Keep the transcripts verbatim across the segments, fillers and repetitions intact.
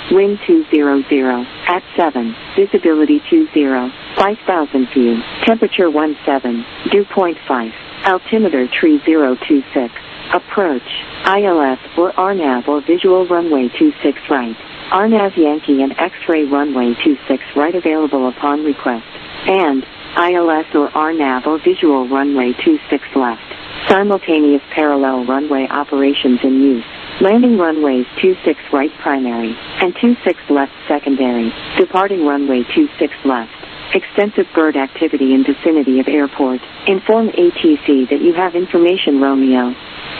wind two hundred, at seven, visibility two zero, five thousand feet, temperature one seven, dew point five, altimeter three zero two six, approach, I L S or R NAV or visual runway two six right, R NAV Yankee and X-ray runway two six right available upon request, and I L S or R NAV or visual runway two six left, simultaneous parallel runway operations in use. Landing runways two six right primary, and two six left secondary, departing runway two six left. Extensive bird activity in vicinity of airport. Inform A T C that you have information Romeo.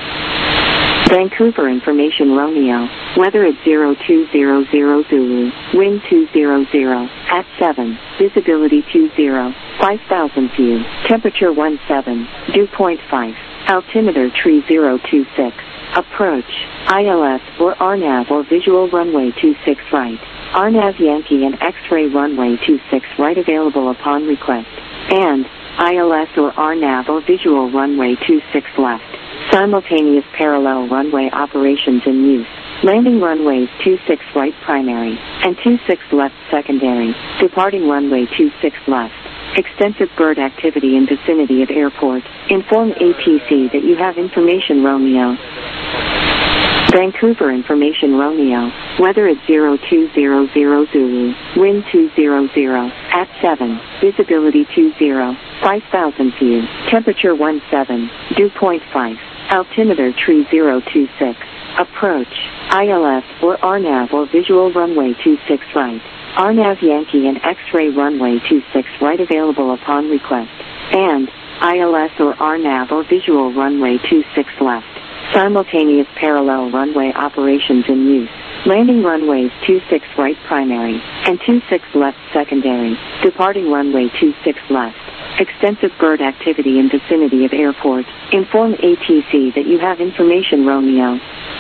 Vancouver information Romeo. Weather at zero two zero zero Zulu, wind two hundred, at seven, visibility two zero, five thousand feet, temperature one seven, dew point five, altimeter three zero two six. Approach, I L S or R NAV or visual runway two six right, R NAV Yankee and X-ray runway two six right available upon request, and I L S or R NAV or visual runway two six left, simultaneous parallel runway operations in use. Landing runways two six right primary, and two six left secondary, departing runway two six left. Extensive bird activity in vicinity of airport. Inform A T C that you have information Romeo. Vancouver information Romeo. Weather at zero two zero zero Zulu, wind two hundred, at seven, visibility two zero, five thousand feet, temperature one seven, dew point five, altimeter three zero two six. Approach, I L S or R NAV or visual runway two six right, R NAV Yankee and X-ray runway two six right available upon request, and I L S or R NAV or visual runway two six left, simultaneous parallel runway operations in use. Landing runways two six right primary, and two six left secondary, departing runway two six left. Extensive bird activity in vicinity of airport. Inform A T C that you have information Romeo.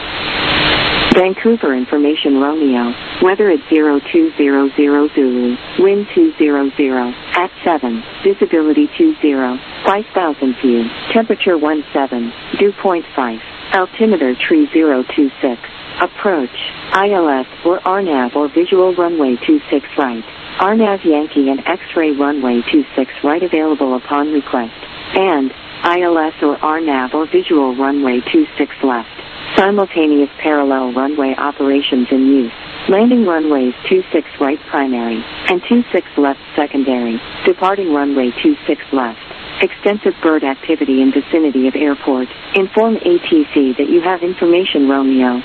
Vancouver information Romeo. Weather at zero two zero zero Zulu, wind two hundred, at seven, visibility two zero, five thousand feet, temperature one seven, dew point five, altimeter three zero two six. Approach, I L S or R NAV or visual runway two six right, R NAV Yankee and X-ray runway two six right available upon request, and I L S or R NAV or visual runway two six left. Simultaneous parallel runway operations in use. Landing runways two six right primary, and two six left secondary, departing runway two six left. Extensive bird activity in vicinity of airport. Inform A T C that you have information Romeo.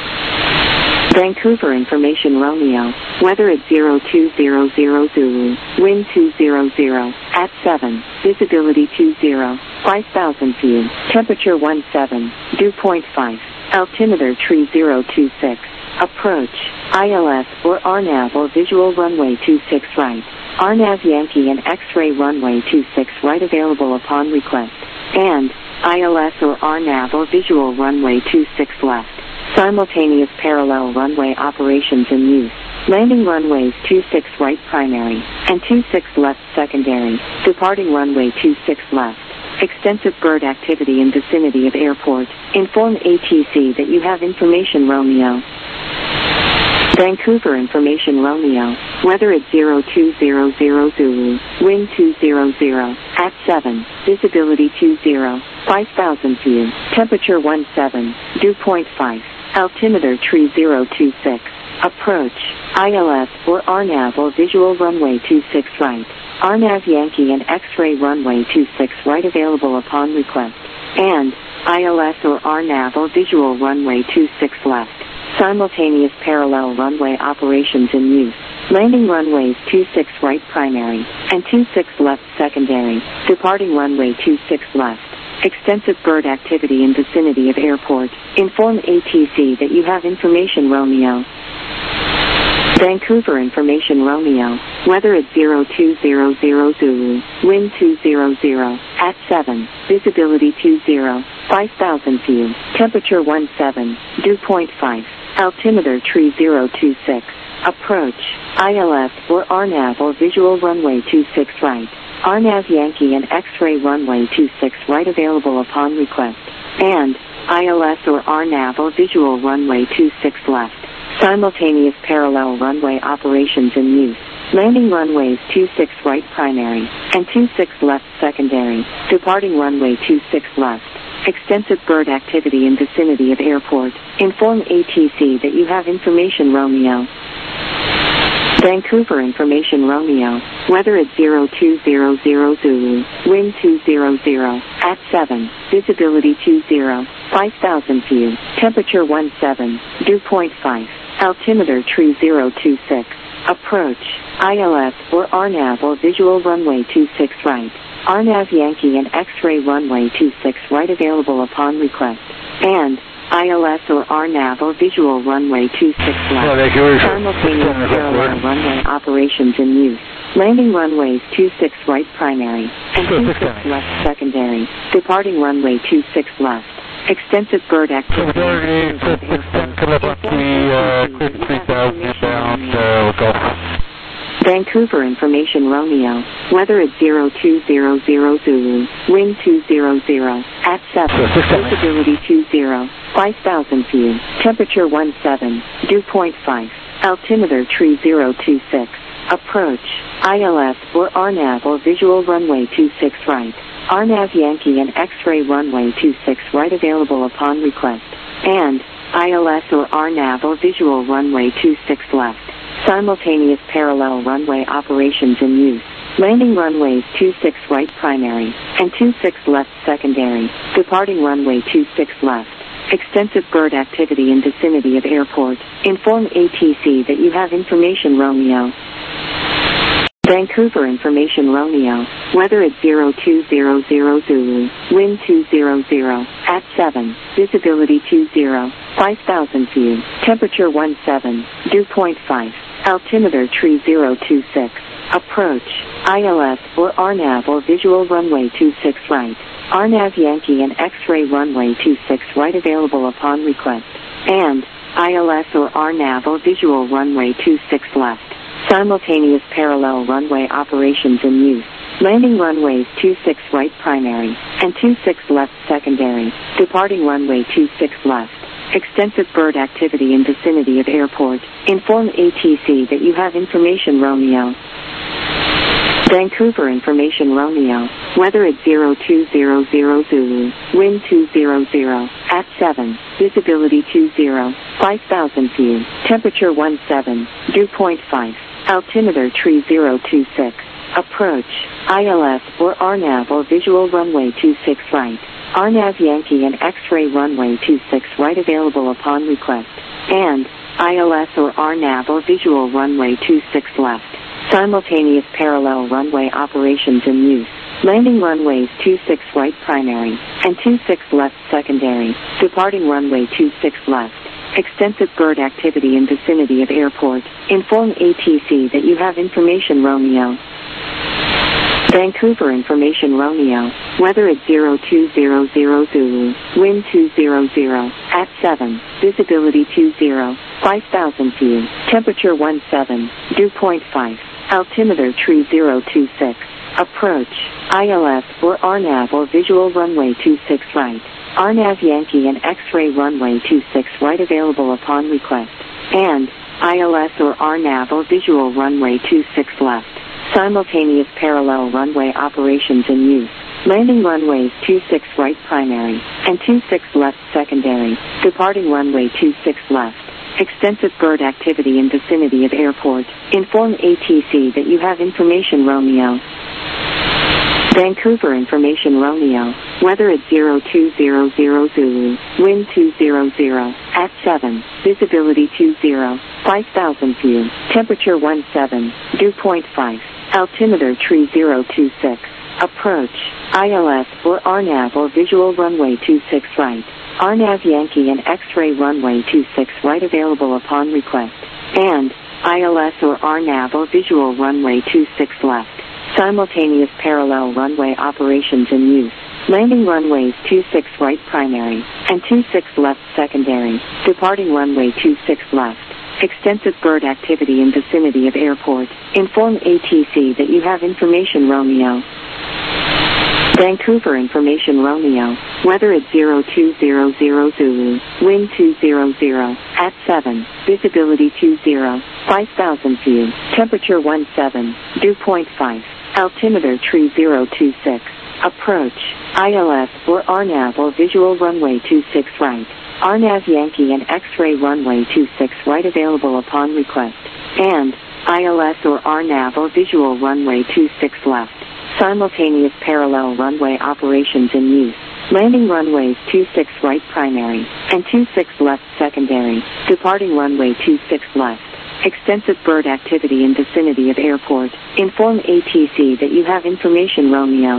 Vancouver information Romeo. Weather at zero two zero zero Zulu, wind two hundred, at seven, visibility two zero, five thousand feet, temperature one seven, dew point five, altimeter three zero two six. Approach, I L S or R NAV or visual runway two six right, R NAV Yankee and X-ray runway two six right available upon request, and I L S or R NAV or visual runway two six left. Simultaneous parallel runway operations in use. Landing runways two six right primary, and two six left secondary, departing runway two six left. Extensive bird activity in vicinity of airport. Inform A T C that you have information Romeo. Vancouver information Romeo. Weather at zero two zero zero Zulu, wind two hundred, at seven, visibility two zero, five thousand feet, temperature one seven, dew point five, altimeter three zero two six. Approach, I L S or R NAV or visual runway two six right, R NAV Yankee and X-ray runway two six right available upon request, and I L S or R NAV or visual runway two six left. Simultaneous parallel runway operations in use. Landing runways two six right primary, and two six left secondary, departing runway two six left. Extensive bird activity in vicinity of airport. Inform A T C that you have information Romeo. Vancouver information Romeo. Weather at zero two zero zero Zulu, wind two hundred, at seven, visibility two zero, five thousand feet, temperature one seven, dew point five, altimeter three zero two six. Approach, I L S or R NAV or visual runway two six right, R NAV Yankee and X-ray runway two six right available upon request, and I L S or R NAV or visual runway two six left. Simultaneous parallel runway operations in use. Landing runways two six right primary and two six left secondary. Departing runway two six left. Extensive bird activity in vicinity of airport. Inform A T C that you have information Romeo. Vancouver information Romeo. Weather at zero two zero zero Zulu. Wind two zero zero. At seven. Visibility two zero. five thousand view. Temperature one seven. Dew point five. Altimeter tree zero two six. Approach. I L S or R NAV or visual runway two six right. R NAV Yankee and X-ray runway two six right available upon request. And I L S or R NAV or visual runway two six left. Simultaneous parallel runway operations in use. Landing runways two six right primary and two six left secondary. Departing runway two six left. Extensive bird activity. Vancouver information Romeo. Weather at zero two zero zero Zulu. Wind two zero zero. At seven. Visibility two zero. five thousand view. Temperature one seven. Dew point five. Altimeter tree zero two six. Approach. I L S or R NAV or visual runway two six right. R NAV Yankee and X-ray runway two six right available upon request. And I L S or R NAV or visual runway two six left. Simultaneous parallel runway operations in use. Landing runways two six right primary and two six left secondary. Departing runway two six left. Extensive bird activity in vicinity of airport. Inform A T C that you have information Romeo. Vancouver information Romeo. Weather at zero two zero zero Zulu. Wind two zero zero. At seven. Visibility two zero. five thousand view. Temperature one seven. Dew point five. Altimeter tree zero two six. Approach. I L S or R NAV or visual runway two six right. R NAV Yankee and X-ray runway two six right available upon request. And I L S or R NAV or visual runway two six left. Simultaneous parallel runway operations in use. Landing runways two six right primary and two six left secondary. Departing runway two six left. Extensive bird activity in vicinity of airport. Inform A T C that you have information Romeo. Vancouver information Romeo. Weather at zero two zero zero Zulu. Wind two zero zero. At seven. Visibility two zero. five thousand view. Temperature one seven. Dew point five. Altimeter tree zero two six. Approach. I L S or R NAV or visual runway two six right. R NAV Yankee and X-ray runway two six right available upon request. And I L S or R NAV or visual runway two six left. Simultaneous parallel runway operations in use. Landing runways two six right primary and two six left secondary. Departing runway two six left. Extensive bird activity in vicinity of airport. Inform A T C that you have information Romeo. Vancouver information Romeo. Weather at zero two zero zero Zulu. Wind two zero zero. At seven. Visibility two zero. five thousand view. Temperature one seven. Dew point five. Altimeter tree zero two six. Approach. I L S or R NAV or visual runway two six right. R NAV Yankee and X-ray runway two six right available upon request. And I L S or R NAV or visual runway two six left. Simultaneous parallel runway operations in use. Landing runways two six right primary and two six left secondary. Departing runway two six left. Extensive bird activity in vicinity of airport. Inform A T C that you have information Romeo. Vancouver information Romeo. Weather at zero two zero zero Zulu. Wind two zero zero. At seven. Visibility two zero. five thousand view. Temperature one seven. Dew point five. Altimeter tree zero two six. Approach. I L S or R NAV or visual runway two six right. R NAV Yankee and X-ray runway two six right available upon request. And I L S or R NAV or visual runway two six left. Simultaneous parallel runway operations in use. Landing runways two six right primary and two six left secondary. Departing runway two six left. Extensive bird activity in vicinity of airport. Inform A T C that you have information Romeo. Vancouver Information Romeo, weather at zero two zero zero Zulu, wind two zero zero, at seven, visibility two zero, five thousand view, temperature one seven, dew point five, altimeter tree zero two six, approach, I L S or R NAV or visual runway two six right, R NAV Yankee and X-ray runway two six right available upon request, and I L S or R NAV or visual runway two six left. Simultaneous parallel runway operations in use. Landing runways two six right primary and two six left secondary. Departing runway two six left. Extensive bird activity in vicinity of airport. Inform A T C that you have information Romeo.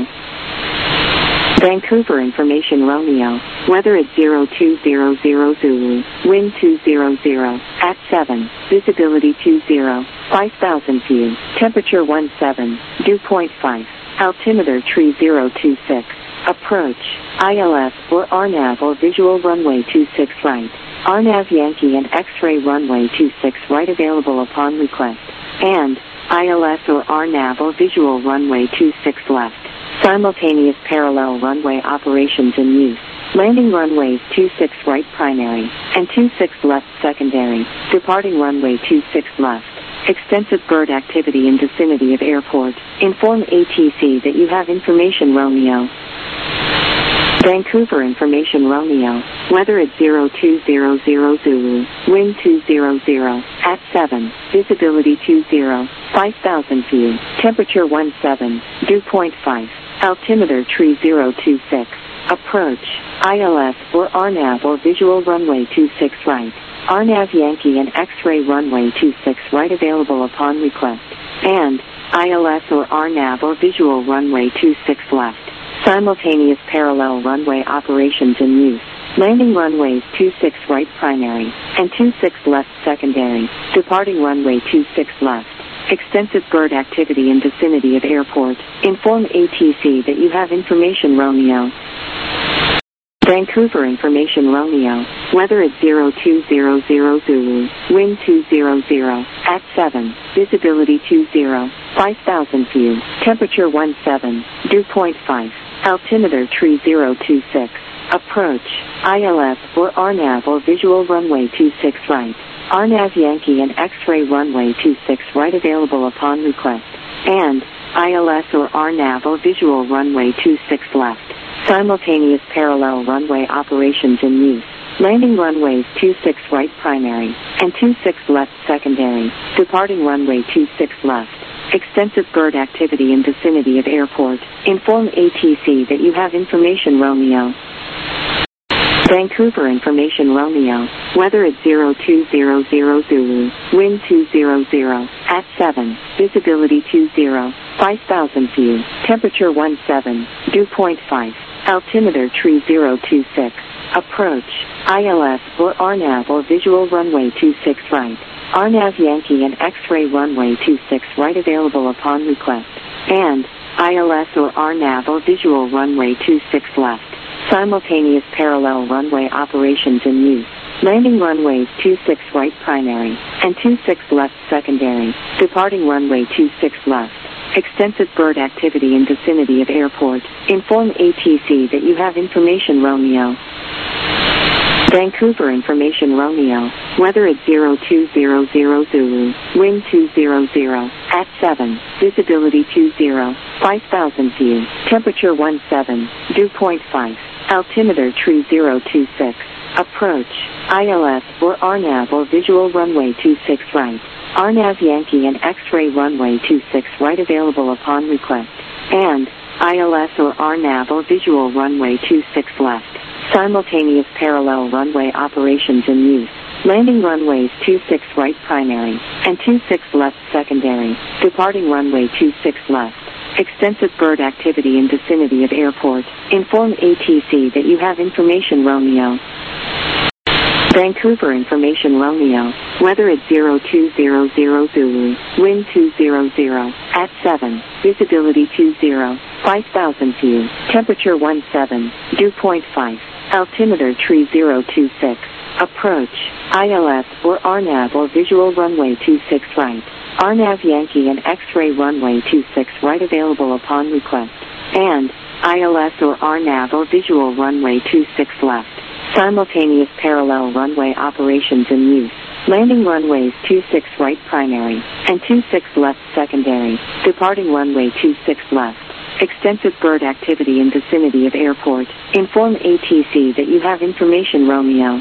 Vancouver Information Romeo, weather at zero two zero zero Zulu, wind two zero zero, at seven, visibility two zero, five thousand view, temperature one seven, dew point five, altimeter tree zero two six, approach, I L S or R NAV or visual runway two six right, R NAV Yankee and X-ray runway two six right available upon request, and I L S or R NAV or visual runway two six left. Simultaneous parallel runway operations in use. Landing runways two six right primary and two six left secondary. Departing runway two six left. Extensive bird activity in vicinity of airport. Inform A T C that you have information Romeo. Vancouver Information Romeo, weather at zero two zero zero Zulu, wind two zero zero, at seven, visibility two zero, five thousand view, temperature one seven, dew point five, altimeter tree zero two six, approach, I L S or R NAV or visual runway two six right, R NAV Yankee and X-ray runway two six right available upon request, and I L S or R NAV or visual runway two six left. Simultaneous parallel runway operations in use. Landing runways two six right primary and two six left secondary. Departing runway two six left. Extensive bird activity in vicinity of airport. Inform A T C that you have information Romeo. Vancouver Information Romeo, weather at zero two zero zero Zulu, wind two zero zero, at seven, visibility two zero, five thousand view, temperature one seven, dew point five, altimeter tree zero two six, approach, I L S or R NAV or visual runway two six right, R NAV Yankee and X-ray runway two six right available upon request, and I L S or R NAV or visual runway two six left. Simultaneous parallel runway operations in use. Landing runways two six right primary and two six left secondary. Departing runway two six left. Extensive bird activity in vicinity of airport. Inform A T C that you have information Romeo. Vancouver Information Romeo, weather at zero two zero zero Zulu, wind two zero zero, at seven, visibility two zero, five thousand view, temperature one seven, dew point five, altimeter tree zero two six, approach, I L S or R NAV or visual runway two six right, R NAV Yankee and X-ray runway two six right available upon request, and I L S or R NAV or visual runway two six left. Simultaneous parallel runway operations in use. Landing runways two six right primary and two six left secondary. Departing runway two six left. Extensive bird activity in vicinity of airport. Inform A T C that you have information Romeo. Vancouver Information Romeo, weather at zero two zero zero Zulu, wind two zero zero, at seven, visibility two zero, five thousand view, temperature one seven, dew point five, altimeter tree zero two six, approach, I L S or R NAV or visual runway two six right, R NAV Yankee and X-ray runway two six right available upon request, and I L S or R NAV or visual runway two six left. Simultaneous parallel runway operations in use. Landing runways two six right primary and two six left secondary. Departing runway two six left. Extensive bird activity in vicinity of airport. Inform A T C that you have information Romeo. Vancouver Information Romeo, weather at zero two zero zero Zulu, wind two zero zero, at seven, visibility two zero, five thousand view, temperature one seven, dew point five, altimeter tree zero two six, approach, I L S or R NAV or visual runway two six right, R NAV Yankee and X-ray runway two six right available upon request, and I L S or R NAV or visual runway two six left. Simultaneous parallel runway operations in use. Landing runways two six right primary and two six left secondary. Departing runway two six left. Extensive bird activity in vicinity of airport. Inform A T C that you have information Romeo.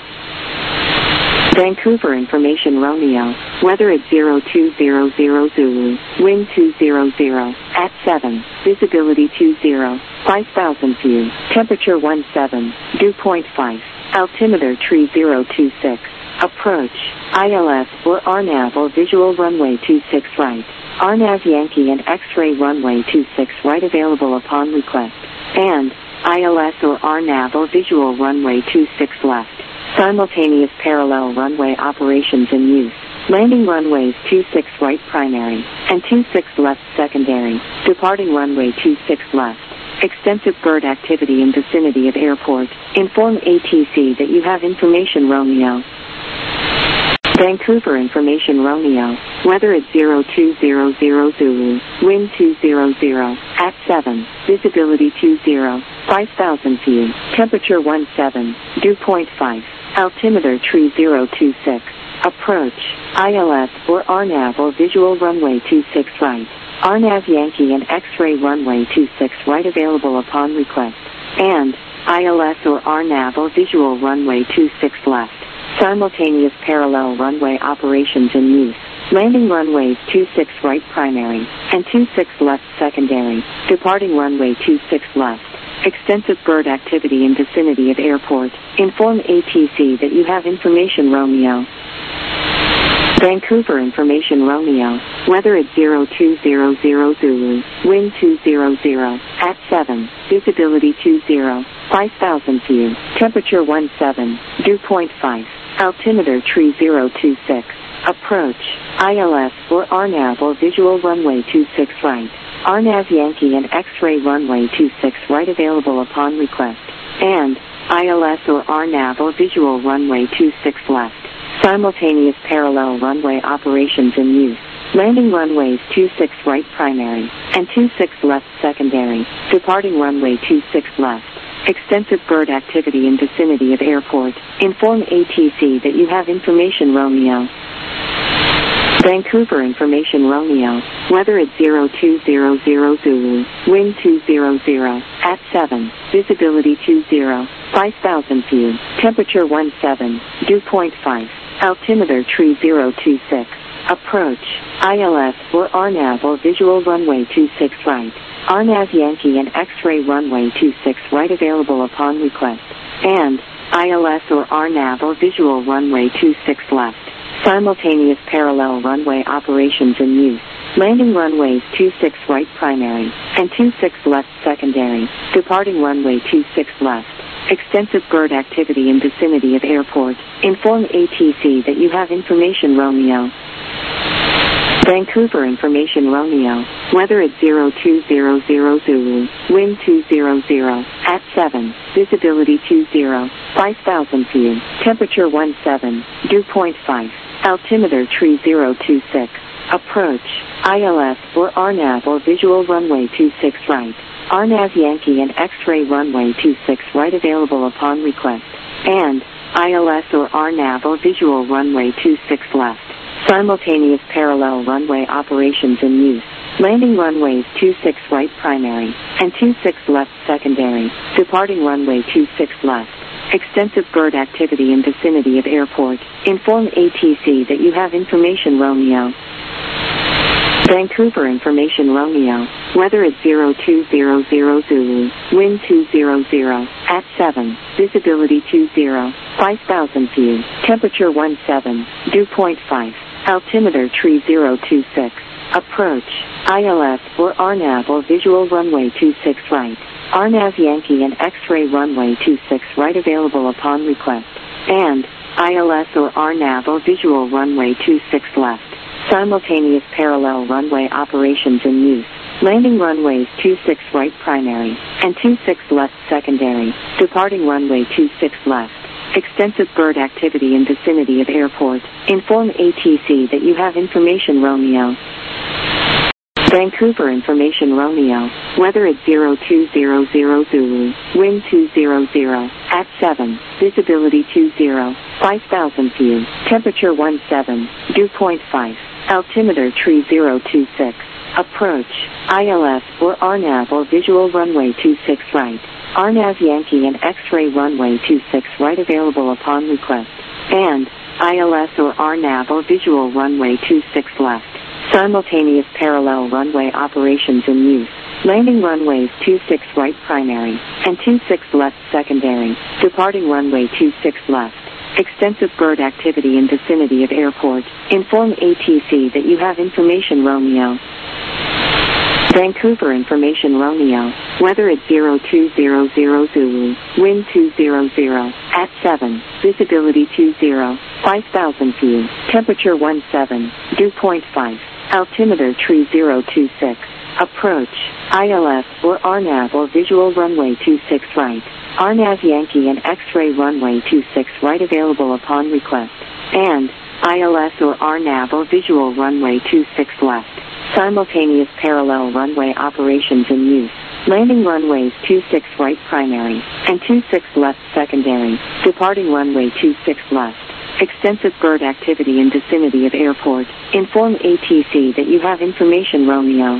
Vancouver information Romeo. Weather at zero two zero zero Zulu. Wind two zero zero. At seven. Visibility two zero. five thousand view. Temperature one seven. Dew point five. Altimeter tree zero two six. Approach. I L S or R NAV or visual runway two six right. R NAV Yankee and X-ray runway two six right available upon request. And I L S or R NAV or visual runway two six left. Simultaneous parallel runway operations in use. Landing runways two six right primary and two six left secondary. Departing runway two six left. Extensive bird activity in vicinity of airport. Inform A T C that you have information Romeo. Vancouver information Romeo. Weather at zero two zero zero Zulu. Wind two zero zero. At seven. Visibility two zero. five thousand view. Temperature one seven. Dew point five. Altimeter tree zero two six. Approach. I L S or R NAV or visual runway two six right. R NAV Yankee and X-ray runway two six right available upon request. And I L S or R NAV or visual runway two six left. Simultaneous parallel runway operations in use. Landing runways two six right primary and two six left secondary. Departing runway two six left. Extensive bird activity in vicinity of airport. Inform A T C that you have information Romeo. Vancouver information Romeo. Weather at zero two zero zero Zulu. Wind two zero zero. At seven. Visibility two zero. five thousand view. Temperature one seven. Dew point five. Altimeter tree zero two six. Approach. I L S or R NAV or visual runway two six right. R NAV Yankee and X-ray runway two six right available upon request. And I L S or R NAV or visual runway two six left. Simultaneous parallel runway operations in use. Landing runways two six right primary and two six left secondary. Departing runway two six left. Extensive bird activity in vicinity of airport. Inform A T C that you have information Romeo. Vancouver information Romeo. Weather at zero two zero zero Zulu. Wind two zero zero. At seven. Visibility two zero. five thousand view. Temperature one seven. Dew point five. Altimeter tree zero two six. Approach. I L S or R NAV or visual runway two six right. R NAV Yankee and X-ray runway two six right available upon request. And I L S or R NAV or visual runway two six left. Simultaneous parallel runway operations in use. Landing runways two six right primary and two six left secondary. Departing runway two six left. Extensive bird activity in vicinity of airport. Inform A T C that you have information Romeo. Vancouver information Romeo. Weather at zero two zero zero Zulu. Wind two zero zero. At seven. Visibility two zero. five thousand view. Temperature one seven. Dew point five. Altimeter tree zero two six. Approach. I L S or R NAV or visual runway two six right. R NAV Yankee and X-ray runway two six right available upon request. And I L S or R NAV or visual runway two six left. Simultaneous parallel runway operations in use. Landing runways two six right primary and two six left secondary. Departing runway two six left. Extensive bird activity in vicinity of airport. Inform A T C that you have information Romeo. Vancouver information Romeo. Weather at zero two zero zero Zulu. Wind two zero zero. At seven. Visibility two zero. five thousand view. Temperature one seven. Dew point five. Altimeter tree zero two six. Approach. I L S or R NAV or visual runway two six right. R NAV Yankee and X-ray runway two six right available upon request. And I L S or R NAV or visual runway two six left. Simultaneous parallel runway operations in use. Landing runways two six right primary and two six left secondary. Departing runway two six left. Extensive bird activity in vicinity of airport. Inform A T C that you have information Romeo. Vancouver Information Romeo, weather at zero two zero zero Zulu, wind two hundred, at seven, visibility two zero, five thousand view, temperature one seven, dew point five, altimeter tree zero two six, approach, I L S or R NAV or visual runway two six right, R NAV Yankee and X-ray runway two six right available upon request, and I L S or R NAV or visual runway two six left. Simultaneous parallel runway operations in use. Landing runways two six right primary and two six left secondary. Departing runway two six left. Extensive bird activity in vicinity of airport. Inform A T C that you have information Romeo. Vancouver Information Romeo, weather at zero two zero zero Zulu, wind two hundred, at seven, visibility two zero, five thousand view, temperature one seven, dew point five, altimeter tree zero two six, approach, I L S or R NAV or visual runway two six right, R NAV Yankee and X-ray runway two six right available upon request, and I L S or R NAV or visual runway two six left. Simultaneous parallel runway operations in use. Landing runways two six right primary and two six left secondary. Departing runway two six left. Extensive bird activity in vicinity of airport. Inform A T C that you have information Romeo.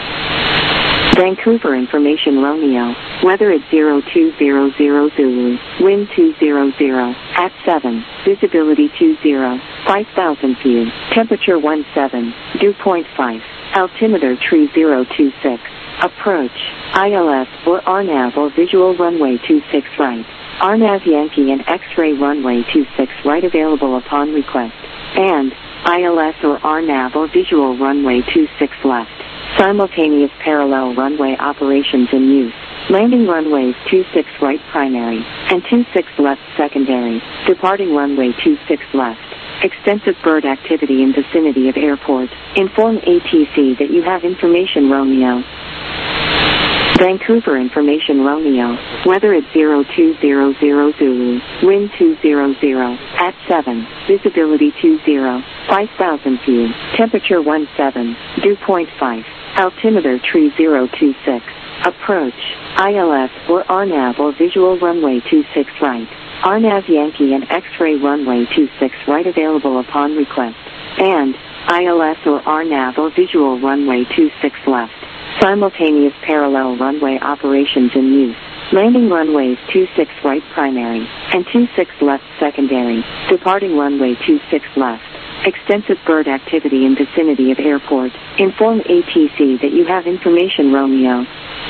Vancouver Information Romeo, weather at zero two zero zero Zulu, wind two hundred, at seven, visibility two zero, five thousand view, temperature one seven, dew point five, altimeter tree zero two six, approach, I L S or R NAV or visual runway two six right, R NAV Yankee and X-ray runway two six right available upon request, and I L S or R NAV or visual runway two six left. Simultaneous parallel runway operations in use. Landing runways two six right primary and two six left secondary. Departing runway two six left. Extensive bird activity in vicinity of airport. Inform A T C that you have information Romeo. Vancouver Information Romeo, weather at zero two zero zero Zulu, wind two hundred, at seven, visibility two zero, five thousand view, temperature one seven, dew point five, altimeter tree zero two six, approach, I L S or R NAV or visual runway two six right, R NAV Yankee and X-ray runway two six right available upon request, and I L S or R NAV or visual runway two six left. Simultaneous parallel runway operations in use. Landing runways two six right primary and two six left secondary. Departing runway two six left. Extensive bird activity in vicinity of airport. Inform A T C that you have information Romeo.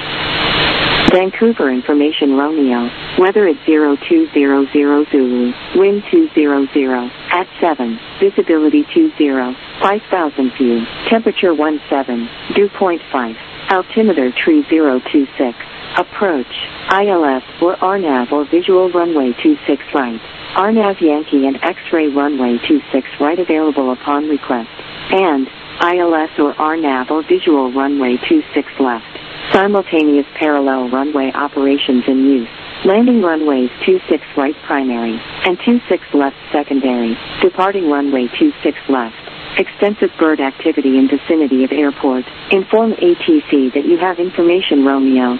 Vancouver Information Romeo, weather at zero two zero zero Zulu, wind two hundred, at seven, visibility two zero, five thousand view, temperature one seven, dew point five, altimeter tree zero two six, approach, I L S or R NAV or visual runway two six right, R NAV Yankee and X-ray runway two six right available upon request, and I L S or R NAV or visual runway two six left. Simultaneous parallel runway operations in use. Landing runways two six right primary and two six left secondary. Departing runway two six left. Extensive bird activity in vicinity of airport. Inform A T C that you have information Romeo.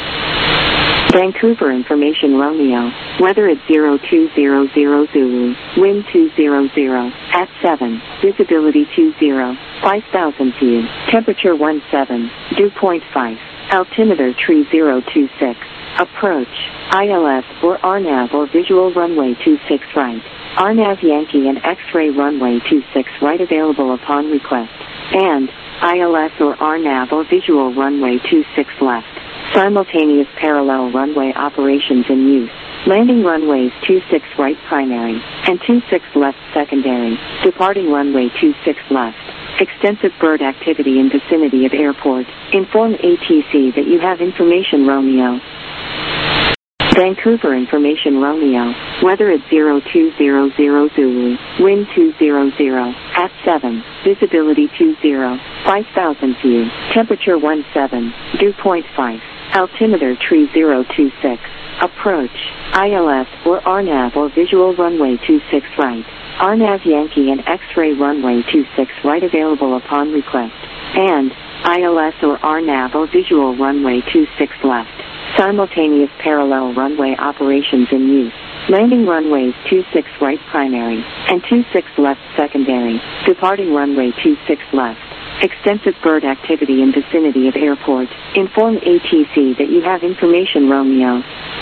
Vancouver Information Romeo, weather at zero two zero zero Zulu, wind two hundred, at seven, visibility two zero, five thousand view, temperature one seven, dew point five, altimeter tree zero two six, approach, I L S or R NAV or visual runway two six right, R NAV Yankee and X-ray runway two six right available upon request, and I L S or R NAV or visual runway two six left. Simultaneous parallel runway operations in use. Landing runways two six right primary and two six left secondary. Departing runway two six left. Extensive bird activity in vicinity of airport. Inform A T C that you have information Romeo. Vancouver Information Romeo, weather at zero two zero zero Zulu, wind two hundred, at seven, visibility two zero, five thousand view, temperature one seven, dew point five, altimeter tree zero two six, approach, I L S or R NAV or visual runway two six right, R NAV Yankee and X-ray runway two six right available upon request, and I L S or R NAV or visual runway two six left. Simultaneous parallel runway operations in use. Landing runways two six right primary and two six left secondary. Departing runway two six left. Extensive bird activity in vicinity of airport. Inform A T C that you have information Romeo.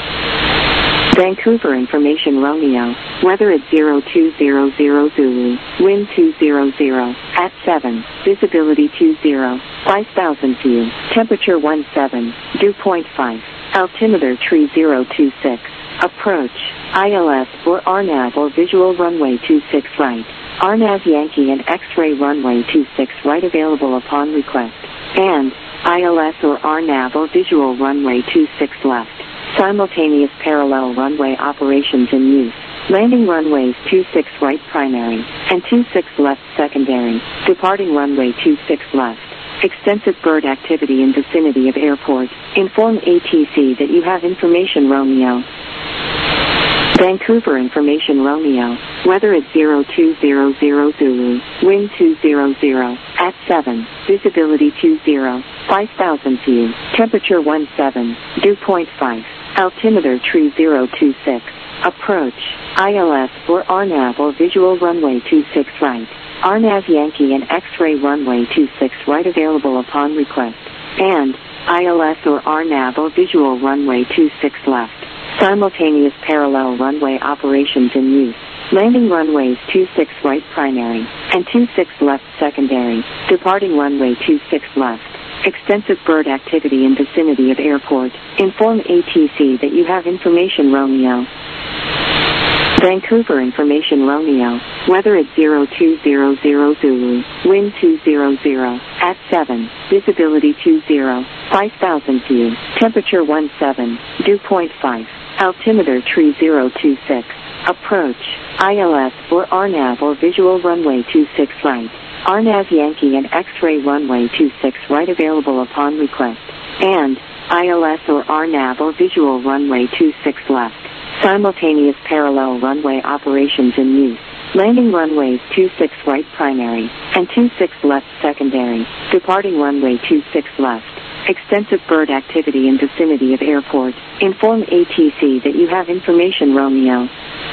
Vancouver information Romeo. Weather at zero two zero zero Zulu. Wind two zero zero. At seven. Visibility two zero. five thousand view. Temperature one seven. Dew point five. Altimeter tree zero two six. Approach. I L S or R NAV or visual runway two six right. R NAV Yankee and X-ray runway two six right available upon request. And I L S or R NAV or visual runway two six left. Simultaneous parallel runway operations in use. Landing runways two six right primary and two six left secondary. Departing runway two six left. Extensive bird activity in vicinity of airport. Inform A T C that you have information Romeo. Vancouver information Romeo. Weather at zero two zero zero Zulu. Wind two zero zero. At seven. Visibility two zero. five thousand view. Temperature one seven. Dew point five. Altimeter tree zero two six. Approach. I L S or R NAV or visual runway two six right. R NAV Yankee and X-ray runway two six right available upon request. And I L S or R NAV or visual runway two six left. Simultaneous parallel runway operations in use. Landing runways two six right primary and two six left secondary. Departing runway two six left. Extensive bird activity in vicinity of airport. Inform A T C that you have information Romeo. Vancouver information Romeo. Weather at zero two zero zero Zulu. Wind two zero zero. At seven. Visibility two zero. five thousand view. Temperature one seven. Dew point five. Altimeter tree zero two six. Approach. I L S or R NAV or visual runway two six right. R NAV Yankee and X-ray runway two six right available upon request. And I L S or R NAV or visual runway two six left. Simultaneous parallel runway operations in use. Landing runways two six right primary and two six left secondary. Departing runway two six left. Extensive bird activity in vicinity of airport. Inform A T C that you have information Romeo.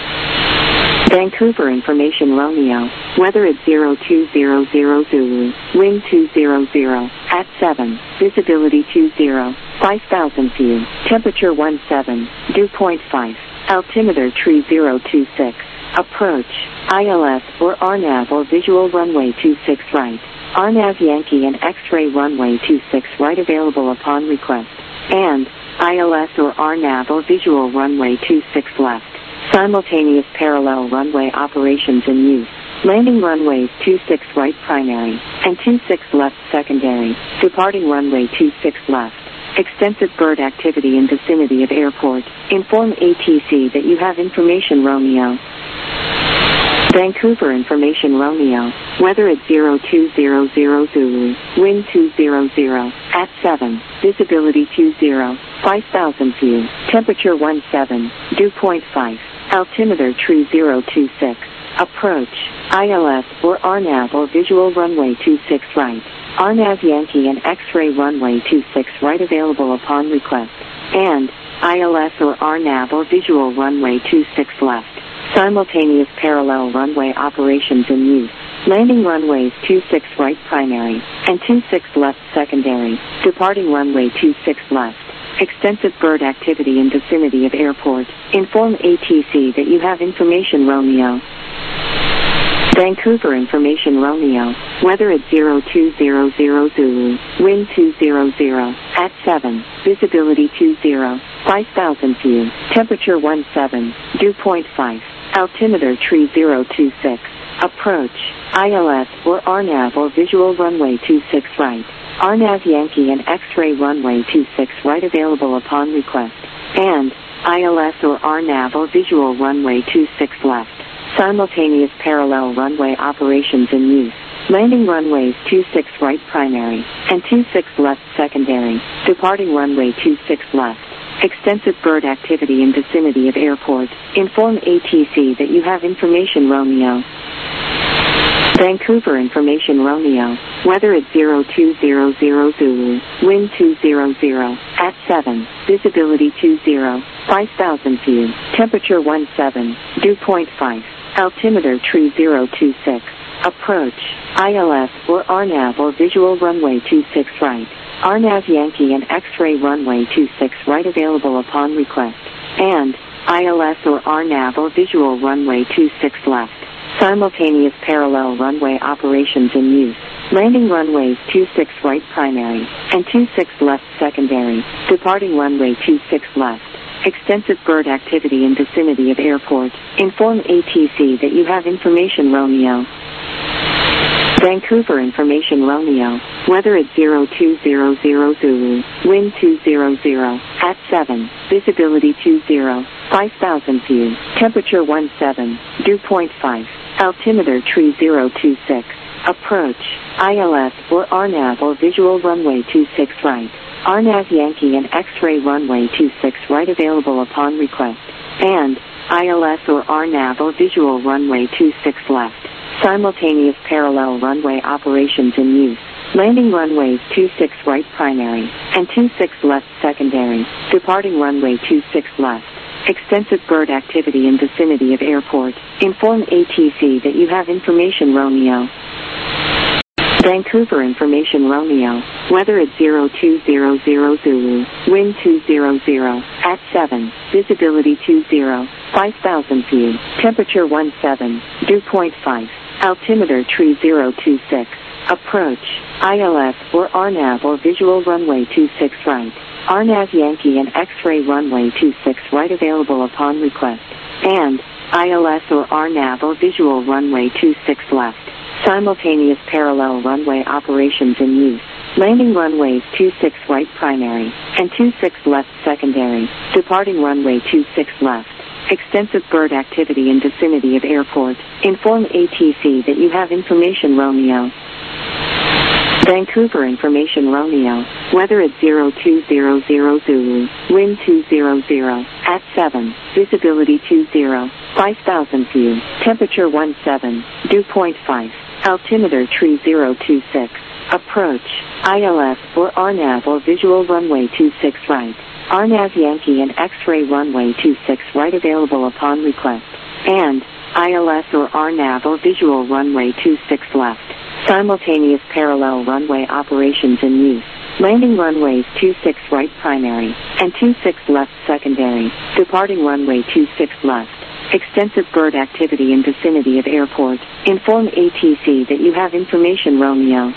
Vancouver information Romeo. Weather at zero two zero zero Zulu. Wind two zero zero. At seven. Visibility two zero. five thousand view. Temperature one seven. Dew point five. Altimeter tree zero two six. Approach. I L S or R NAV or visual runway two six right. R NAV Yankee and X-ray runway two six right available upon request. And I L S or R NAV or visual runway two six left. Simultaneous parallel runway operations in use. Landing runways two six right primary and two six left secondary. Departing runway two six left. Extensive bird activity in vicinity of airport. Inform A T C that you have information Romeo. Vancouver information Romeo. Weather at zero two zero zero Zulu. Wind two zero zero. At seven. Visibility two zero. five thousand view. Temperature one seven. Dew point five. Altimeter tree zero two six. Approach. I L S or R NAV or visual runway two six right. R NAV Yankee and X-ray runway two six right available upon request. And I L S or R NAV or visual runway two six left. Simultaneous parallel runway operations in use. Landing runways two six right primary and two six left secondary. Departing runway two six left. Extensive bird activity in vicinity of airport. Inform A T C that you have information Romeo. Vancouver information Romeo. Weather at zero two zero zero Zulu. Wind two zero zero. At seven. Visibility two zero. five thousand view. Temperature one seven. Dew point five. Altimeter tree zero two six. Approach. I L S or R NAV or visual runway two six right. R NAV Yankee and X-ray runway two six right available upon request. And I L S or R NAV or visual runway two six left. Simultaneous parallel runway operations in use. Landing runways two six right primary and two six left secondary. Departing runway two six left. Extensive bird activity in vicinity of airport. Inform A T C that you have information Romeo. Vancouver Information Romeo, weather at zero two zero zero Zulu, wind two hundred, at seven, visibility two zero, five thousand view, temperature one seven, dew point five, altimeter tree zero two six, approach, I L S or R NAV or visual runway two six right, R NAV Yankee and X-ray runway two six right available upon request, and I L S or R NAV or visual runway two six left. Simultaneous parallel runway operations in use. Landing runways two six right primary and two six left secondary. Departing runway two six left. Extensive bird activity in vicinity of airport. Inform A T C that you have information Romeo. Vancouver Information Romeo, weather at zero two zero zero Zulu, wind two hundred, at seven, visibility two zero, five thousand view, temperature one seven, dew point five, altimeter tree zero two six, approach, I L S or R NAV or visual runway two six right, R NAV Yankee and X-ray runway two six right available upon request, and I L S or R NAV or visual runway two six left. Simultaneous parallel runway operations in use. Landing runways two six right primary and two six left secondary. Departing runway two six left. Extensive bird activity in vicinity of airport. Inform A T C that you have information Romeo. Vancouver Information Romeo, weather at zero two zero zero Zulu, wind two hundred, at seven, visibility two zero, five thousand view, temperature one seven, dew point five, altimeter tree zero two six, approach, I L S or R NAV or visual runway two six right, R NAV Yankee and X-ray runway two six right available upon request, and I L S or R NAV or visual runway two six left. Simultaneous parallel runway operations in use. Landing runways two six right primary and two six left secondary. Departing runway two six left. Extensive bird activity in vicinity of airport. Inform A T C that you have information Romeo. Vancouver Information Romeo, weather at zero two zero zero Zulu, wind two hundred, at seven, visibility two zero, five thousand view, temperature one seven, dew point five, altimeter tree zero two six, approach, I L S or R NAV or visual runway two six right, R NAV Yankee and X-ray runway two six right available upon request, and I L S or R NAV or visual runway two six left. Simultaneous parallel runway operations in use. Landing runways two six right primary and two six left secondary. Departing runway two six left. Extensive bird activity in vicinity of airport. Inform A T C that you have information Romeo.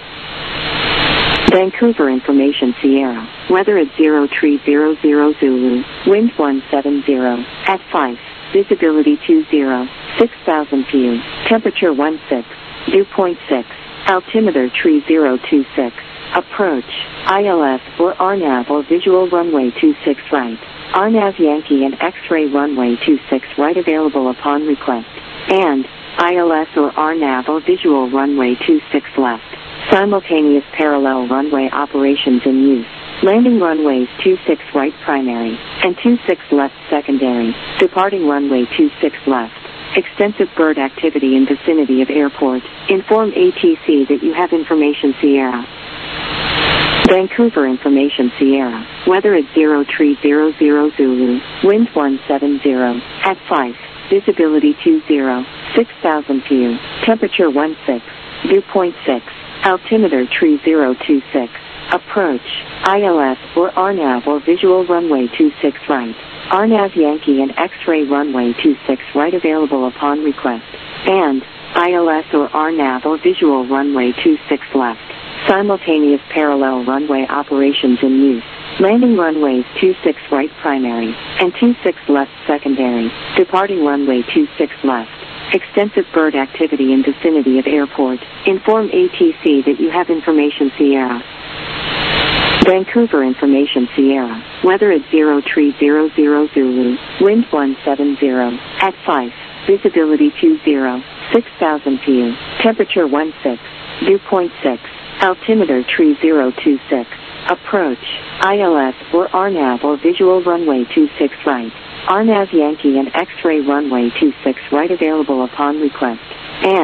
Vancouver Information Sierra, weather at zero three zero zero Zulu, wind one seven zero, at five, visibility two zero, six thousand view, temperature one six, dew point six, altimeter tree zero two six, approach, I L S or R NAV or visual runway two six right, R NAV Yankee and X-ray runway two six right available upon request, and I L S or R NAV or visual runway two six left. Simultaneous parallel runway operations in use. Landing runways two six right primary and two six left secondary. Departing runway two six left. Extensive bird activity in vicinity of airport. Inform A T C that you have information Sierra. Vancouver Information Sierra, weather at zero three zero zero Zulu, wind one seven zero, at five, visibility two zero, six thousand view, temperature one six, dew point six, altimeter tree zero two six, approach, I L S or R NAV or visual runway two six right, R NAV Yankee and X-ray runway two six right available upon request, and I L S or R NAV or visual runway two six left. Simultaneous parallel runway operations in use. Landing runways two six right primary and two six left secondary. Departing runway two six left. Extensive bird activity in vicinity of airport. Inform A T C that you have information Sierra. Vancouver Information Sierra, weather at zero three zero zero Zulu, wind one seven zero, at five, visibility two zero, six thousand view, temperature one six, dew point six, altimeter tree zero two six, approach, I L S or R NAV or visual runway two six right, R NAV Yankee and X-ray runway two six right available upon request, and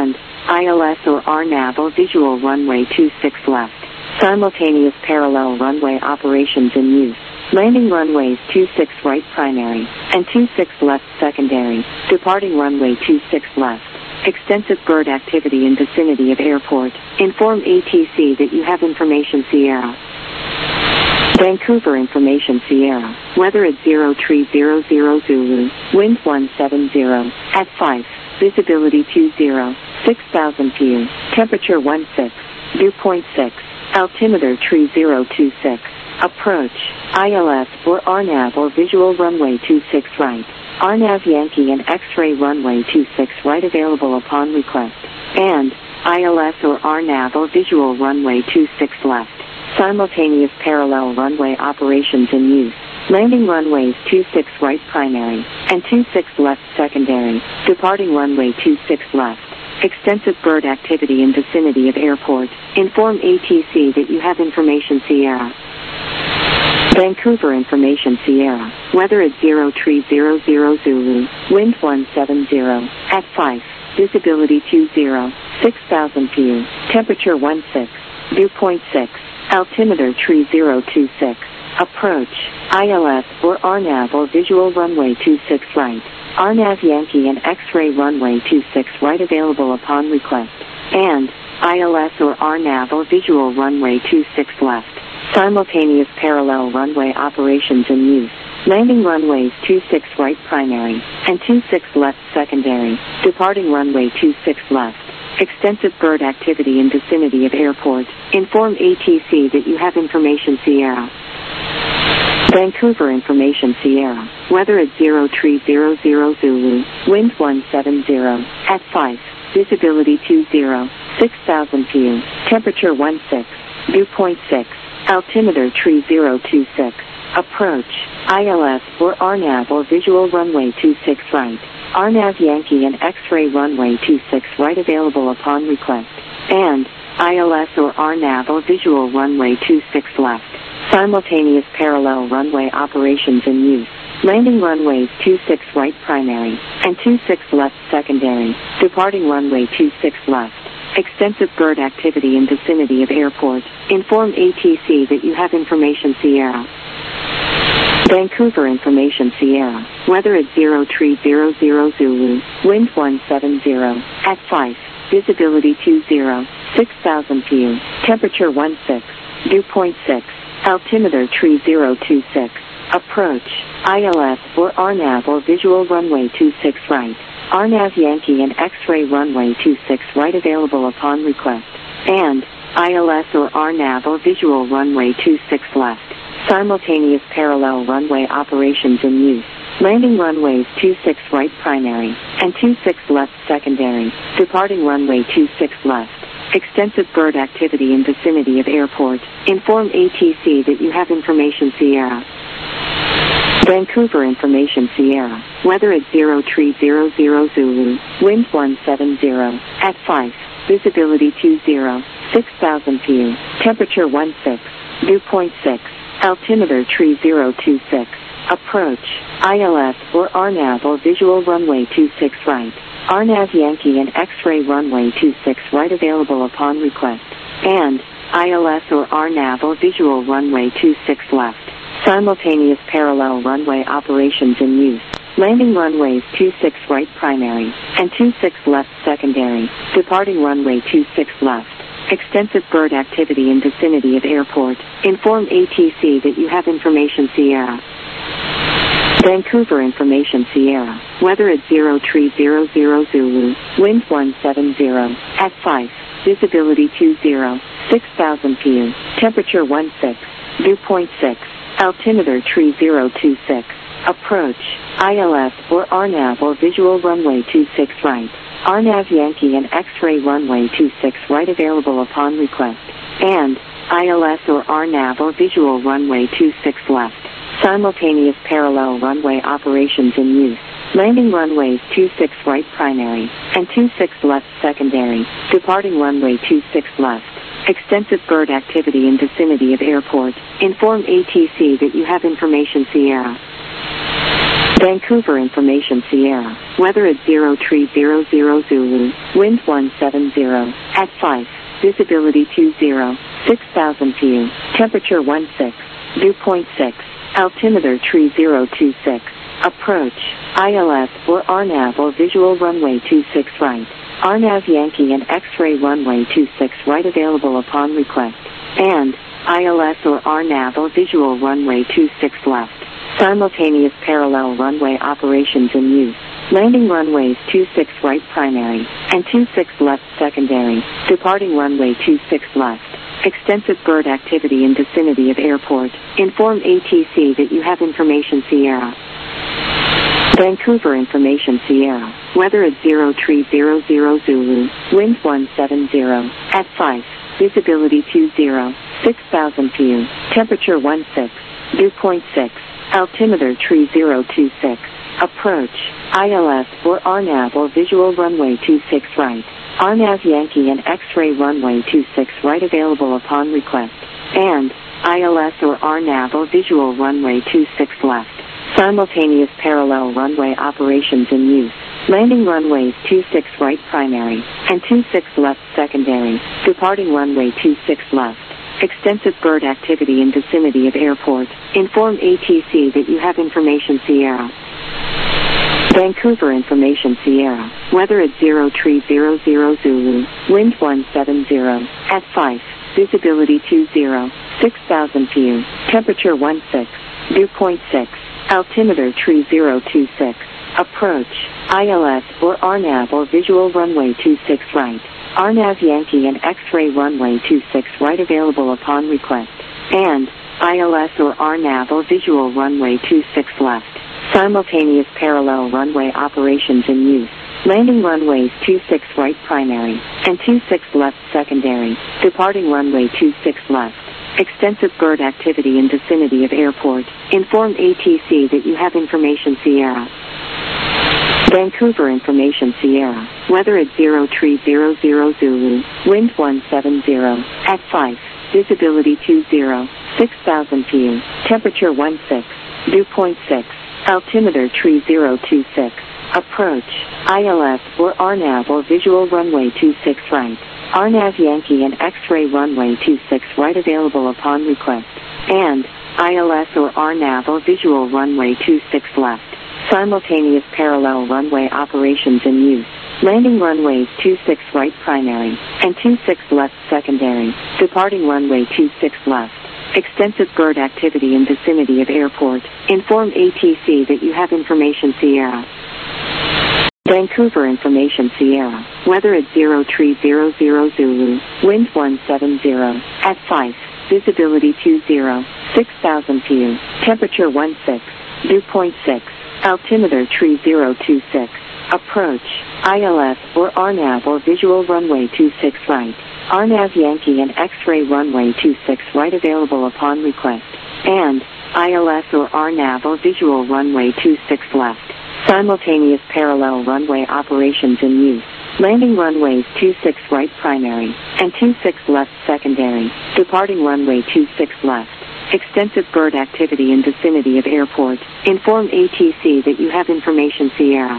I L S or R NAV or visual runway two six left. Simultaneous parallel runway operations in use. Landing runways two six right primary and two six left secondary. Departing runway two six left. Extensive bird activity in vicinity of airport. Inform A T C that you have information Sierra. Vancouver information Sierra. Weather at zero three zero zero Zulu. Wind one seven zero. At five. Visibility two zero. six thousand view. Temperature one six. Dew point six. Altimeter three zero two six. Approach. I L S or R NAV or visual runway two six right. R NAV Yankee and X-ray runway two six right available upon request. And I L S or R NAV or visual runway two six left. Simultaneous parallel runway operations in use. Landing runways two six right primary and two six left secondary. Departing runway two six left. Extensive bird activity in vicinity of airport. Inform A T C that you have information Sierra. Vancouver information Sierra. Weather at zero three zero zero Zulu. Wind one seven zero. At five. Visibility two zero. six thousand view. Temperature one six. Dew point six. Altimeter three zero two six. Approach. I L S or R NAV or visual runway two six right. R NAV Yankee and X-ray runway two six right available upon request. And I L S or R NAV or visual runway two six left. Simultaneous parallel runway operations in use. Landing runways two six right primary and two six left secondary. Departing runway two six left. Extensive bird activity in vicinity of airport. Inform A T C that you have information Sierra. Vancouver information Sierra. Weather at zero three zero zero Zulu. Wind one seven zero. At five. Visibility two zero. six thousand view. Temperature one six. Dew point six. Altimeter three zero two six. Approach. I L S or R NAV or visual runway two six right. R NAV Yankee and X-ray runway two six right available upon request. And I L S or R NAV or visual runway two six left. Simultaneous parallel runway operations in use. Landing runways two six right primary and two six left secondary. Departing runway two six left. Extensive bird activity in vicinity of airport. Inform A T C that you have information Sierra. Vancouver information Sierra. Weather at zero three zero zero Zulu. Wind one seven zero. At five. Visibility two zero. six thousand view. Temperature one six. Dew point six. Altimeter three zero two six. Approach. I L S or R NAV or visual runway two six right. R NAV Yankee and X-ray runway two six right available upon request. And I L S or R NAV or visual runway two six left. Simultaneous parallel runway operations in use. Landing runways two six right primary and two six left secondary. Departing runway two six left. Extensive bird activity in vicinity of airport. Inform A T C that you have information Sierra. Vancouver information Sierra. Weather at zero three zero zero Zulu. Wind one seven zero. At five. Visibility two zero. six thousand view. Temperature one six. Dew point six. Altimeter three zero two six. Approach. I L S or R NAV or visual runway two six right. R NAV Yankee and X-ray runway two six right available upon request. And I L S or R NAV or visual runway two six left. Simultaneous parallel runway operations in use. Landing runways two six right primary and two six left secondary. Departing runway two six left. Extensive bird activity in vicinity of airport. Inform A T C that you have information Sierra. Vancouver information Sierra. Weather at zero three zero zero Zulu. Wind one seven zero. At five. Visibility two zero. six thousand view. Temperature one six. Dew point six. Altimeter three zero two six. Approach. I L S or R NAV or visual runway two six right. R NAV Yankee and X-ray runway two six right available upon request. And I L S or R NAV or visual runway two six left. Simultaneous parallel runway operations in use. Landing runways two six right primary and two six left secondary. Departing runway two six left. Extensive bird activity in vicinity of airport. Inform A T C that you have information Sierra. Vancouver Information Sierra. Weather at zero three zero zero Zulu. Wind one seven zero. At five. Visibility two zero. six thousand view. Temperature one six. Dew point six. Altimeter three zero two six. Approach. I L S or R NAV or visual runway two six right. R NAV Yankee and X-ray runway two six right available upon request. And I L S or R NAV or visual runway two six left. Simultaneous parallel runway operations in use. Landing runways two six right primary and two six left secondary. Departing runway two six left. Extensive bird activity in vicinity of airport. Inform A T C that you have information Sierra. Vancouver Information Sierra. Weather at zero three zero zero Zulu. Wind one seven zero. At five. Visibility two zero. six thousand view. Temperature one six. Dew point six. Altimeter three zero two six. Approach. I L S or R NAV or visual runway two six right. R NAV Yankee and X-ray runway two six right available upon request. And I L S or R NAV or visual runway two six left. Simultaneous parallel runway operations in use. Landing runways two six right primary and two six left secondary. Departing runway two six left. Extensive bird activity in vicinity of airport. Inform A T C that you have information Sierra. Vancouver Information Sierra. Weather at zero three zero zero Zulu. Wind one seven zero. At five. Visibility two zero. six thousand view. Temperature one six. Dew point six. Altimeter three zero two six. Approach. I L S or R NAV or visual runway two six right. R NAV Yankee and X-ray runway two six right available upon request. And I L S or R NAV or visual runway two six left. Simultaneous parallel runway operations in use. Landing runways two six right primary and two six left secondary. Departing runway two six left. Extensive bird activity in vicinity of airport. Inform A T C that you have information Sierra. Vancouver Information Sierra. Weather at zero three zero zero Zulu. Wind one seven zero. At five. Visibility two zero. six thousand view. Temperature one six. Dew point six. Altimeter three zero two six. Approach. I L S or R NAV or visual runway two six right. R NAV Yankee and X-ray runway two six right available upon request. And I L S or R NAV or visual runway two six left. Simultaneous parallel runway operations in use. Landing runways two six right primary and two six left secondary. Departing runway two six left. Extensive bird activity in vicinity of airport. Inform A T C that you have information Sierra. Vancouver Information Sierra. Weather at zero three zero zero Zulu. Wind one seven zero. At five. Visibility two zero. six thousand view. Temperature one six. Dew point six. Altimeter three zero two six. Approach. I L S or R NAV or visual runway two six right. R NAV Yankee and X-ray runway two six right available upon request. And I L S or R NAV or visual runway two six left. Simultaneous parallel runway operations in use. Landing runways two six right primary and two six left secondary. Departing runway two six left. Extensive bird activity in vicinity of airport. Inform A T C that you have information Sierra.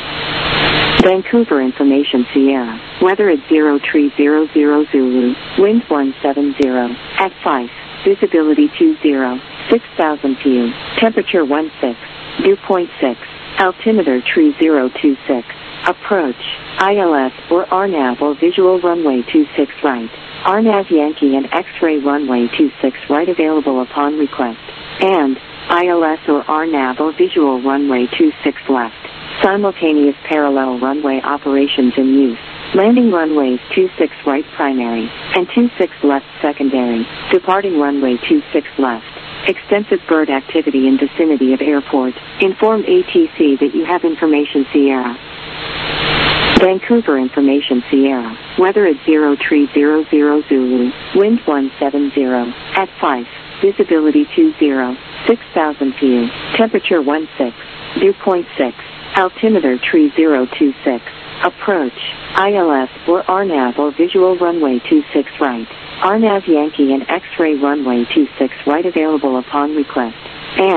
Vancouver Information Sierra. Weather at zero three zero zero Zulu. Wind one seven zero. At five. Visibility two zero. six thousand view. Temperature one six. Dew point six. Altimeter three zero two six. Approach. I L S or R NAV or visual runway two six right. R NAV Yankee and X-ray runway two six right available upon request. And I L S or R NAV or visual runway two six left. Simultaneous parallel runway operations in use. Landing runways two six right primary and two six left secondary. Departing runway two six left. Extensive bird activity in vicinity of airport. Inform A T C that you have information Sierra. Vancouver Information Sierra. Weather at zero three zero zero Zulu. Wind one seven zero. At five. Visibility two zero. six thousand view. Temperature one six. Dew point six. Altimeter three zero two six. Approach. I L S or R NAV or visual runway two six right. R NAV Yankee and X-ray runway two six right available upon request. And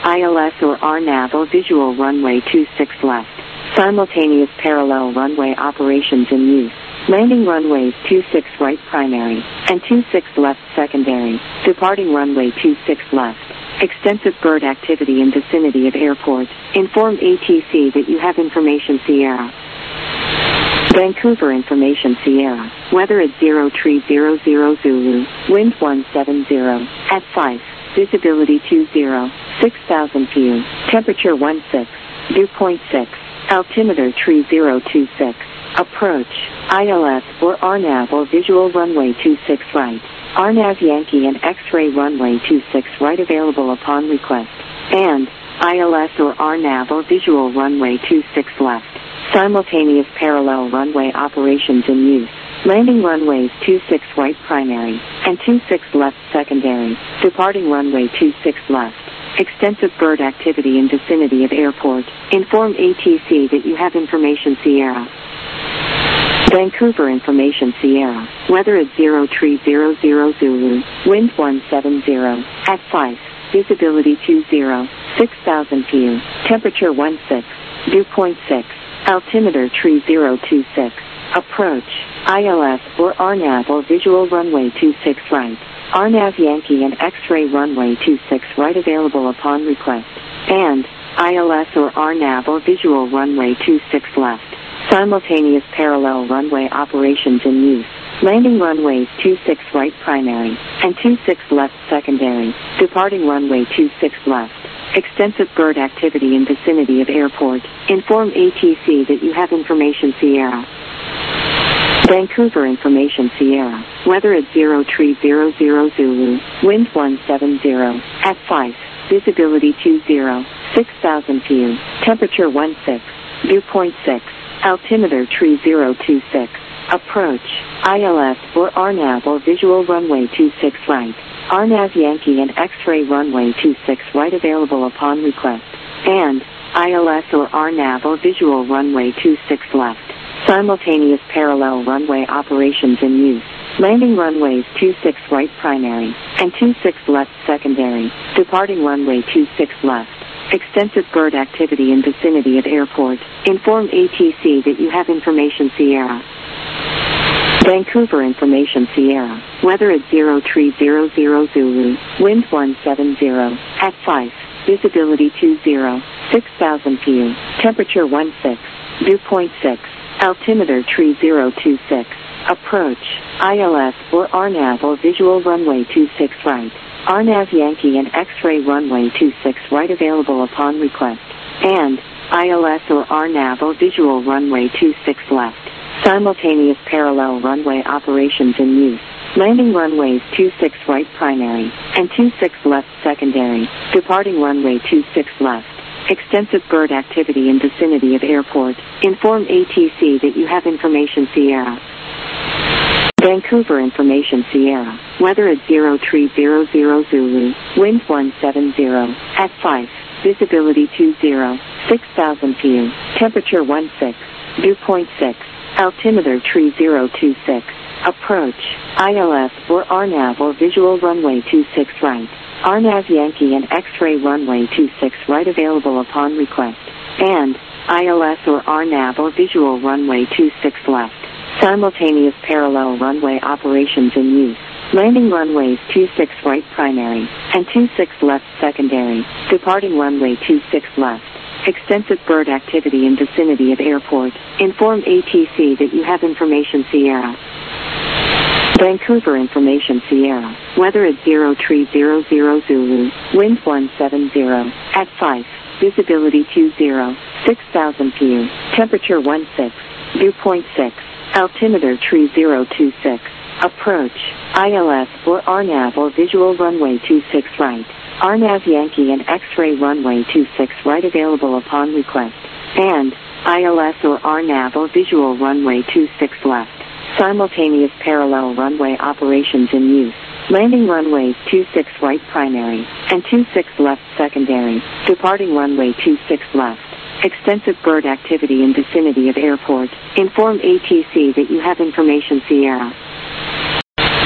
I L S or R NAV or visual runway two six left. Simultaneous parallel runway operations in use. Landing runways two six right primary and two six left secondary. Departing runway two six left. Extensive bird activity in vicinity of airport. Inform A T C that you have information Sierra. Vancouver information Sierra. Weather at zero three zero zero Zulu. Wind one seven zero. At five. Visibility two zero. six thousand view. Temperature one six. Dew point six. Altimeter three zero two six. Approach. I L S or R NAV or visual runway two six right. R NAV Yankee and X-ray runway two six right available upon request. And I L S or R NAV or visual runway two six left. Simultaneous parallel runway operations in use. Landing runways two six right primary and two six left secondary. Departing runway two six left. Extensive bird activity in vicinity of airport. Inform A T C that you have information Sierra. Vancouver information Sierra. Weather at zero three zero zero Zulu. Wind one seven zero. At five. Visibility two zero. six thousand view. Temperature one six. Dew point six. Altimeter three zero two six. Approach. I L S or R NAV or visual runway two six right. R NAV Yankee and X-ray runway two six right available upon request. And I L S or R NAV or visual runway two six left. Simultaneous parallel runway operations in use. Landing runways two six right primary and two six left secondary. Departing runway two six left. Extensive bird activity in vicinity of airport. Inform A T C that you have information Sierra. Vancouver information Sierra. Weather at zero three zero zero Zulu. Wind one seven zero. At five. Visibility two zero. six thousand view. Temperature one six. Dew point six. Altimeter three zero two six. Approach. I L S or R NAV or visual runway two six right. R NAV Yankee and X-ray runway two six right available upon request. And I L S or R NAV or visual runway two six left. Simultaneous parallel runway operations in use. Landing runways two six right primary and two six left secondary. Departing runway two six left. Extensive bird activity in vicinity of airport. Inform A T C that you have information Sierra. Vancouver information Sierra. Weather at zero three zero zero Zulu. Wind one seven zero. At five. Visibility two zero. six thousand view. Temperature one six. Dew point six. Altimeter three zero two six. Approach. I L S or R NAV or visual runway two six right. R NAV Yankee and X-ray runway two six right available upon request. And I L S or R NAV or visual runway two six left. Simultaneous parallel runway operations in use. Landing runways two six right primary and two six left secondary. Departing runway two six left. Extensive bird activity in vicinity of airport. Inform A T C that you have information Sierra. Vancouver information Sierra. Weather at zero three zero zero Zulu. Wind one seven zero. At five. Visibility two zero. six thousand view. Temperature one six. Dew point six. Altimeter three zero two six. Approach. I L S or R NAV or visual runway two six right. R NAV Yankee and X-ray runway two six right available upon request. And I L S or R NAV or visual runway two six left. Simultaneous parallel runway operations in use. Landing runways two six right primary and two six left secondary. Departing runway two six left. Extensive bird activity in vicinity of airport. Inform A T C that you have information Sierra. Vancouver information Sierra. Weather at zero three zero zero Zulu. Wind one seven zero. At five. Visibility two zero. six thousand view. Temperature one six. Dew point six. Altimeter three zero two six. Approach. I L S or R NAV or visual runway two six right. R NAV Yankee and X-ray runway two six right available upon request. And I L S or R NAV or visual runway two six left. Simultaneous parallel runway operations in use. Landing runways two six right primary and two six left secondary. Departing runway two six left. Extensive bird activity in vicinity of airport. Inform A T C that you have information Sierra.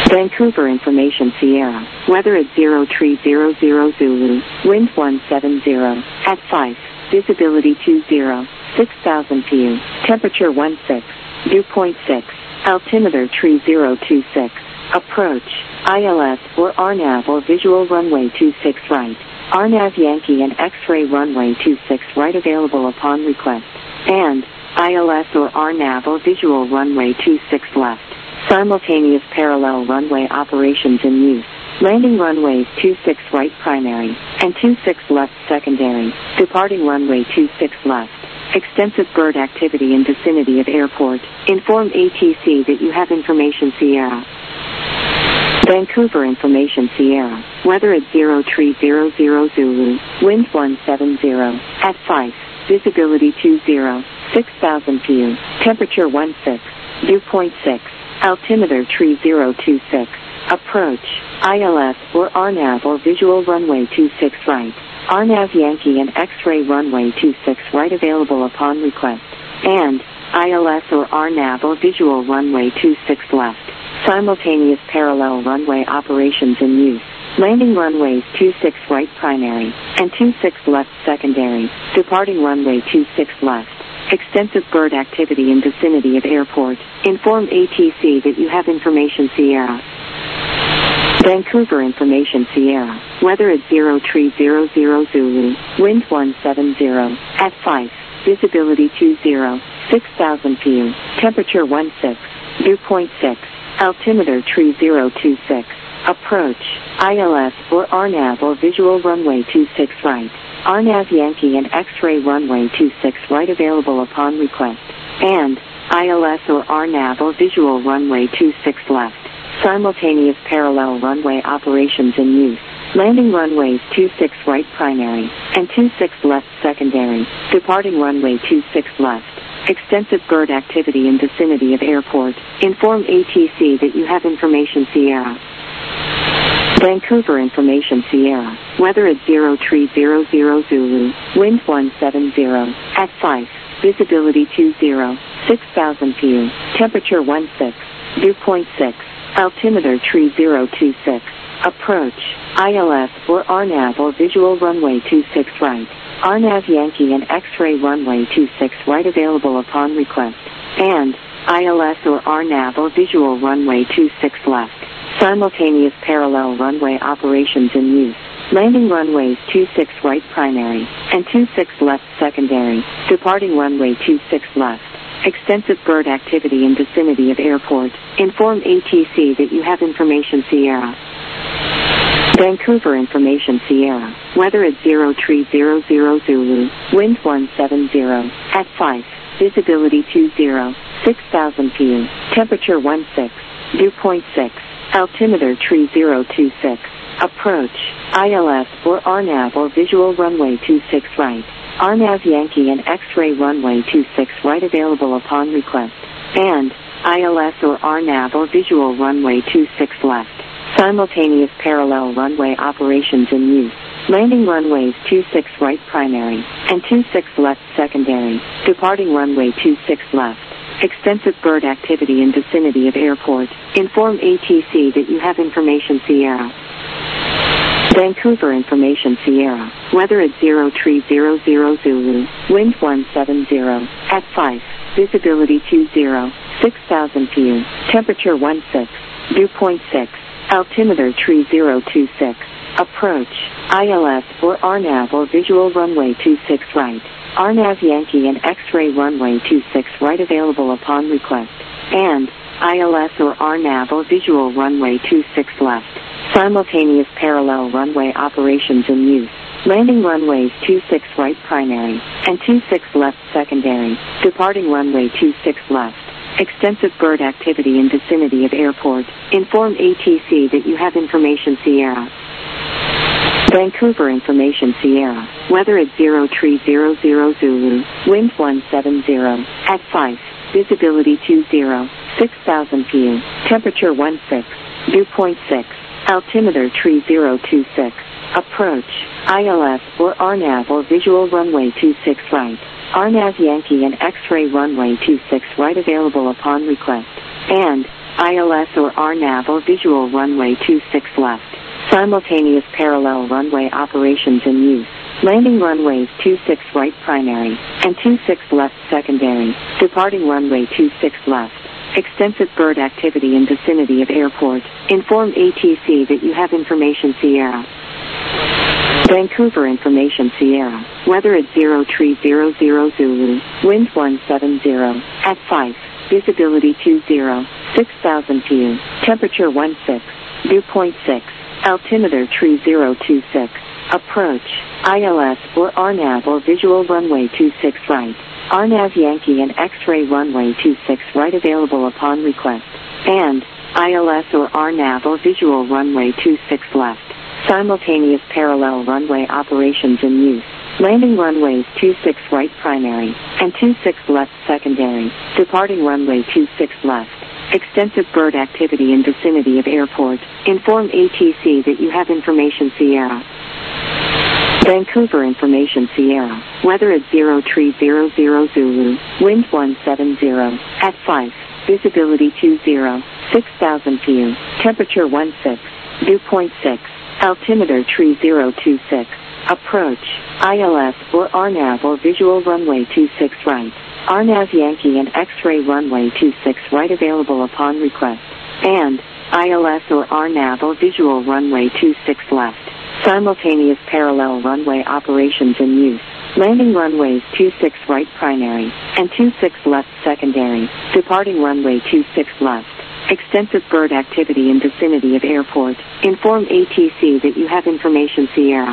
Vancouver Information Sierra. Weather at zero three zero zero Zulu. Wind one seven zero. At five. Visibility two zero. six thousand view. Temperature one six. Dew point six. Altimeter three zero two six. Approach. I L S or R NAV or visual runway two six right. R NAV Yankee and X-ray runway two six right available upon request. And I L S or R NAV or visual runway two six left. Simultaneous parallel runway operations in use. Landing runways two six right primary and two six left secondary. Departing runway two six left. Extensive bird activity in vicinity of airport. Inform A T C that you have information Sierra. Vancouver Information Sierra. Weather at zero three zero zero Zulu. Wind one seven zero. At five. Visibility two zero. six thousand view. Temperature one six. Dew point six. Altimeter three zero two six. Approach. I L S or R NAV or visual runway two six right. R NAV Yankee and X-ray runway two six right available upon request. And I L S or R NAV or visual runway two six left. Simultaneous parallel runway operations in use. Landing runways two six right primary and two six left secondary. Departing runway two six left. Extensive bird activity in vicinity of airport. Inform A T C that you have information Sierra. Vancouver Information Sierra. Weather at zero three zero zero Zulu. Wind one seven zero. At five. Visibility two zero. six thousand view. Temperature one six. Dew point six. Altimeter three zero two six. Approach. I L S or R NAV or visual runway two six right. R NAV Yankee and X-ray runway two six right available upon request. And I L S or R NAV or visual runway two six left. Simultaneous parallel runway operations in use. Landing runways two six right primary and two six left secondary. Departing runway two six left. Extensive bird activity in vicinity of airport. Inform A T C that you have information Sierra. Vancouver Information Sierra. Weather at zero three zero zero Zulu. Wind one seven zero. At five. Visibility two zero. six thousand view. Temperature one six. Dew point six. Altimeter three zero two six. Approach. I L S or R NAV or visual runway two six right. R NAV Yankee and X-ray runway two six right available upon request. And I L S or R NAV or visual runway two six left. Simultaneous parallel runway operations in use. Landing runways two six right primary and two six left secondary. Departing runway two six left. Extensive bird activity in vicinity of airport. Inform A T C that you have information Sierra. Vancouver Information Sierra. Weather at zero three zero zero Zulu. Wind one seven zero. At five. Visibility two zero. six thousand view. Temperature one six. Dew point six. Altimeter three zero two six. Approach. I L S or R NAV or visual runway two six right. R NAV Yankee and X-ray runway two six right available upon request. And I L S or R NAV or visual runway two six left. Simultaneous parallel runway operations in use. Landing runways two six right primary and two six left secondary. Departing runway two six left. Extensive bird activity in vicinity of airport. Inform A T C that you have information Sierra. Vancouver Information Sierra. Weather at zero three zero zero Zulu. Wind one seven zero. At five. Visibility two zero. six thousand view. Temperature one six. Dew point six. Altimeter three zero two six. Approach. I L S or R NAV or visual runway two six right. R NAV Yankee and X-ray runway two six right available upon request. And I L S or R NAV or visual runway two six left. Simultaneous parallel runway operations in use. Landing runways two six right primary and two six left secondary. Departing runway two six left. Extensive bird activity in vicinity of airport. Inform A T C that you have information Sierra. Vancouver Information Sierra. Weather at zero three zero zero Zulu. Wind one seven zero. At five. Visibility two zero. six thousand view. Temperature one six. Dew point six. Altimeter three zero two six. Approach. I L S or R NAV or visual runway two six right. R NAV Yankee and X-ray runway two six right available upon request. And I L S or R N A V or visual runway two six left. Simultaneous parallel runway operations in use. Landing runways two six right primary and two six left secondary. Departing runway two six left. Extensive bird activity in vicinity of airport. Inform A T C that you have information Sierra. Vancouver Information Sierra. Weather at zero three zero zero Zulu. Wind one seven zero. At five. Visibility two zero. six thousand view. Temperature one six. Dew point six. Altimeter three zero two six. Approach. I L S or R N A V or visual runway two six right. R N A V Yankee and X-ray runway two six right available upon request. And I L S or R N A V or visual runway two six left. Simultaneous parallel runway operations in use. Landing runways two six right primary and two six left secondary. Departing runway two six left. Extensive bird activity in vicinity of airport. Inform A T C that you have information Sierra. Vancouver Information Sierra. Weather at zero three zero zero Zulu. Wind one seven zero. At five. Visibility two zero. six thousand view. Temperature one six. Dew point six. Altimeter three zero two six. Approach. I L S or R N A V or visual runway two six right. R N A V Yankee and X-ray runway two six right available upon request. And I L S or R N A V or visual runway two six left. Simultaneous parallel runway operations in use. Landing runways two six right primary and two six left secondary. Departing runway two six left. Extensive bird activity in vicinity of airport. Inform A T C that you have information Sierra.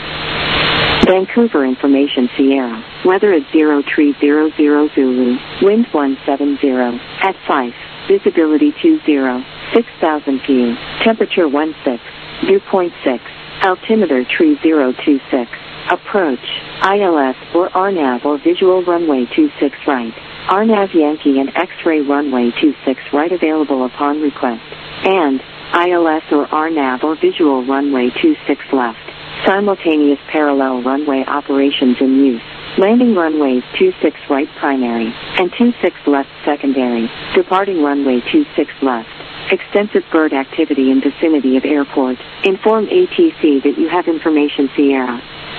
Vancouver Information Sierra. Weather at zero three zero zero Zulu. Wind one seven zero. At five. Visibility two zero. six thousand view. Temperature one six. Dew point six. Altimeter three zero two six. Approach. I L S or R N A V or visual runway two six right. R N A V Yankee and X-ray runway two six right available upon request. And I L S or R N A V or visual runway two six left. Simultaneous parallel runway operations in use. Landing runways two six right primary and two six left secondary. Departing runway two six left. Extensive bird activity in vicinity of airport. Inform A T C that you have information Sierra.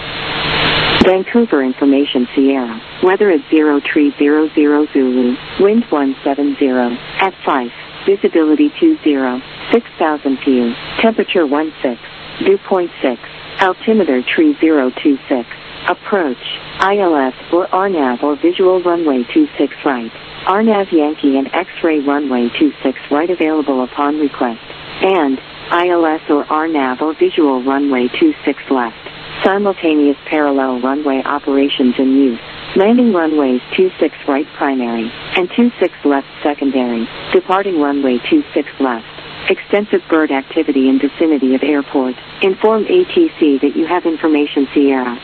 Vancouver Information Sierra. Weather at zero three zero zero Zulu. Wind one seven zero. At five. Visibility two zero. six thousand view. Temperature one six. Dew point six. Altimeter three zero two six. Approach. I L S or R N A V or visual runway two six right. R N A V Yankee and X-ray runway two six right available upon request. And I L S or R N A V or visual runway two six left. Simultaneous parallel runway operations in use. Landing runways two six right primary and two six left secondary. Departing runway two six left. Extensive bird activity in vicinity of airport. Inform A T C that you have information Sierra.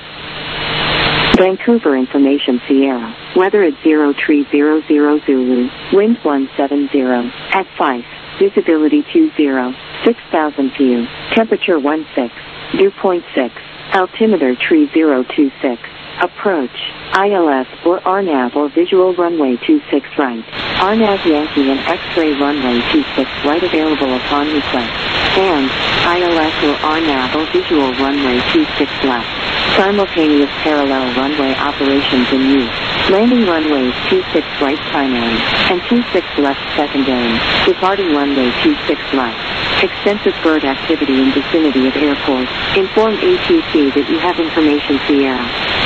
Vancouver Information Sierra. Weather at zero three zero zero Zulu. Wind one seven zero. At five. Visibility two zero. six thousand view. Temperature one six. Dew point six. Altimeter three zero two six. Approach. I L S or R N A V or visual runway two six right. R N A V Yankee and X-ray runway two six right available upon request. And I L S or R N A V or visual runway two six left. Simultaneous parallel runway operations in use. Landing runways two six right primary and two six left secondary. Departing runway two six left. Extensive bird activity in vicinity of airport. Inform A T C that you have information Sierra.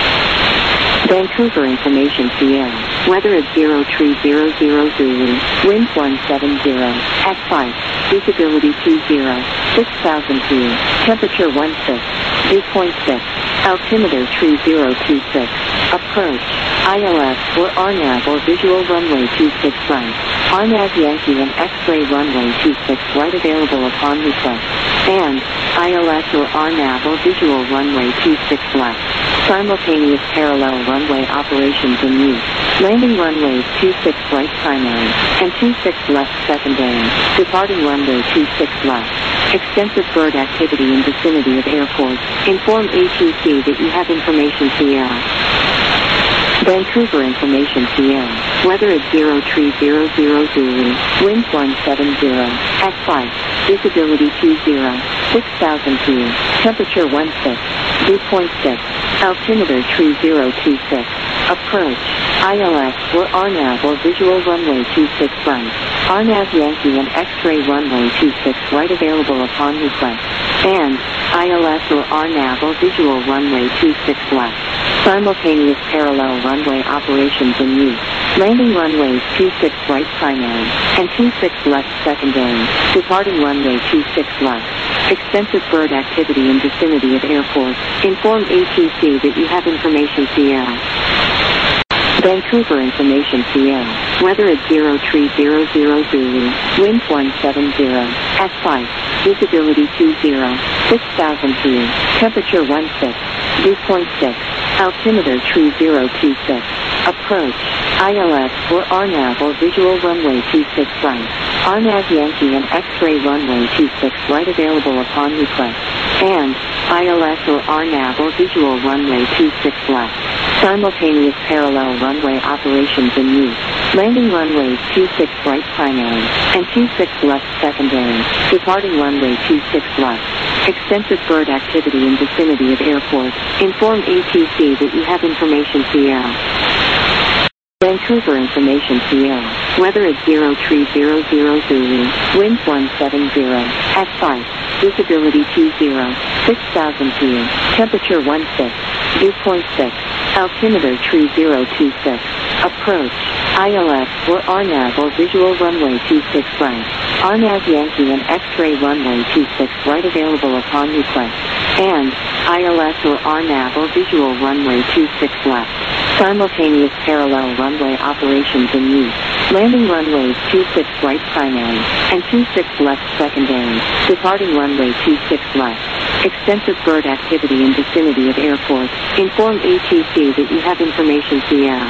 Vancouver Information Sierra. Weather at zero three zero zero Zulu. Wind one seven zero. At five. Visibility two zero. six thousand view. Temperature one six. Dew point six. Altimeter three zero two six. Approach. I L S or R N A V or visual runway two six right. R N A V Yankee and X-ray runway two six right available upon request. And I L S or R N A V or visual runway two six left. Simultaneous parallel runway operations in use. Landing runways two six right primary and two six left secondary. Departing runway two six left. Extensive bird activity in vicinity of airport. Inform A T C that you have information Sierra. Vancouver Information Sierra. Weather at zero three zero zero Zulu. Winds one seven zero. At five. Visibility two zero. six thousand feet. Temperature one six. Dew point six. Altimeter three zero two six. Approach. I L S or R NAV or Visual Runway two six right. R NAV Yankee and X-Ray Runway two six right available upon request. And I L S or R NAV or Visual Runway two six left. Simultaneous parallel runway operations in use. Landing runways two six right primary and two six left secondary. Departing runway two six left. Extensive bird activity in vicinity of airport. Inform A T C that you have information Sierra. Vancouver Information Sierra. Weather at zero three zero zero Zulu. Winds one seven zero. At five. Visibility two zero. six thousand feet. Temperature one six. Dew point six. Altimeter three zero two six. Approach. I L S or R NAV or Visual Runway two six right. R NAV Yankee and X-Ray Runway two six right available upon request. And I L S or R NAV or Visual Runway two six left. Simultaneous parallel runway operations in use. Landing runways two six right primary and two six left secondary. Departing runway two six left. Extensive bird activity in vicinity of airport. Inform A T C that you have information Sierra. Vancouver Information Sierra. Weather at zero three zero zero Zulu. Winds one seven zero. At five. Visibility two zero. six thousand feet. Temperature one six. Dew point six. Altimeter three zero two six. Approach. I L S or R NAV or Visual Runway two six right. R NAV Yankee and X-Ray Runway two six right available upon request. And I L S or R NAV or Visual Runway two six left. Simultaneous parallel runway operations in use. Landing runways two six right primary and two six left secondary. Departing runway two six left. Extensive bird activity in vicinity of airport. Inform A T C that you have information Sierra.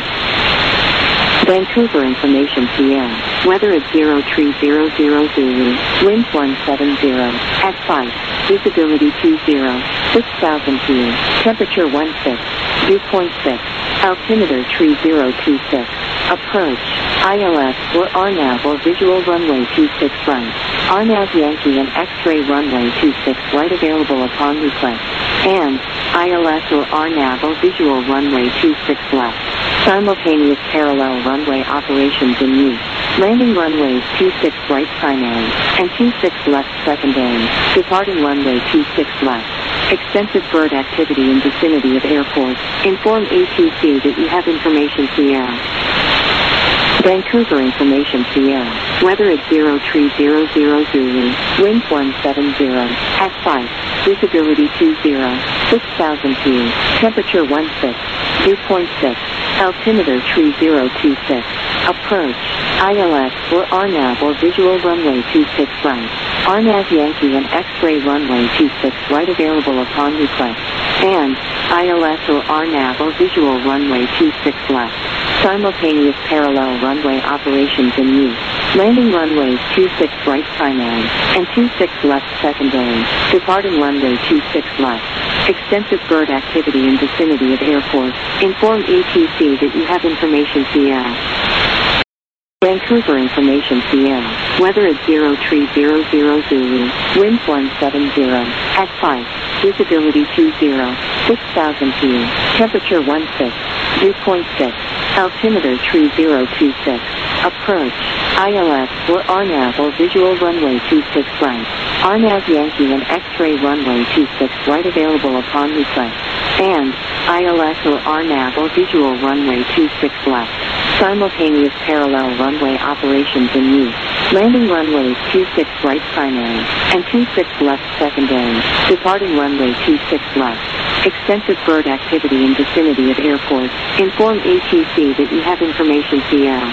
Vancouver Information Sierra. Weather at zero three zero zero Zulu. Winds one seven zero. At five. Visibility two zero. six thousand feet. Temperature one six. Dew point six. Altimeter three zero two six. Approach. I L S or R NAV or Visual Runway two six right. R NAV Yankee and X-Ray Runway two six right available upon request. And I L S or R NAV or Visual Runway two six left. Simultaneous parallel runway operations in use. Landing runways two six right primary and two six left secondary. Departing runway two six left. Extensive bird activity in vicinity of airport. Inform A T C that you have information Sierra. Vancouver Information Sierra. Weather at zero three zero zero Zulu. Winds one seven zero. At five. Visibility two zero. six thousand feet. Temperature one six. Dew point six. Altimeter three zero two six. Approach. I L S or R NAV or Visual Runway two six right. R NAV Yankee and X-Ray Runway two six right available upon request. And I L S or R NAV or Visual Runway two six left. Simultaneous parallel runway operations in use. Landing runways two six right primary and two six left secondary. Departing runway two six left. Extensive bird activity in vicinity of airport. Inform A T C that you have information Sierra. Vancouver Information Sierra. Weather at zero three zero zero Zulu. Winds one seven zero. At five. Visibility two zero. six thousand feet. Temperature one six. Dew point six. Altimeter three zero two six. Approach. I L S or R NAV or Visual Runway two six right. R NAV Yankee and X-Ray Runway two six right available upon request. And I L S or R NAV or Visual Runway two six left. Simultaneous parallel runway operations in use. Landing runways two six right primary and two six left secondary. Departing runway two six left. Extensive bird activity in vicinity of airport. Inform A T C that you have information Sierra.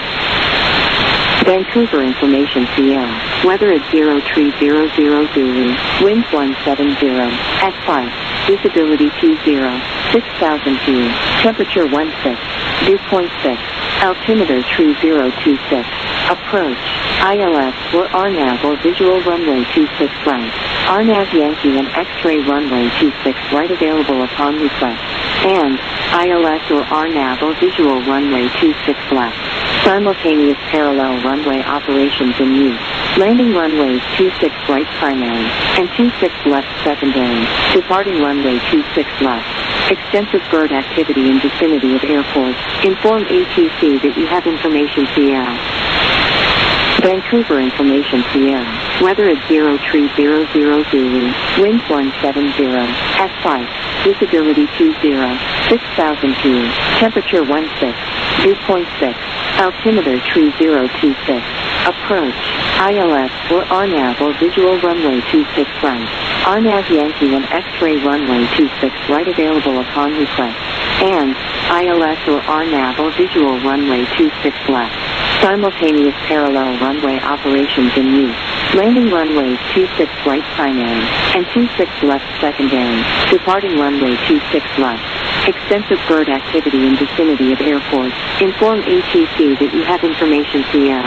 Vancouver Information Sierra. Weather at zero three zero zero Zulu. Winds one seven zero. At five. Visibility two zero. six thousand feet. Temperature one six. Dew point six. Altimeter three zero two six. Approach. I L S or R NAV or visual runway two six right. R NAV Yankee and X-ray runway two six right available upon request. And I L S or R NAV or visual runway two six left. Simultaneous parallel runway operations in use. Landing runways two six right primary and two six left secondary. Departing runway two six left. Extensive bird activity in vicinity of airport. Inform A T C that you have information Sierra. Vancouver Information Sierra. Weather at zero three zero zero Zulu. Wind one seven zero. F five. Visibility two zero. six thousand feet. Temperature one six. Dew point six. Altimeter three zero two six. Approach. I L S or R NAV or visual runway two six right. R NAV Yankee and X-ray runway two six right available upon request. And I L S or R NAV or visual runway two six left. Simultaneous parallel runway operations in use. Landing runways two six right primary and two six left secondary. Departing runway two six left. Extensive bird activity in vicinity of airport. Inform A T C that you have information Sierra.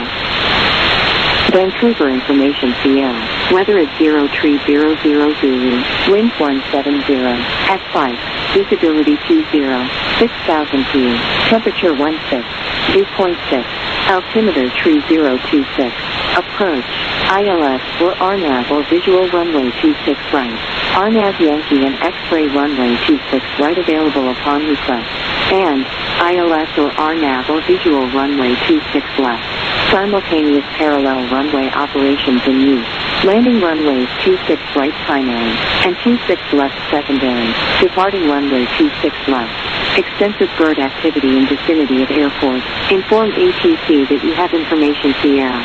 Vancouver Information Sierra. Weather at zero three zero zero Zulu. Wind one seven zero. F five. Visibility two zero. six thousand feet. Temperature one six. Dew point six. Altimeter three zero two six. Approach. I L S or R NAV or visual runway two six right. R NAV Yankee and X-ray runway two six right available upon request. And I L S or R NAV or visual runway two six left. Simultaneous parallel runway operations in use. Landing runways two six right primary and two six left secondary. Departing runway two six left. Extensive bird activity in vicinity of airport. Inform A T C that you have information Sierra.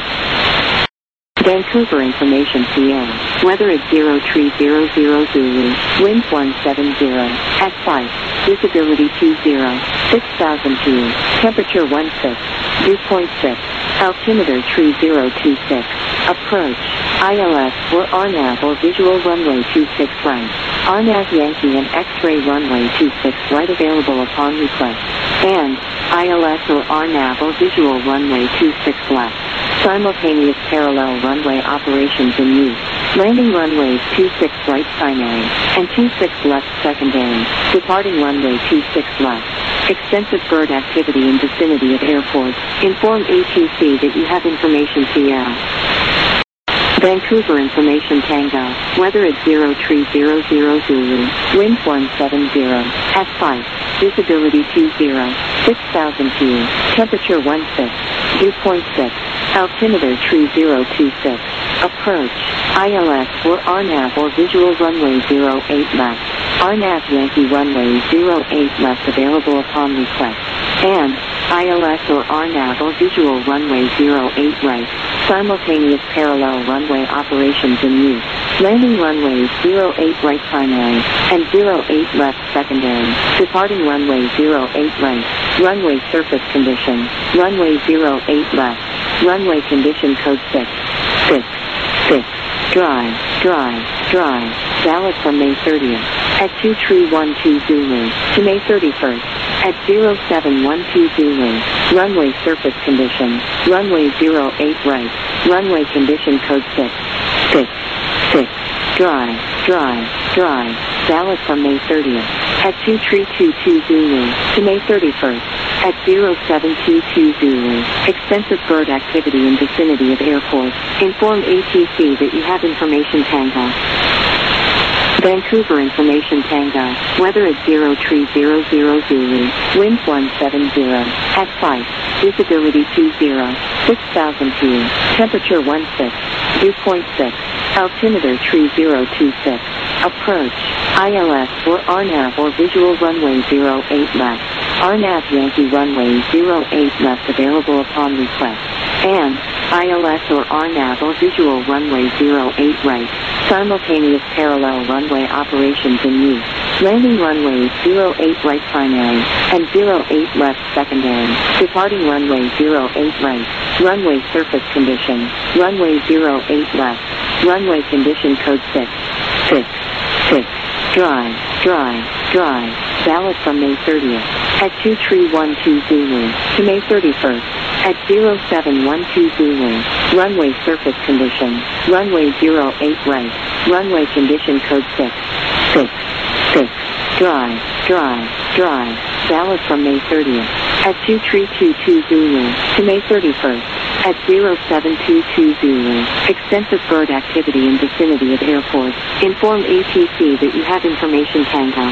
Vancouver Information Sierra. Weather at zero three zero zero Zulu. Wind one seven zero. F five. Visibility two zero. six thousand feet. Temperature one six. Dew point six. Altimeter three zero two six. Approach. I L S or R NAV or visual runway two six right. R NAV Yankee and X-ray runway two six right available upon request. And I L S or R NAV or visual runway two six left. Simultaneous parallel runway operations in use. Landing runways two six right primary and two six left secondary. Departing runway two six left. Extensive bird activity in vicinity of airport. Inform A T C that you have information Sierra. Vancouver Information Tango. Weather at zero three zero zero Zulu. Wind one seven zero. F five. Visibility two zero. six thousand feet. Temperature one six. Dew point six. Altimeter three zero two six. Approach. I L S or R NAV or visual runway zero eight left. R NAV Yankee runway zero eight left available upon request. And I L S or R NAV or visual runway zero eight right. Simultaneous parallel runway operations in use. Landing runways zero eight right primary and zero eight left secondary. Departing runway zero eight right. Runway surface condition. Runway zero eight left. Runway condition code six. six. six. Dry. Dry. Dry. Valid from May thirtieth. At two three one two Zulu. To May thirty-first. At zero seven one two Zulu. Runway surface condition. Runway zero eight right. Runway condition code six. six. six. Dry. Dry. Dry. Valid from May thirtieth. At two three two two Zulu. To May thirty-first. At zero seven two two Zulu. Extensive bird activity in vicinity of airport. Inform A T C that you have information Tango. Vancouver Information Tango. Weather at zero three zero zero Zulu. Wind one seven zero. F five. Visibility two zero. six thousand feet. Temperature one six. Dew point six. Altimeter three zero two six. Approach. I L S or R NAV or visual runway zero eight left. R NAV Yankee runway zero eight left available upon request. And I L S or R NAV or visual runway zero eight right. Simultaneous parallel runway operations in use. Landing runways zero eight right primary and zero eight left secondary. Departing runway zero eight right. Runway surface condition. Runway zero eight left. Runway condition code six. six. six. Dry. Dry. Dry. valid from May thirtieth, at two three one two Zulu, to May thirty-first, at zero seven one two Zulu, runway surface condition, runway zero eight right, runway condition code six, six, six, dry, dry, dry, valid from May thirtieth, at two three two two Zulu, to May thirty-first, at zero seven two two Zulu, extensive bird activity in vicinity of airport, inform A T C that you have information Tango.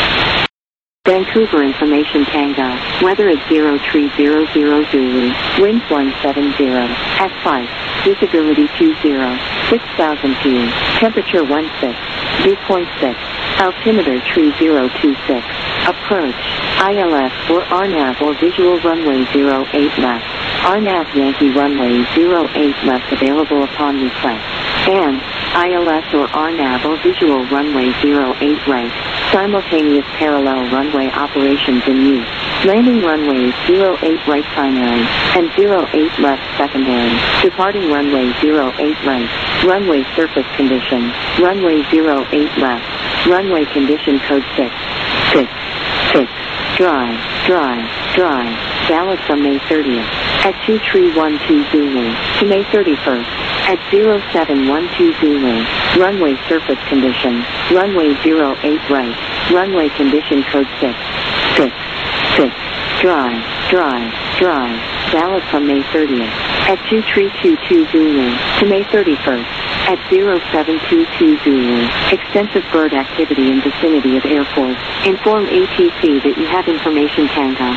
Vancouver Information Tango, weather at zero three zero zero Zulu, winds one seven zero, at five, visibility two zero, six thousand feet, temperature one six, dew point six, altimeter three zero two six, approach, I L S or R NAV or visual runway zero eight left, R NAV Yankee runway zero eight left available upon request, and I L S or R NAV or visual runway zero eight right, simultaneous parallel runway operations in use, landing runways zero eight right primary, and zero eight left secondary, departing runway zero eight right, runway surface condition, runway zero eight left, runway condition code six, six, six, dry, dry, dry, valid from May thirtieth, at two three one two Zulu, to May thirty-first, at zero seven one two Zulu, runway surface condition, runway zero eight right, runway condition code six, six, six, dry, dry, dry, valid from May thirtieth, at two three two two Zulu, to May thirty-first, at zero seven two two Zulu, extensive bird activity in vicinity of airport, inform A T C that you have information Tango.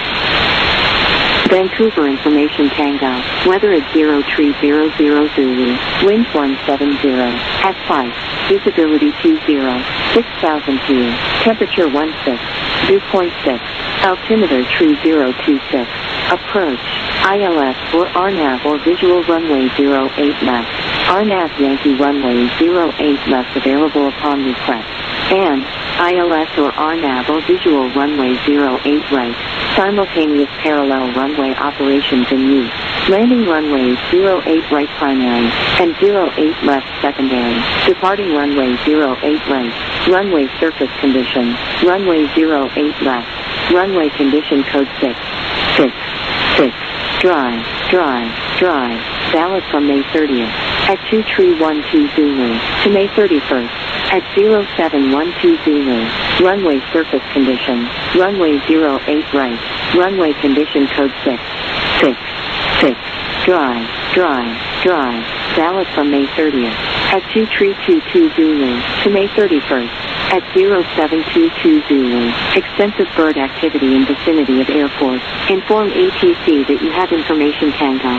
Vancouver Information Tango, weather at zero three zero zero Zulu, winds one seven zero, at five, visibility two zero, six thousand feet, temperature one six, dew point six, altimeter three zero two six, approach, I L S or R NAV or visual runway zero eight left, R NAV Yankee runway zero eight left available upon request, and I L S or R NAV or visual runway zero eight right, simultaneous parallel runway operations in use, landing runways zero eight right primary, and zero eight left secondary, departing runway zero eight right, runway surface condition, runway zero eight left, runway condition code six, six, six, dry, dry, dry, valid from May thirtieth, at two three one two Zulu, to May thirty-first, at zero seven one two Zulu, runway surface condition, runway zero eight right, runway condition code six, six, six, dry, dry, dry, valid from May thirtieth, at two three two two Zulu, to May thirty-first, at zero seven two two Zulu, extensive bird activity in vicinity of airport, inform A T C that you have information Tango.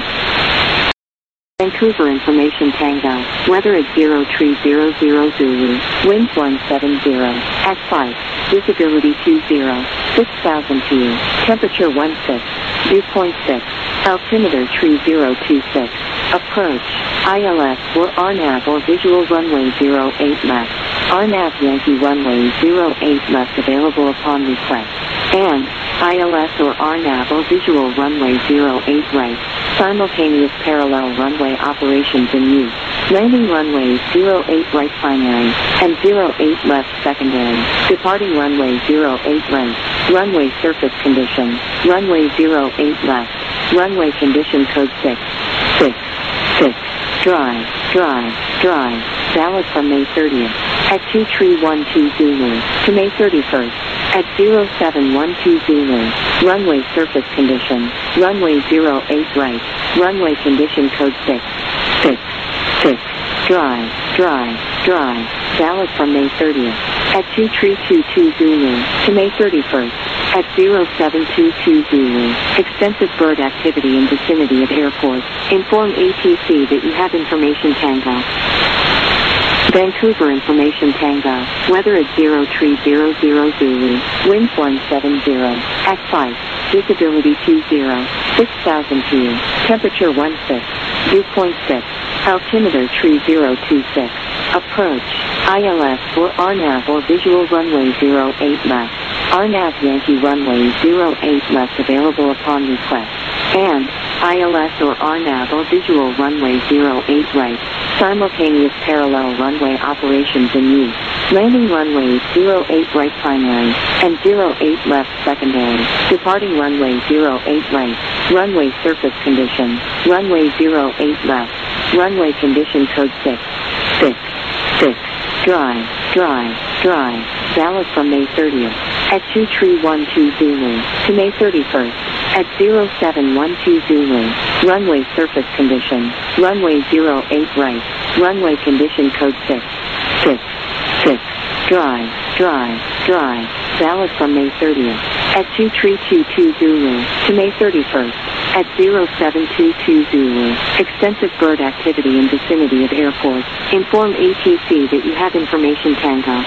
Vancouver Information Tango, weather at zero three zero zero Zulu, winds one seven zero, at five, visibility two zero, six thousand feet, temperature one six, dew point six, altimeter three zero two six, approach, I L S or R NAV or visual runway zero eight left, R NAV Yankee runway zero eight left available upon request, and I L S or R NAV or visual runway zero eight right, simultaneous parallel runway operations in use, landing runways zero eight right primary, and zero eight left secondary, departing runway zero eight right, runway surface condition, runway zero eight left, runway condition code six, six, six, dry, dry, dry, valid from May thirtieth, at two three one two Zulu, to May thirty-first, at zero seven one two Zulu, runway surface condition, runway zero eight right, runway condition code six, six, six, dry, dry, dry, valid from May thirtieth, at two three two two Zulu, to May thirty-first, at zero seven two two Zulu, extensive bird activity in vicinity of airport, inform A T C that you have information Tango. Vancouver Information Tango, weather at zero three zero zero Zulu, winds one seven zero, at five, visibility two zero, six thousand feet, temperature one six, dew point six, altimeter three zero two six, approach, I L S or R NAV or visual runway zero eight left, R NAV Yankee runway zero eight left available upon request, and I L S or R NAV or visual runway zero eight right. Simultaneous parallel runway operations in use. Landing runways zero eight right primary and zero eight left secondary. Departing runway zero eight right. Runway surface condition. Runway zero eight left. Runway condition code six. six. six. Dry. Dry. Dry. Valid from May thirtieth. At two three one two Zulu to May thirty-first. At zero seven one two Zulu. Runway surface condition. Runway zero eight right. Runway condition code six. six. six. Dry. Dry. Dry. Valid from May thirtieth. At two three two two Zulu to May thirty-first. At zero seven two two Zulu. Extensive bird activity in vicinity of airport. Inform A T C that you have information Tango.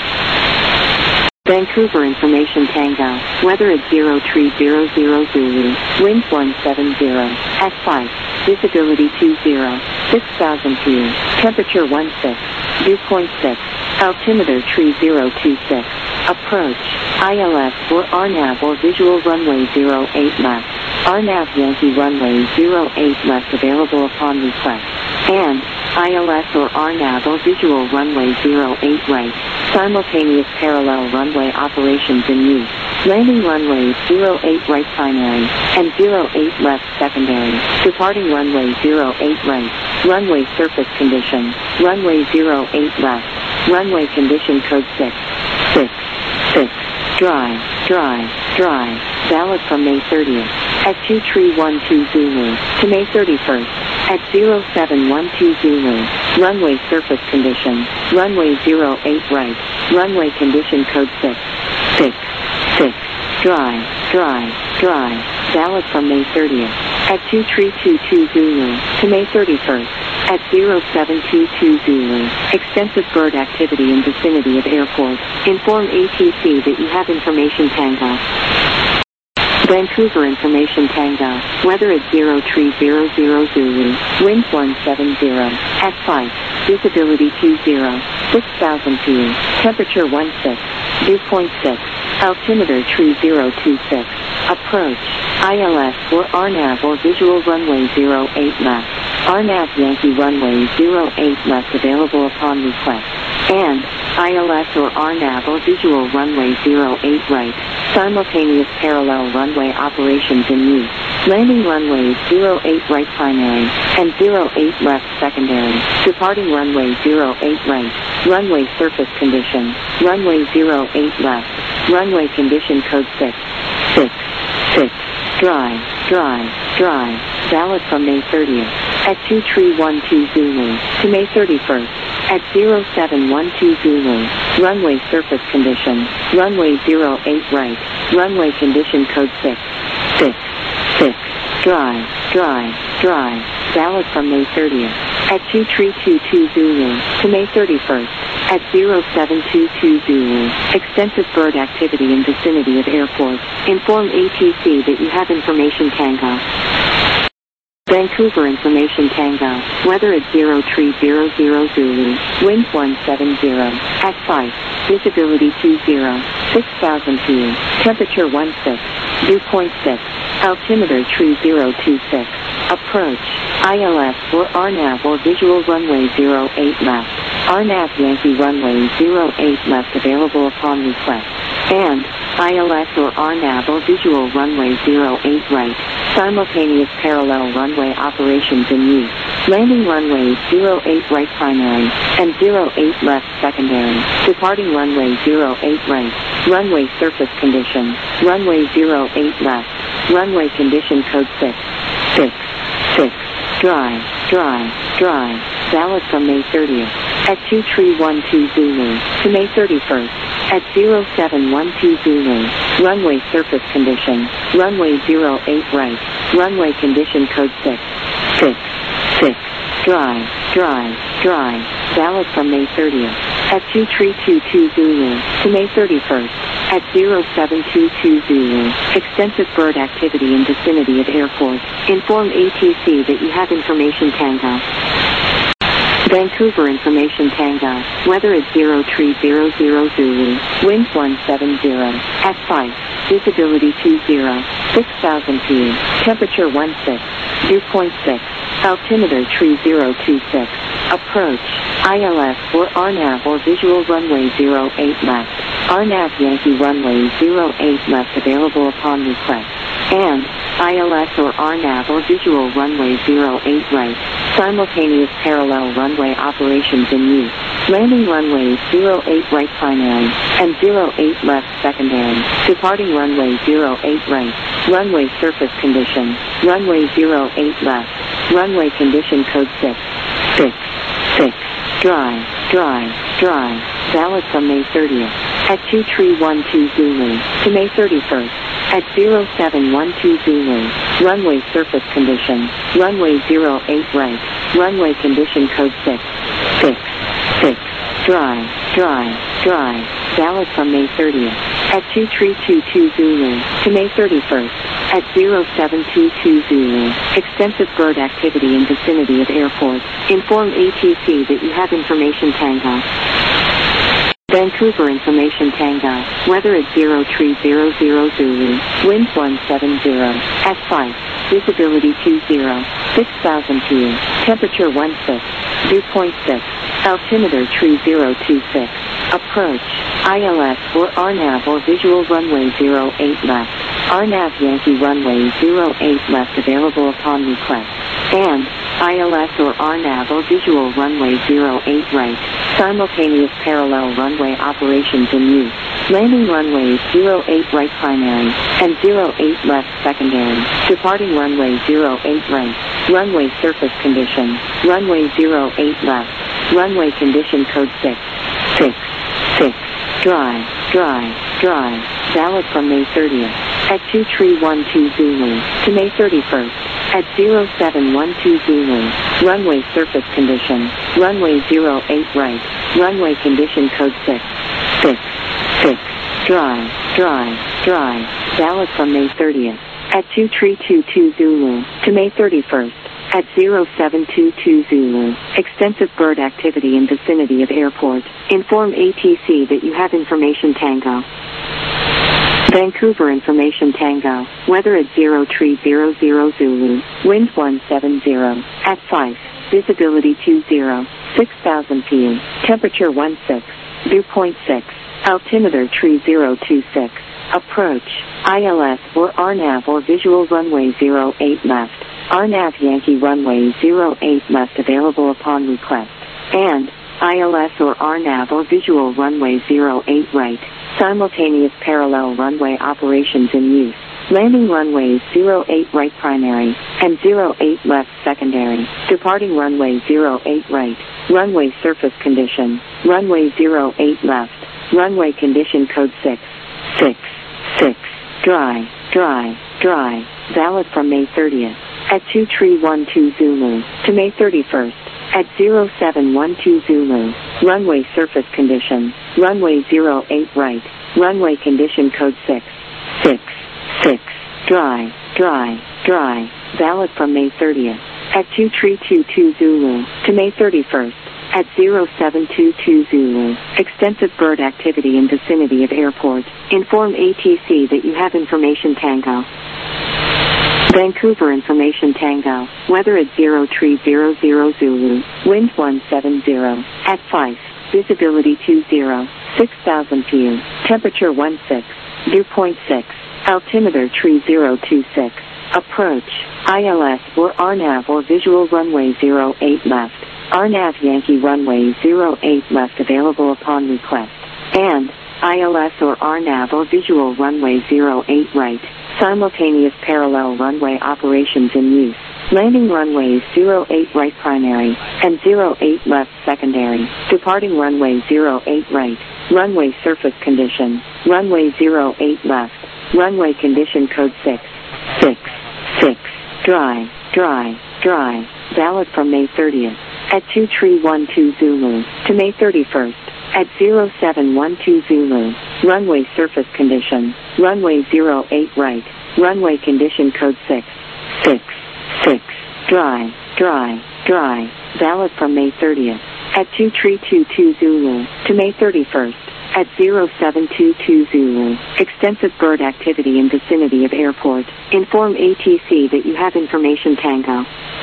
Vancouver Information Tango. Weather at zero three zero zero Zulu. Wind one seven zero. At five. Visibility two zero. six thousand feet. Temperature one six. Dew point six. Altimeter three zero two six. Approach. I L S or R NAV or visual runway zero eight left. R NAV Yankee runway zero eight left available upon request. And I L S or R NAV or visual runway zero eight right. Simultaneous parallel runway operations in use. Landing runways zero eight right primary and zero eight left secondary. Departing runway zero eight right. Runway surface condition. Runway zero eight left. Runway condition code six. six. six. Dry. Dry. Dry. Valid from May thirtieth. At two three one two Zulu to May thirty-first. At zero seven one two Zulu. Runway surface condition. Runway zero eight right. Runway condition code six. six. six. Dry. Dry. Dry. Valid from May thirtieth. At two three two two Zulu to May thirty-first. At zero seven two two Zulu. Extensive bird activity in vicinity of airport. Inform A T C that you have information Tango. Vancouver Information Tango. Weather at zero three zero zero Zulu. Wind one seven zero. At five. Visibility two zero. six thousand feet. Temperature one six. Dew point six. Altimeter three zero two six. Approach. I L S or R NAV or visual runway zero eight left. R NAV Yankee runway zero eight left available upon request. And I L S or R NAV or visual runway zero eight right. Simultaneous parallel runway operations in use. Landing runways zero eight right primary and zero eight left secondary. Departing runway zero eight right. Runway surface condition. Runway zero eight left. Runway condition code six. six. six. Dry. Dry. Dry. Valid from May thirtieth. At two three one two Zulu to May thirty-first. At zero seven one two Zulu. Runway surface condition. Runway zero eight right. Runway condition code six. six. six. Dry. Dry. Dry. Valid from May thirtieth. At two three two two Zulu to May thirty-first. At zero seven two two Zulu. Extensive bird activity in vicinity of airport. Inform A T C that you have information Tango. Vancouver Information Tango. Weather at zero three zero zero Zulu. Wind one seven zero. At five. Visibility two zero. six thousand feet. Temperature one six. Dew point six. Altimeter three zero two six. Approach. I L S or R NAV or visual runway zero eight left. R NAV Yankee runway zero eight left available upon request. And I L S or R NAV or visual runway zero eight right. Simultaneous parallel runway operations in use. Landing runways zero eight right primary and zero eight left secondary. Departing runway zero eight right. Runway surface condition. Runway zero eight left. Runway condition code six. six. six. Dry. Dry. Dry. Valid from May thirtieth. At two three one two Zulu to May thirty-first. At zero seven one two Zulu. Runway surface condition. Runway zero eight right. Runway condition code six. six. six. Dry. Dry. Dry. Valid from May thirtieth. At two three two two Zulu to May thirty-first. At zero seven two two Zulu. Extensive bird activity in vicinity of airport. Inform A T C that you have information Tango. Vancouver Information Tango, weather at zero three zero zero Zulu, winds one seven zero, at five, visibility two zero, six thousand feet, temperature one six, dew point six, altimeter three zero two six, approach, I L S or R NAV or visual runway zero eight left, R NAV Yankee runway zero eight left available upon request, and I L S or R NAV or visual runway zero eight right, simultaneous parallel runway operations in use, landing runways zero eight right primary, and zero eight left secondary, departing runway zero eight right, runway surface condition, runway zero eight left, runway condition code six, six, six, dry, dry, dry, valid from May thirtieth, at two three one two Zulu, to May thirty-first, at zero seven one two Zulu, runway surface condition, runway zero eight right, runway condition code six, six, six, dry, dry, dry, valid from May thirtieth, at two three two two Zulu, to May thirty-first, at zero seven two two Zulu, extensive bird activity in vicinity of airport, inform A T C that you have information Tango. Vancouver Information Tango, weather at zero three zero zero Zulu, winds one seven zero, at five, visibility two zero, six thousand feet, temperature one six, dew point six, altimeter three zero two six, approach, I L S or R NAV or visual runway zero eight left, R NAV Yankee runway zero eight left available upon request, and I L S or R NAV or visual runway zero eight right, simultaneous parallel runway operations in use, landing runways zero eight right primary, and zero eight left secondary, departing runway zero eight right, runway surface condition, runway zero eight left, runway condition code six, six, six, dry, dry, dry, valid from May thirtieth, at two three one two Zulu, to May thirty-first, at zero seven one two Zulu, runway surface condition, runway zero eight right, runway condition code six, six, six, dry, dry, dry, valid from May thirtieth, at two three two two Zulu, to May thirty-first, at zero seven two two Zulu, extensive bird activity in vicinity of airport, inform A T C that you have information Tango. Vancouver Information Tango, weather at zero three zero zero Zulu, wind one seven zero, at five, visibility two zero, six thousand feet, temperature one six, dew point six, altimeter three zero two six, approach, I L S or R NAV or visual runway zero eight left, R NAV Yankee runway zero eight left available upon request, and I L S or R NAV or visual runway zero eight right, simultaneous parallel runway operations in use, landing runways zero eight right primary, and zero eight left secondary, departing runway zero eight right, runway surface condition, runway zero eight left, runway condition code six, six, six, dry, dry, dry, valid from May thirtieth, at two three one two Zulu, to May thirty-first, at zero seven one two Zulu, runway surface condition, runway zero eight right, runway condition code six, six, six, dry, dry, dry, valid from May thirtieth, at two three two two Zulu, to May thirty-first, at zero seven two two Zulu, extensive bird activity in vicinity of airport, inform A T C that you have information Tango. Vancouver Information Tango, weather at zero three zero zero Zulu, wind one seven zero, at five, visibility two zero, six thousand feet, temperature one six, dew point six, altimeter three zero two six, approach, I L S or R NAV or visual runway zero eight left, R NAV Yankee runway zero eight left available upon request, and I L S or R NAV or visual runway zero eight right, simultaneous parallel runway operations in use, landing runways zero eight right primary, and zero eight left secondary, departing runway zero eight right, runway surface condition, runway zero eight left, runway condition code six, six, six, dry, dry, dry, valid from May thirtieth, at two three one two Zulu, to May thirty-first, at zero seven one two Zulu, runway surface condition, runway zero eight right, runway condition code six, six, six, dry, dry, dry, valid from May thirtieth. At two three two two Zulu to May thirty-first. At zero seven two two Zulu. Extensive bird activity in vicinity of airport. Inform A T C that you have information Tango.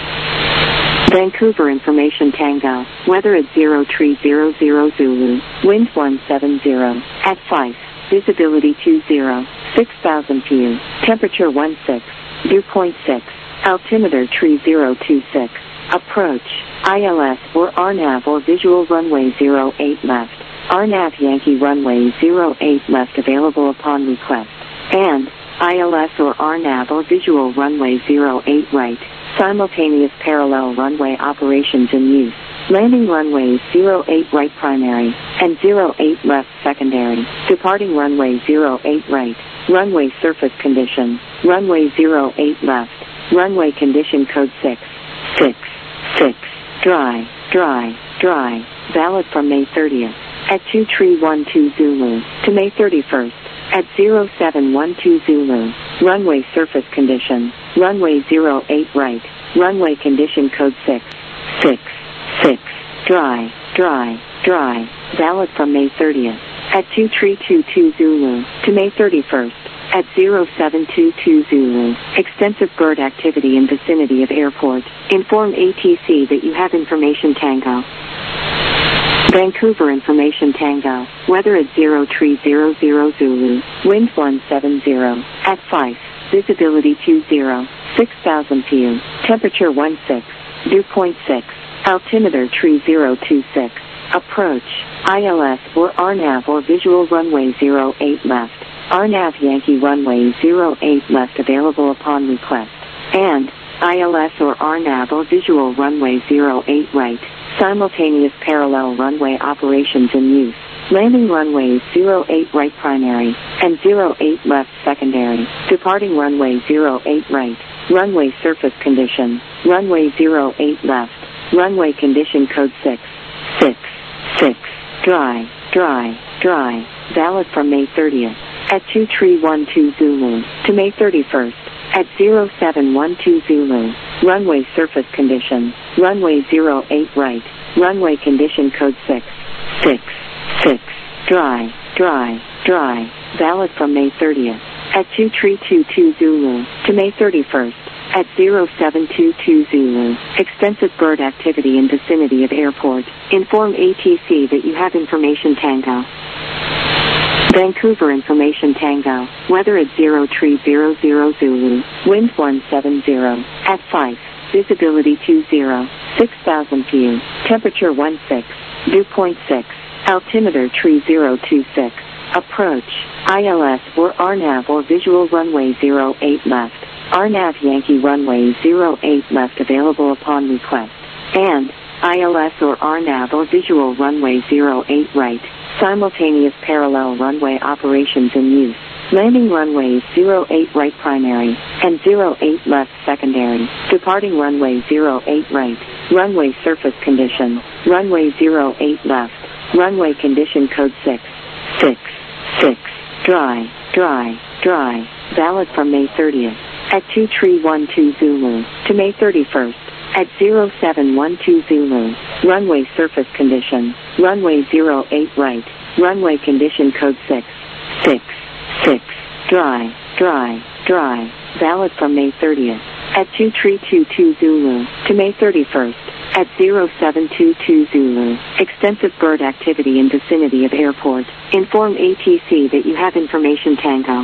Vancouver information Tango. Weather at zero three zero zero Zulu. Wind one seven zero. At five. Visibility two zero. six thousand view. Temperature one six. Dew point six. Altimeter three zero two six. Approach. I L S or R NAV or visual runway zero eight left. R NAV Yankee runway zero eight left available upon request. And I L S or R NAV or visual runway zero eight right. Simultaneous parallel runway operations in use. Landing runways zero eight right primary and zero eight left secondary. Departing runway zero eight right. Runway surface condition. Runway zero eight left. Runway condition code six. six. six. Dry. Dry. Dry. Valid from May thirtieth. At two three one two Zulu to May thirty-first. At zero seven one two Zulu. Runway surface condition. Runway zero eight right. Runway condition code six. six. six. Dry. Dry. Dry. Valid from May thirtieth. At two three two two Zulu to May thirty-first. At zero seven two two Zulu. Extensive bird activity in vicinity of airport. Inform A T C that you have information Tango. Vancouver information Tango. Weather at zero three zero zero Zulu. Wind one seven zero. At five. Visibility two zero. six thousand view. Temperature one six. Dew point six. Altimeter three zero two six. Approach. I L S or R NAV or visual runway zero eight left. R NAV Yankee runway zero eight left available upon request. And I L S or R NAV or visual runway zero eight right. Simultaneous parallel runway operations in use. Landing runways zero eight right primary and zero eight left secondary. Departing runway zero eight right. Runway surface condition. Runway zero eight left. Runway condition code six. six. six. Dry. Dry. Dry. Valid from May thirtieth. At two three one two Zulu to May thirty-first. At zero seven one two Zulu. Runway surface condition. Runway zero eight right. Runway condition code six. six. six. Dry. Dry. Dry. Valid from May thirtieth. At two three two two Zulu to May thirty-first. At zero seven two two Zulu. Extensive bird activity in vicinity of airport. Inform A T C that you have information Tango. Vancouver information Tango. Weather at zero three zero zero Zulu. Wind one seven zero. At five. Visibility two zero. six thousand view. Temperature one six. Dew point six. Altimeter three zero two six. Approach. I L S or R NAV or visual runway zero eight left. R NAV Yankee runway zero eight left available upon request. And I L S or R NAV or visual runway zero eight right. Simultaneous parallel runway operations in use. Landing runways zero eight right primary and zero eight left secondary. Departing runway zero eight right. Runway surface condition. Runway zero eight left. Runway condition code six. six. six. Dry. Dry. Dry. Valid from May thirtieth. At two three one two Zulu to May thirty-first. At zero seven one two Zulu. Runway surface condition. Runway zero eight right. Runway condition code six. six. six. Dry. Dry. Dry. Valid from May thirtieth. At two three two two Zulu to May thirty-first. At zero seven two two Zulu. Extensive bird activity in vicinity of airport. Inform A T C that you have information Tango.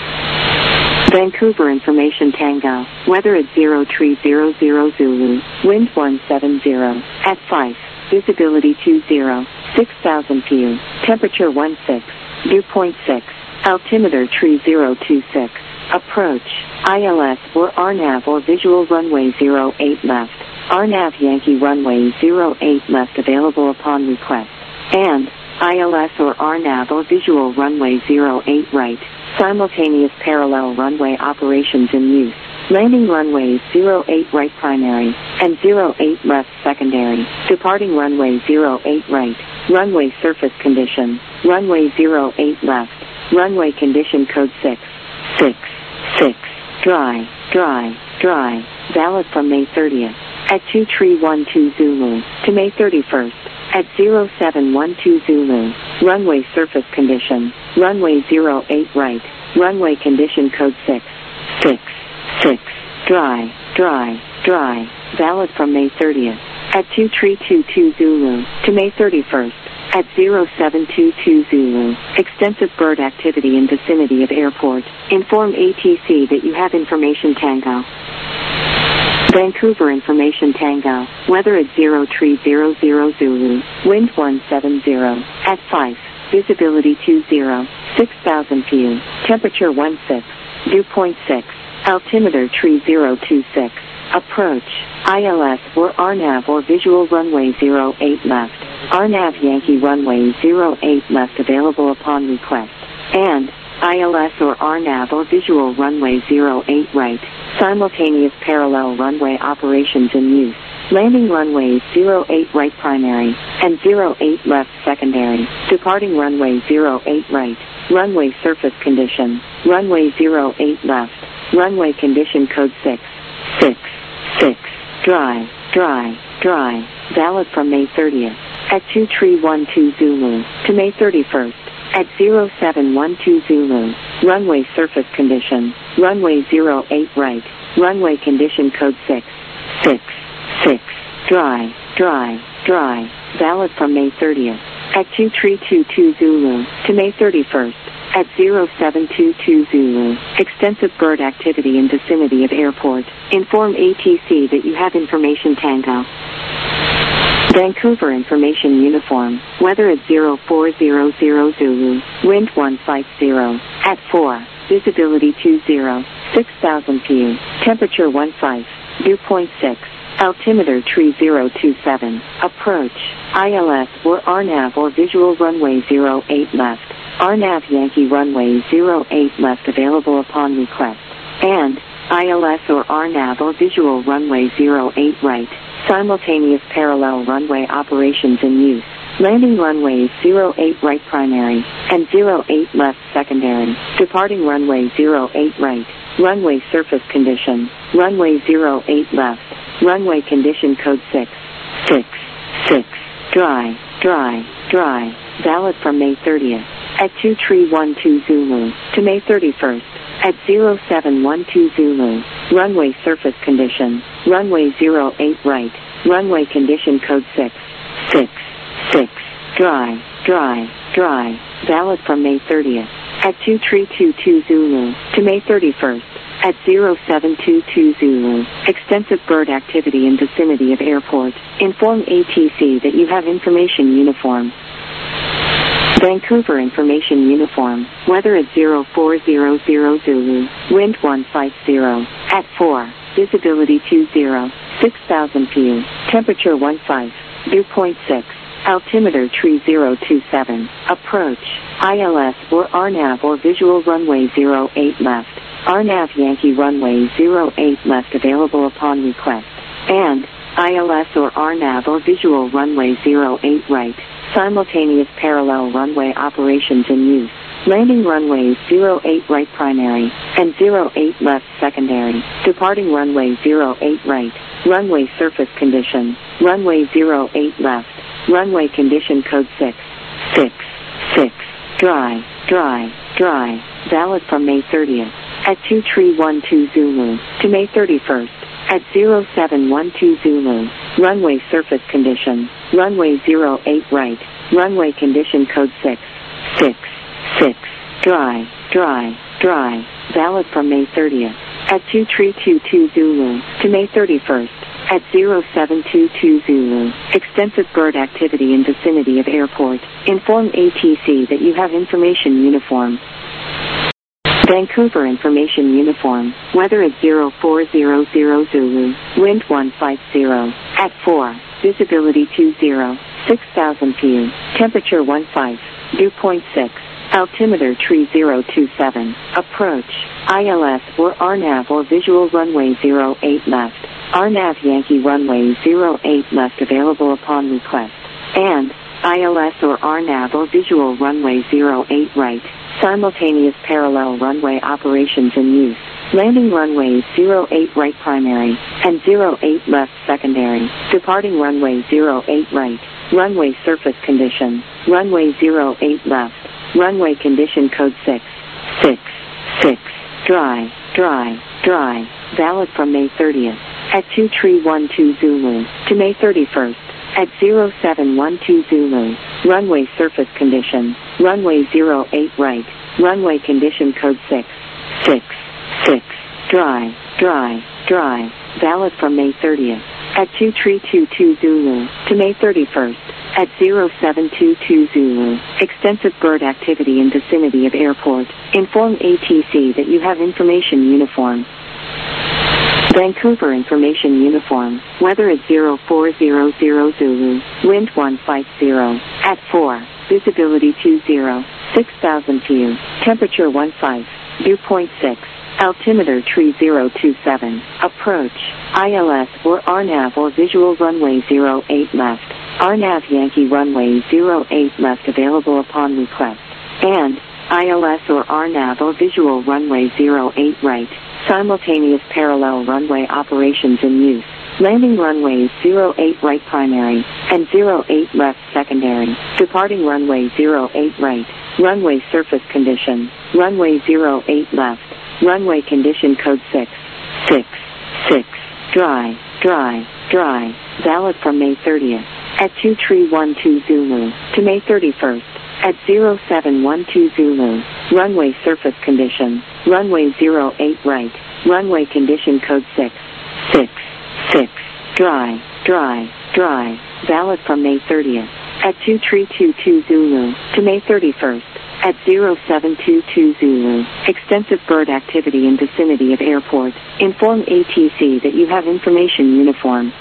Vancouver information Tango. Weather at zero three zero zero Zulu. Wind one seven zero. At five. Visibility two zero. six thousand view. Temperature one six. Dew point six. Altimeter three zero two six. Approach. I L S or R NAV or visual runway zero eight left. R NAV Yankee runway zero eight left available upon request. And I L S or R NAV or visual runway zero eight right. Simultaneous parallel runway operations in use. Landing runways zero eight right primary and zero eight left secondary. Departing runway zero eight right. Runway surface condition. Runway zero eight left. Runway condition code six. six. six. Dry. Dry. Dry. Valid from May thirtieth. at two three one two Zulu to May thirty-first at zero seven one two Zulu. Runway surface condition, runway zero eight right, runway condition code six six six, dry, dry, dry, valid from May thirtieth at two three two two Zulu to May thirty-first at zero seven two two Zulu. Extensive bird activity in vicinity of airport. Inform A T C that you have information Tango. Vancouver information Tango. Weather at zero three zero zero Zulu. Wind one seven zero. At five. Visibility two zero. six thousand view. Temperature one six. Dew point six. Altimeter three zero two six. Approach. I L S or R NAV or visual runway zero eight left. R NAV Yankee runway zero eight left available upon request. And I L S or R NAV or visual runway zero eight right. Simultaneous parallel runway operations in use. Landing runways zero eight right primary and zero eight left secondary. Departing runway zero eight right. Runway surface condition. Runway zero eight left. Runway condition code six six six. Dry, dry, dry. Valid from May thirtieth at two three one two Zulu to May thirty-first at zero seven one two Zulu. Runway surface condition. Runway zero eight right. Runway condition code six six six. Dry, dry, dry. Valid from May thirtieth at two three two two Zulu to May thirty-first at zero seven two two Zulu. Extensive bird activity in vicinity of airport. Inform A T C that you have information Tango. Vancouver information uniform. Weather at zero four zero zero Zulu. Wind one five zero. At four. Visibility two zero. six thousand view. Temperature one five. Dew point six. Altimeter three zero two seven. Approach. I L S or R NAV or visual runway zero eight left. R NAV Yankee runway zero eight left available upon request. And I L S or R NAV or visual runway zero eight right. Simultaneous parallel runway operations in use. Landing runways zero eight right primary and zero eight left secondary. Departing runway zero eight right. Runway surface condition. Runway zero eight left. Runway condition code six six six. Dry, dry, dry. Valid from May thirtieth at two three one two Zulu to May thirty-first at zero seven one two Zulu. Runway surface condition. Runway zero eight right. Runway condition code six six six. Dry, dry, dry. Valid from May thirtieth at two three two two Zulu to May thirty-first at zero seven two two Zulu. Extensive bird activity in vicinity of airport. Inform A T C that you have information uniform. Vancouver information uniform. Weather at zero four zero zero Zulu. Wind one five zero. At four. Visibility two zero. six thousand view. Temperature one five. Dew point six. Altimeter three zero two seven. Approach. I L S or R NAV or visual runway zero eight left. R NAV Yankee runway zero eight left available upon request. And I L S or R NAV or visual runway zero eight right. Simultaneous parallel runway operations in use. Landing runways zero eight right primary and zero eight left secondary. Departing runway zero eight right. Runway surface condition. Runway zero eight left. Runway condition code six six six. Dry, dry, dry. Valid from May thirtieth at two three one two Zulu to May thirty-first at zero seven one two Zulu. Runway surface condition. Runway zero eight right. Runway condition code six six six. Dry, dry, dry. Valid from May thirtieth at two three two two Zulu to May thirty-first at zero seven two two Zulu. Extensive bird activity in vicinity of airport. Inform A T C that you have information uniform. Vancouver information uniform. Weather at zero four zero zero Zulu. Wind one five zero. At four. Visibility two zero. six thousand view. Temperature one five. Dew point six. Altimeter three zero two seven. Approach. I L S or R NAV or visual runway zero eight left. R NAV Yankee runway zero eight left available upon request. And I L S or R NAV or visual runway zero eight right. Simultaneous parallel runway operations in use. Landing runways zero eight right primary, and zero eight left secondary. Departing runway zero eight right. Runway surface condition. Runway zero eight left. Runway condition code six. six. six. Dry, dry, dry. Valid from May thirtieth. At two three one two Zulu to May thirty-first. At zero seven one two Zulu. Runway surface condition. Runway zero eight right. Runway condition code six. six. six. Dry, dry, dry. Valid from May thirtieth. At two three two two Zulu to May thirty-first. At zero seven two two Zulu. Extensive bird activity in vicinity of airport. Inform A T C that you have information uniform. Vancouver information uniform. Weather at zero four zero zero Zulu. Wind one five zero. At four. Visibility two zero. six thousand view. Temperature one five. Dew point six. Altimeter three zero two seven. Approach. I L S or R NAV or visual runway zero eight left. R NAV Yankee runway zero eight left available upon request. And I L S or R NAV or visual runway zero eight right. Simultaneous parallel runway operations in use. Landing runways zero eight right primary and zero eight left secondary. Departing runway zero eight right. Runway surface condition. Runway zero eight left. Runway condition code six. six. six. Dry, dry, dry. Valid from May thirtieth. At two three one two Zulu to May thirty-first. At zero seven one two Zulu. Runway surface condition. Runway zero eight right. Runway condition code six. six. six. Dry, dry, dry. Valid from May thirtieth. At two three two two Zulu to May thirty-first. At zero seven two two Zulu. Extensive bird activity in vicinity of airport. Inform A T C that you have information uniform.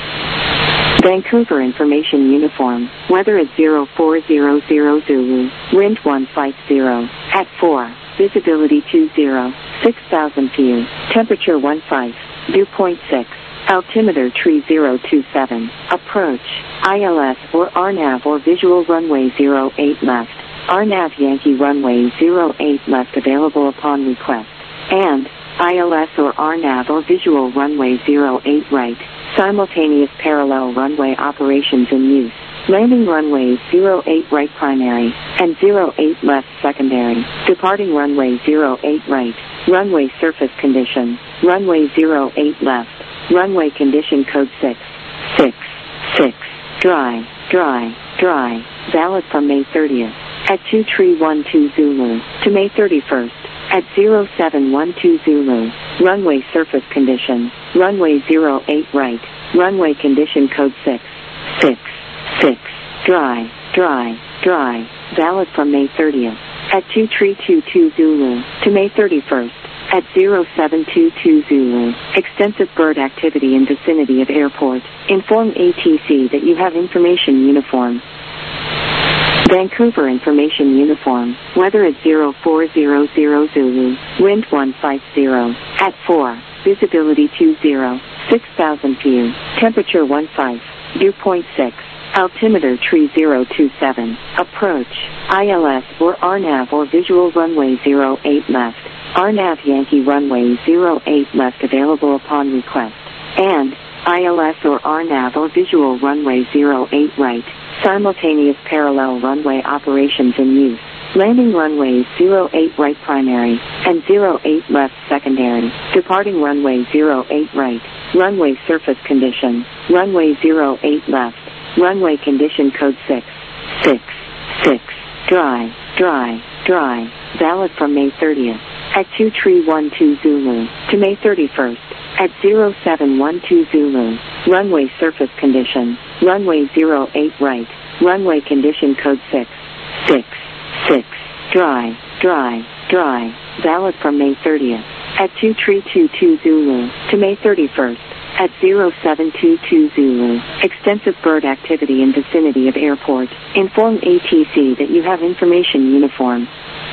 Vancouver information uniform. Weather at zero four zero zero Zulu. Wind one five zero. At four. Visibility two zero. six thousand view. Temperature one five. Dew point six. Altimeter three zero two seven. Approach. I L S or R NAV or visual runway zero eight left. R NAV Yankee runway zero eight left available upon request. And I L S or R NAV or visual runway zero eight right. Simultaneous parallel runway operations in use. Landing runways zero eight right primary and zero eight left secondary. Departing runway zero eight right. Runway surface condition. Runway zero eight left. Runway condition code six. six. six. Dry, dry, dry. Valid from May thirtieth. At two three one two Zulu to May thirty-first. At zero seven one two Zulu. Runway surface condition. Runway zero eight right. Runway condition code six. six. six. Dry, dry, dry. Valid from May thirtieth. At two three two two Zulu to May thirty-first. At zero seven two two Zulu. Extensive bird activity in vicinity of airport. Inform A T C that you have information uniform. Vancouver information uniform. Weather at zero four zero zero Zulu. Wind one five zero. At four. Visibility two zero. six thousand view. Temperature one five. Dew point six. Altimeter three zero two seven. Approach. I L S or R NAV or visual runway zero eight left. R NAV Yankee runway zero eight left available upon request. And I L S or R NAV or visual runway zero eight right. Simultaneous parallel runway operations in use. Landing runways zero eight right primary and zero eight left secondary. Departing runway zero eight right. Runway surface condition. Runway zero eight left. Runway condition code six. six. six. Dry, dry, dry. Valid from May thirtieth. At two three one two Zulu to May thirty-first. At zero seven one two Zulu. Runway surface condition. Runway zero eight right. Runway condition code six. six. six. Dry, dry, dry. Valid from May thirtieth. At two three two two Zulu to May thirty-first. At zero seven two two Zulu. Extensive bird activity in vicinity of airport. Inform A T C that you have information uniform.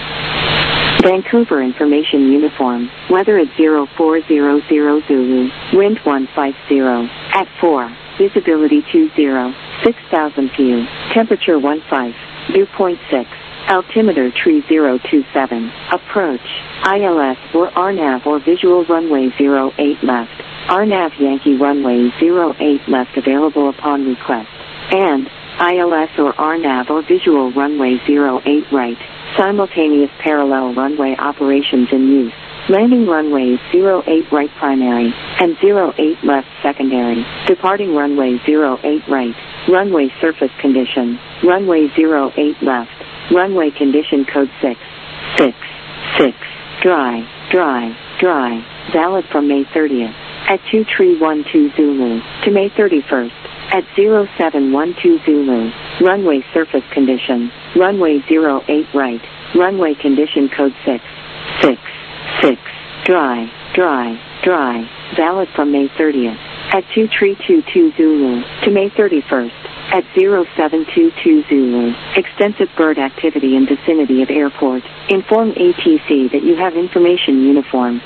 Vancouver information uniform. Weather at zero four zero zero Zulu. Wind one five zero. At four. Visibility two zero. six thousand view. Temperature one five. Dew point six. altimeter tree zero two seven, approach, I L S or R NAV or visual runway zero eight left, R NAV Yankee runway zero eight left available upon request, and I L S or R NAV or visual runway zero eight right, simultaneous parallel runway operations in use. Landing runways zero eight right primary, and zero eight left secondary, departing runway zero eight right, runway surface condition, runway zero eight left, runway condition code six, six, six, dry, dry, dry, valid from May thirtieth, at two three one two Zulu, to May thirty-first, at zero seven one two Zulu, runway surface condition, runway zero eight right, runway condition code six, six, six, dry, dry, dry, valid from May thirtieth, at two three two two Zulu, to May thirty-first, at zero seven two two Zulu, extensive bird activity in vicinity of airport, inform A T C that you have information uniform.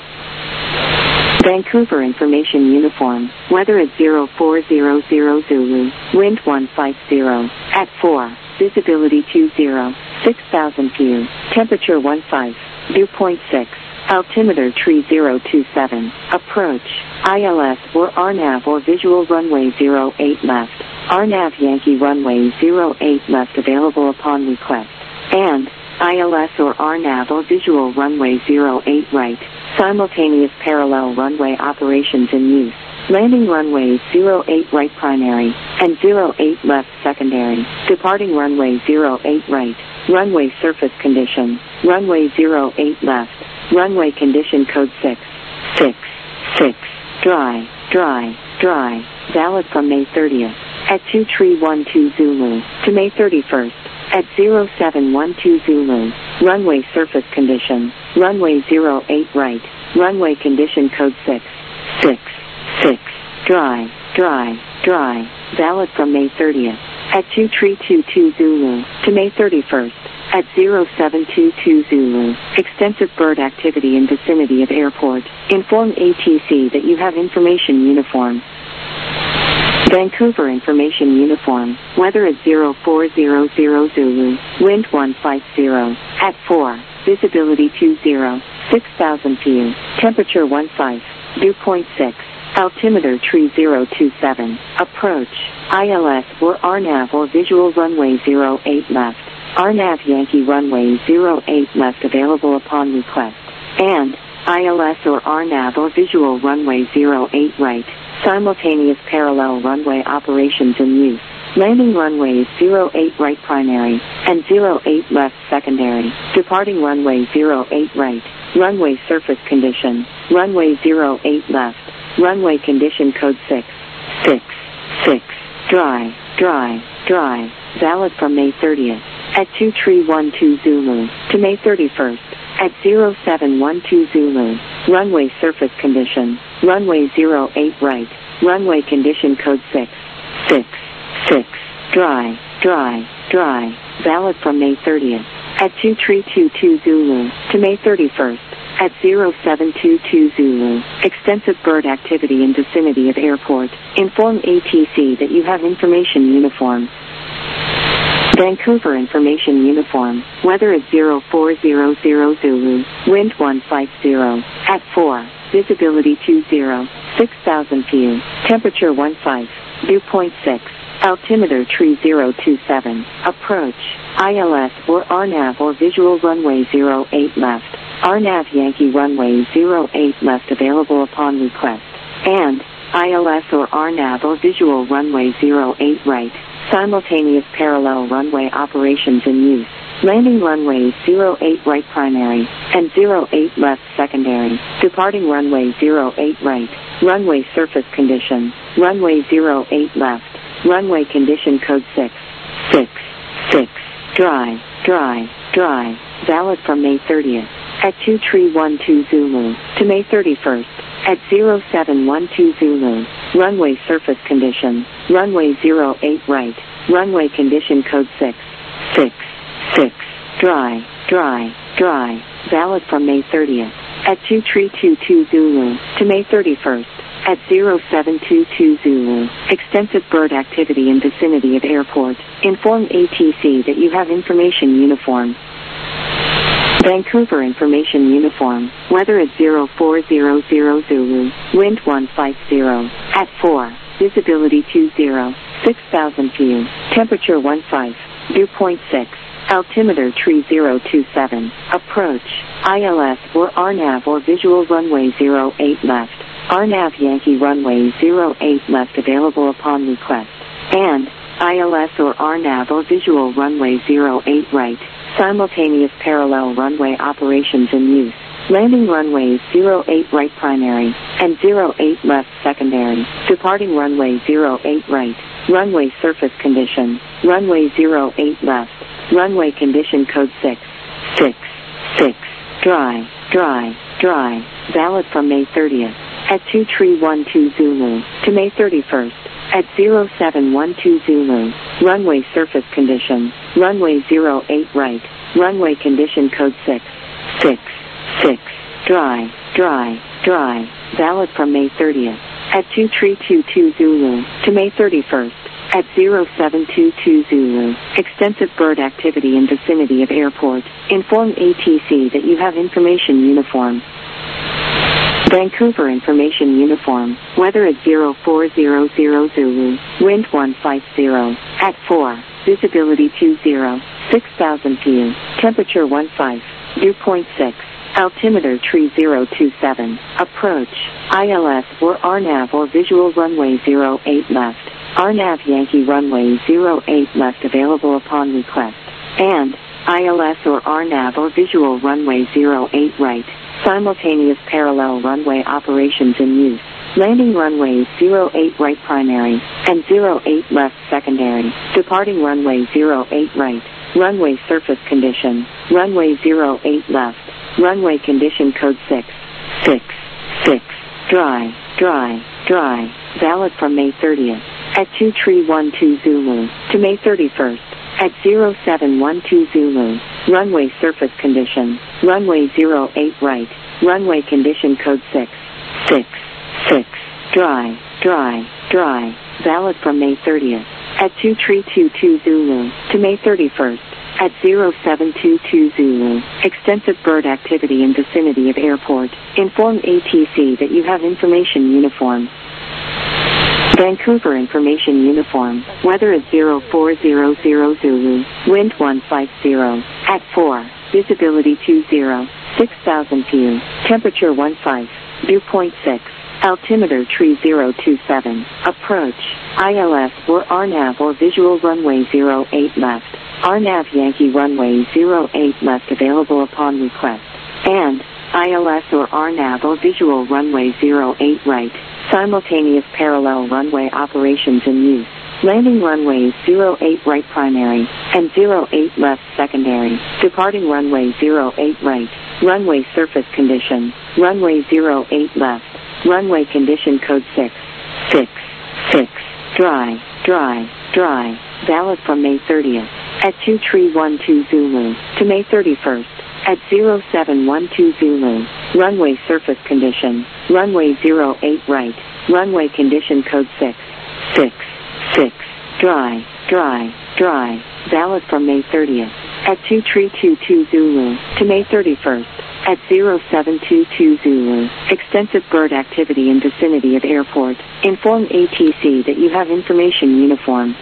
Vancouver information uniform, weather at zero four zero zero Zulu, wind one five zero, at four, visibility two zero, six thousand view, temperature one five, dew point six, altimeter tree zero two seven, approach, I L S or R NAV or visual runway zero eight left, R NAV Yankee runway zero eight left available upon request, and I L S or R NAV or visual runway zero eight right, simultaneous parallel runway operations in use. Landing runways zero eight right primary, and zero eight left secondary, departing runway zero eight right, runway surface condition, runway zero eight left, runway condition code six, six, six, dry, dry, dry, valid from May thirtieth, at two three one two Zulu, to May thirty-first, at zero seven one two Zulu, runway surface condition, runway zero eight right, runway condition code six, six, six, dry, dry, dry, valid from May thirtieth, at two three two two Zulu, to May thirty-first, at zero seven two two Zulu, extensive bird activity in vicinity of airport, inform A T C that you have information uniform. Vancouver information uniform, weather at zero four zero zero Zulu, wind one five zero, at four, visibility two zero, six thousand view, temperature one five, dew point six, altimeter tree zero two seven, approach, I L S or R NAV or visual runway zero eight left, R NAV Yankee runway zero eight left available upon request, and I L S or R NAV or visual runway zero eight right, simultaneous parallel runway operations in use. Landing runways zero eight right primary, and zero eight left secondary, departing runway zero eight right, runway surface condition, runway zero eight left, runway condition code six, six, six, dry, dry, dry, valid from May thirtieth, at two three one two Zulu, to May thirty-first, at zero seven one two Zulu, runway surface condition, runway zero eight right, runway condition code six, six, six, dry, dry, dry, valid from May thirtieth, at two three two two Zulu, to May thirty-first, at zero seven two two Zulu, extensive bird activity in vicinity of airport, inform A T C that you have information uniform. Vancouver information uniform, weather at zero four zero zero Zulu, wind one five zero, at four, visibility two zero, six thousand view, temperature one five, dew point six, altimeter tree zero two seven, approach, I L S or R NAV or visual runway zero eight left, R NAV Yankee runway zero eight left available upon request, and I L S or R NAV or visual runway zero eight right, simultaneous parallel runway operations in use. Landing runways zero eight right primary, and zero eight left secondary, departing runway zero eight right, runway surface condition, runway zero eight left, runway condition code six, six, six, dry, dry, dry, valid from May thirtieth, at two three one two Zulu, to May thirty-first, at zero seven one two Zulu, runway surface condition, runway zero eight right, runway condition code six, six, six, dry, dry, dry, valid from May thirtieth, at two three two two Zulu, to May thirty-first, at zero seven two two Zulu. Extensive bird activity in vicinity of airport. Inform A T C that you have information uniform. Vancouver Information Uniform. Weather at zero four zero zero Zulu. Wind one five zero. At four. Visibility two zero. six thousand view. Temperature one five. Dew point six. Altimeter tree zero two seven. Approach. I L S or R NAV or visual runway zero eight left. R NAV Yankee runway zero eight left available upon request. And I L S or R NAV or visual runway zero eight right. Simultaneous parallel runway operations in use. Landing runways zero eight right primary and zero eight left secondary. Departing runway zero eight right. Runway surface condition. Runway zero eight left. Runway condition code six. six. six. Dry. Dry. Dry. Valid from May thirtieth. At two three one two Zulu. To May thirty-first. At zero seven one two Zulu. Runway surface condition. Runway zero eight right. Runway condition code six. six. six. Dry. Dry. Dry. Valid from May thirtieth. At two three two two Zulu. To May thirty-first. At zero seven two two Zulu. Extensive bird activity in vicinity of airport. Inform A T C that you have information uniform. Vancouver Information Uniform. Weather at zero four zero zero Zulu. Wind one five zero. At four. Visibility two zero. six thousand view. Temperature one five. Dew point six. Altimeter tree zero two seven. Approach. I L S or R NAV or visual runway zero eight left. R NAV Yankee runway zero eight left available upon request. And I L S or R NAV or visual runway zero eight right. Simultaneous parallel runway operations in use. Landing runways zero eight right primary and zero eight left secondary. Departing runway zero eight right. Runway surface condition. Runway zero eight left. Runway condition code six. six. six. Dry. Dry. Dry. Valid from May thirtieth. At two three one two Zulu. To May thirty-first. At zero seven one two Zulu. Runway surface condition. Runway zero eight right. Runway condition code six. six. six. Dry. Dry. Dry. Valid from May thirtieth. At two three two two Zulu. To May thirty-first. At zero seven two two Zulu. Extensive bird activity in vicinity of airport. Inform A T C that you have information uniform. Vancouver Information Uniform. Weather at zero four zero zero Zulu. Wind one five zero. At four. Visibility two zero. six thousand view. Temperature one five. Dew point six. Altimeter tree zero two seven. Approach. I L S or R NAV or visual runway zero eight left. R NAV Yankee runway zero eight left available upon request. And I L S or R NAV or visual runway zero eight right. Simultaneous parallel runway operations in use. Landing runways zero eight right primary and zero eight left secondary. Departing runway zero eight right. Runway surface condition. Runway zero eight left. Runway condition code six. six. six. Dry. Dry. Dry. Valid from May thirtieth. At two three one two Zulu. To May thirty-first. At zero seven one two Zulu. Runway surface condition. Runway zero eight right. Runway condition code six. six. six. Dry. Dry. Dry. Valid from May thirtieth. At two three two two Zulu. To May thirty-first. At zero seven two two Zulu. Extensive bird activity in vicinity of airport. Inform A T C that you have information uniform.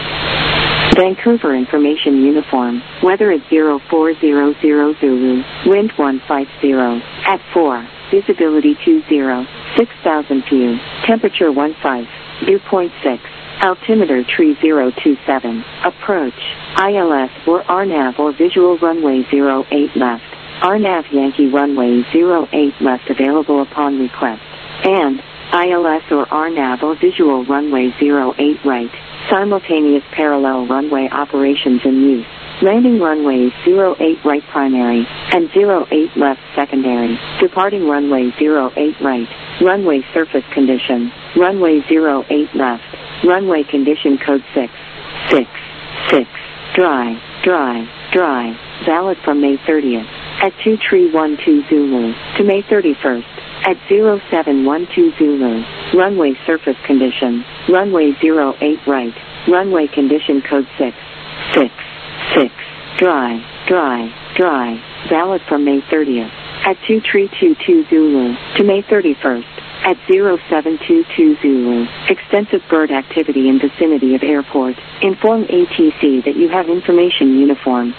Vancouver Information Uniform. Weather at zero four zero zero Zulu. Wind one five zero. At four. Visibility two zero. six thousand view. Temperature one five. Dew point six. Altimeter tree zero two seven. Approach. I L S or R NAV or visual runway zero eight left. R NAV Yankee runway zero eight left available upon request. And I L S or R NAV or visual runway zero eight right. Simultaneous parallel runway operations in use. Landing runways zero eight right primary and zero eight left secondary. Departing runway zero eight right. Runway surface condition. Runway zero eight left. Runway condition code six. six. six. Dry. Dry. Dry. Valid from May thirtieth. At two three one two Zulu. To May thirty-first. at zero seven one two Zulu. Runway surface condition, runway zero eight right. Runway condition code six six six. Dry, dry, dry. Valid from May thirtieth. At two three two two Zulu to May thirty-first. At zero seven two two Zulu. Extensive bird activity in vicinity of airport. Inform A T C that you have information uniform.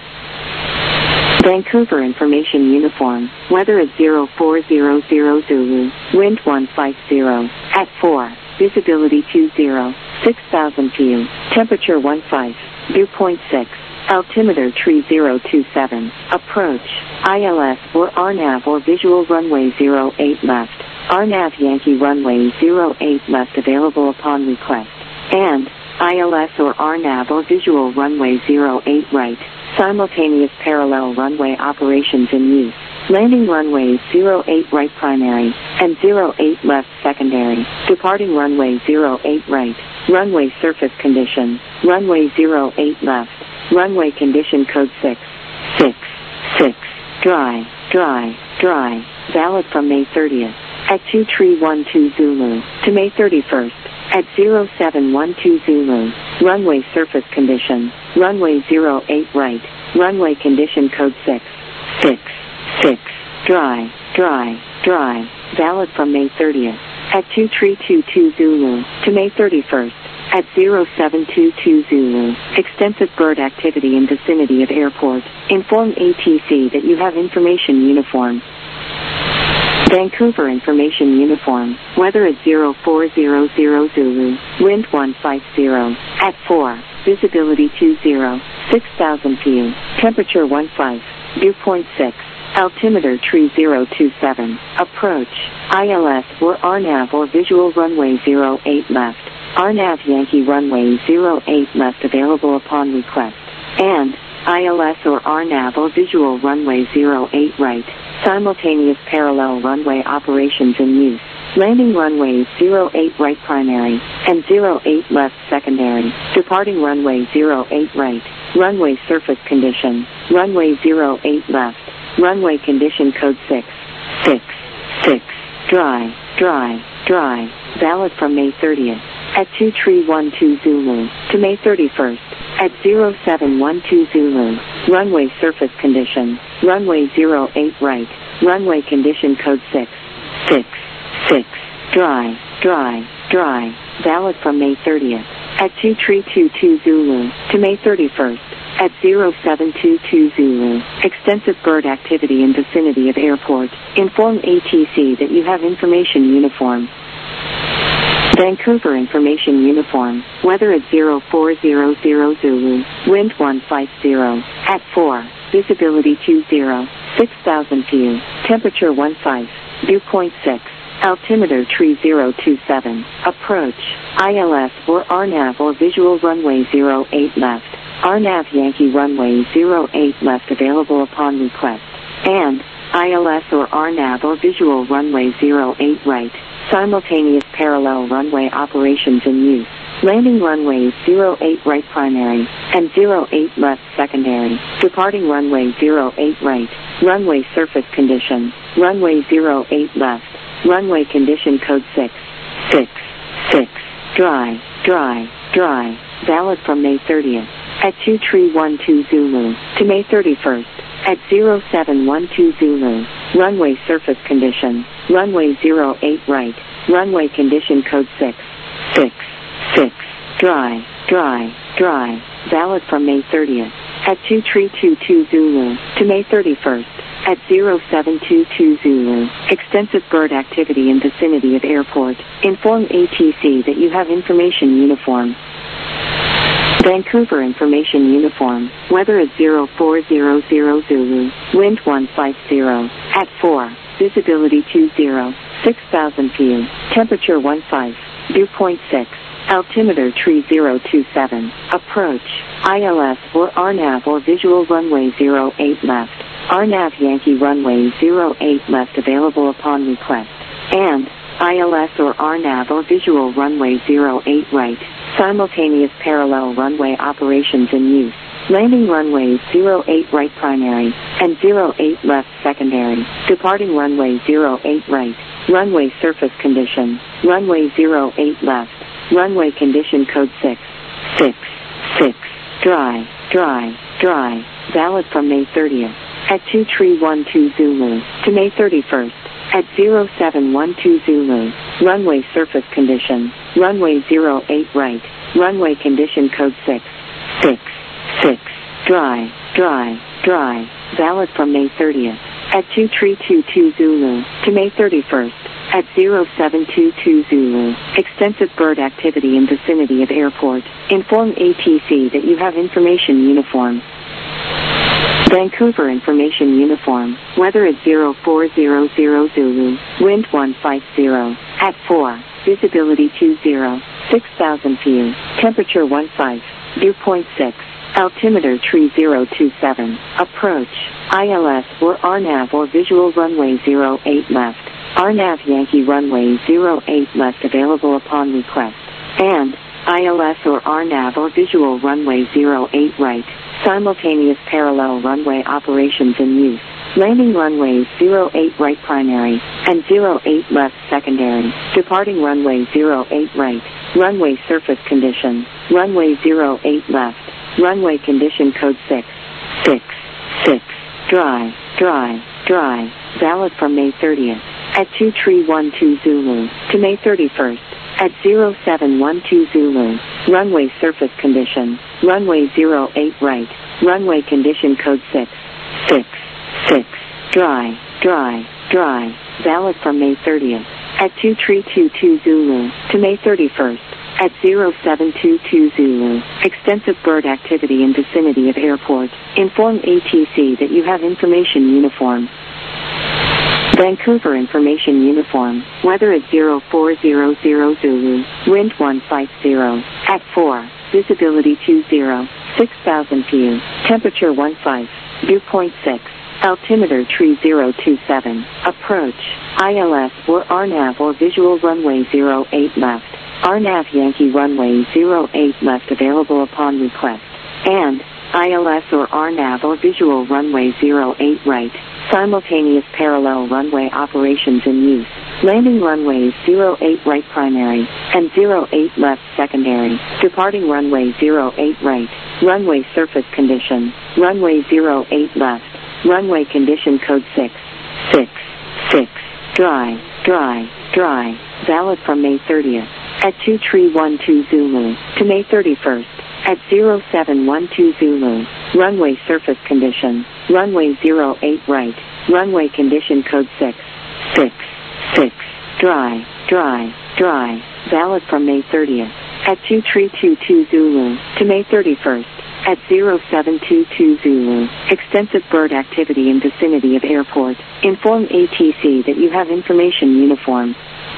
Vancouver Information Uniform. Weather at zero four zero zero Zulu. Wind one five zero. At four. Visibility two zero. six thousand view. Temperature one five. Dew point six. Altimeter three zero two seven. Approach. I L S or R NAV or visual runway zero eight left. R NAV Yankee runway zero eight left available upon request. And I L S or R NAV or visual runway zero eight right. Simultaneous parallel runway operations in use. Landing runways zero eight right primary and zero eight left secondary. Departing runway zero eight right. Runway surface condition. Runway zero eight left. Runway condition code six six six. Dry, dry, dry. Valid from May thirtieth. At two three one two Zulu to May thirty-first. At zero seven one two Zulu. Runway surface condition. Runway zero eight right. Runway condition code six six six. Dry, dry, dry. Valid from May thirtieth. At two three two two Zulu to May thirty-first. At zero seven two two Zulu. Extensive bird activity in vicinity of airport. Inform A T C that you have information uniform. Vancouver Information Uniform. Weather at zero four zero zero Zulu. Wind one five zero. At four. Visibility two zero. six thousand view. Temperature one five. Dew point six. Altimeter three zero two seven. Approach. I L S or R NAV or visual runway zero eight left. R NAV Yankee runway zero eight left available upon request. And I L S or R NAV or visual runway zero eight right. Simultaneous parallel runway operations in use. Landing runways zero eight right primary and zero eight left secondary. Departing runway zero eight right. Runway surface condition. Runway zero eight left. Runway condition code six six six. Dry, dry, dry. Valid from May thirtieth. At two three one two Zulu to May thirty-first. At zero seven one two Zulu. Runway surface condition. Runway zero eight right. Runway condition code six six six. Dry, dry, dry. Valid from May thirtieth. At two three two two Zulu to May thirty-first. At zero seven two two Zulu. Extensive bird activity in vicinity of airport. Inform A T C that you have information uniform. Vancouver Information Uniform. Weather at zero four zero zero Zulu. Wind one five zero. At four. Visibility two zero. six thousand view. Temperature one five. Dew point six. Altimeter three zero two seven. Approach. I L S or R NAV or visual runway zero eight left. R NAV Yankee runway zero eight left available upon request. And I L S or R NAV or visual runway zero eight right. Simultaneous parallel runway operations in use. Landing runways zero eight right primary and zero eight left secondary. Departing runway zero eight right. Runway surface condition. Runway zero eight left. Runway condition code six six six. Dry, dry, dry. Valid from May thirtieth. At two three one two Zulu to May thirty-first. At zero seven one two Zulu. Runway surface condition. Runway zero eight right. Runway condition code six six six. Dry, dry, dry. Valid from May thirtieth. At two three two two Zulu to May thirty-first. At zero seven two two Zulu. Extensive bird activity in vicinity of airport. Inform A T C that you have information uniform. Vancouver Information Uniform. Weather at zero four zero zero Zulu. Wind one five zero. At four. Visibility two zero. six thousand view. Temperature one five. Dew point six. Altimeter three zero two seven. Approach. I L S or R NAV or visual runway zero eight left. R NAV Yankee runway zero eight left available upon request. And I L S or R NAV or visual runway zero eight right. Simultaneous parallel runway operations in use. Landing runways zero eight right primary and zero eight left secondary. Departing runway zero eight right. runway surface condition, runway zero eight left, runway condition code six, six, six, dry, dry, dry, valid from May thirtieth, at two three one two Zulu, to May thirty-first, at zero seven one two Zulu, runway surface condition, runway zero eight right, runway condition code six, six, six, dry, dry, dry, valid from May thirtieth, at two three two two Zulu, to May thirty-first, at zero seven two two Zulu, extensive bird activity in vicinity of airport, inform A T C that you have information uniform. Vancouver Information Uniform, weather at zero four zero zero Zulu, wind one five zero, at four, visibility two zero, six thousand view, temperature one five, dew point six, altimeter three zero two seven, approach, I L S or R NAV or visual runway zero eight left, R NAV Yankee runway zero eight left available upon request, and I L S or R NAV or visual runway zero eight right, simultaneous parallel runway operations in use, landing runways zero eight right primary, and zero eight left secondary, departing runway zero eight right, runway surface condition, runway zero eight left, runway condition code six, six, six, dry, dry, dry, valid from May thirtieth, at two three one two Zulu, to May thirty-first, at zero seven one two Zulu, runway surface condition, runway zero eight right, runway condition code six, six, six, dry, dry, dry, valid from May thirtieth, at two three two two Zulu, to May thirty-first, at zero seven two two Zulu, extensive bird activity in vicinity of airport, inform A T C that you have information uniform. Vancouver Information Uniform, weather at zero four zero zero Zulu, wind one five zero, at four, visibility two zero, six thousand view, temperature one five, dew point six, altimeter three zero two seven, approach, I L S or R NAV or visual runway zero eight left, R NAV Yankee runway zero eight left available upon request, and I L S or R NAV or visual runway zero eight right, simultaneous parallel runway operations in use, landing runways zero eight right primary, and zero eight left secondary, departing runway zero eight right, runway surface condition, runway zero eight left, runway condition code six, six, six, dry, dry, dry, valid from May thirtieth, at two three one two Zulu, to May thirty-first, at zero seven one two Zulu, runway surface condition, runway zero eight right, runway condition code six, six, six, dry, dry, dry, valid from May thirtieth, at two three two two Zulu, to May thirty-first, at zero seven two two Zulu, extensive bird activity in vicinity of airport, inform A T C that you have information uniform.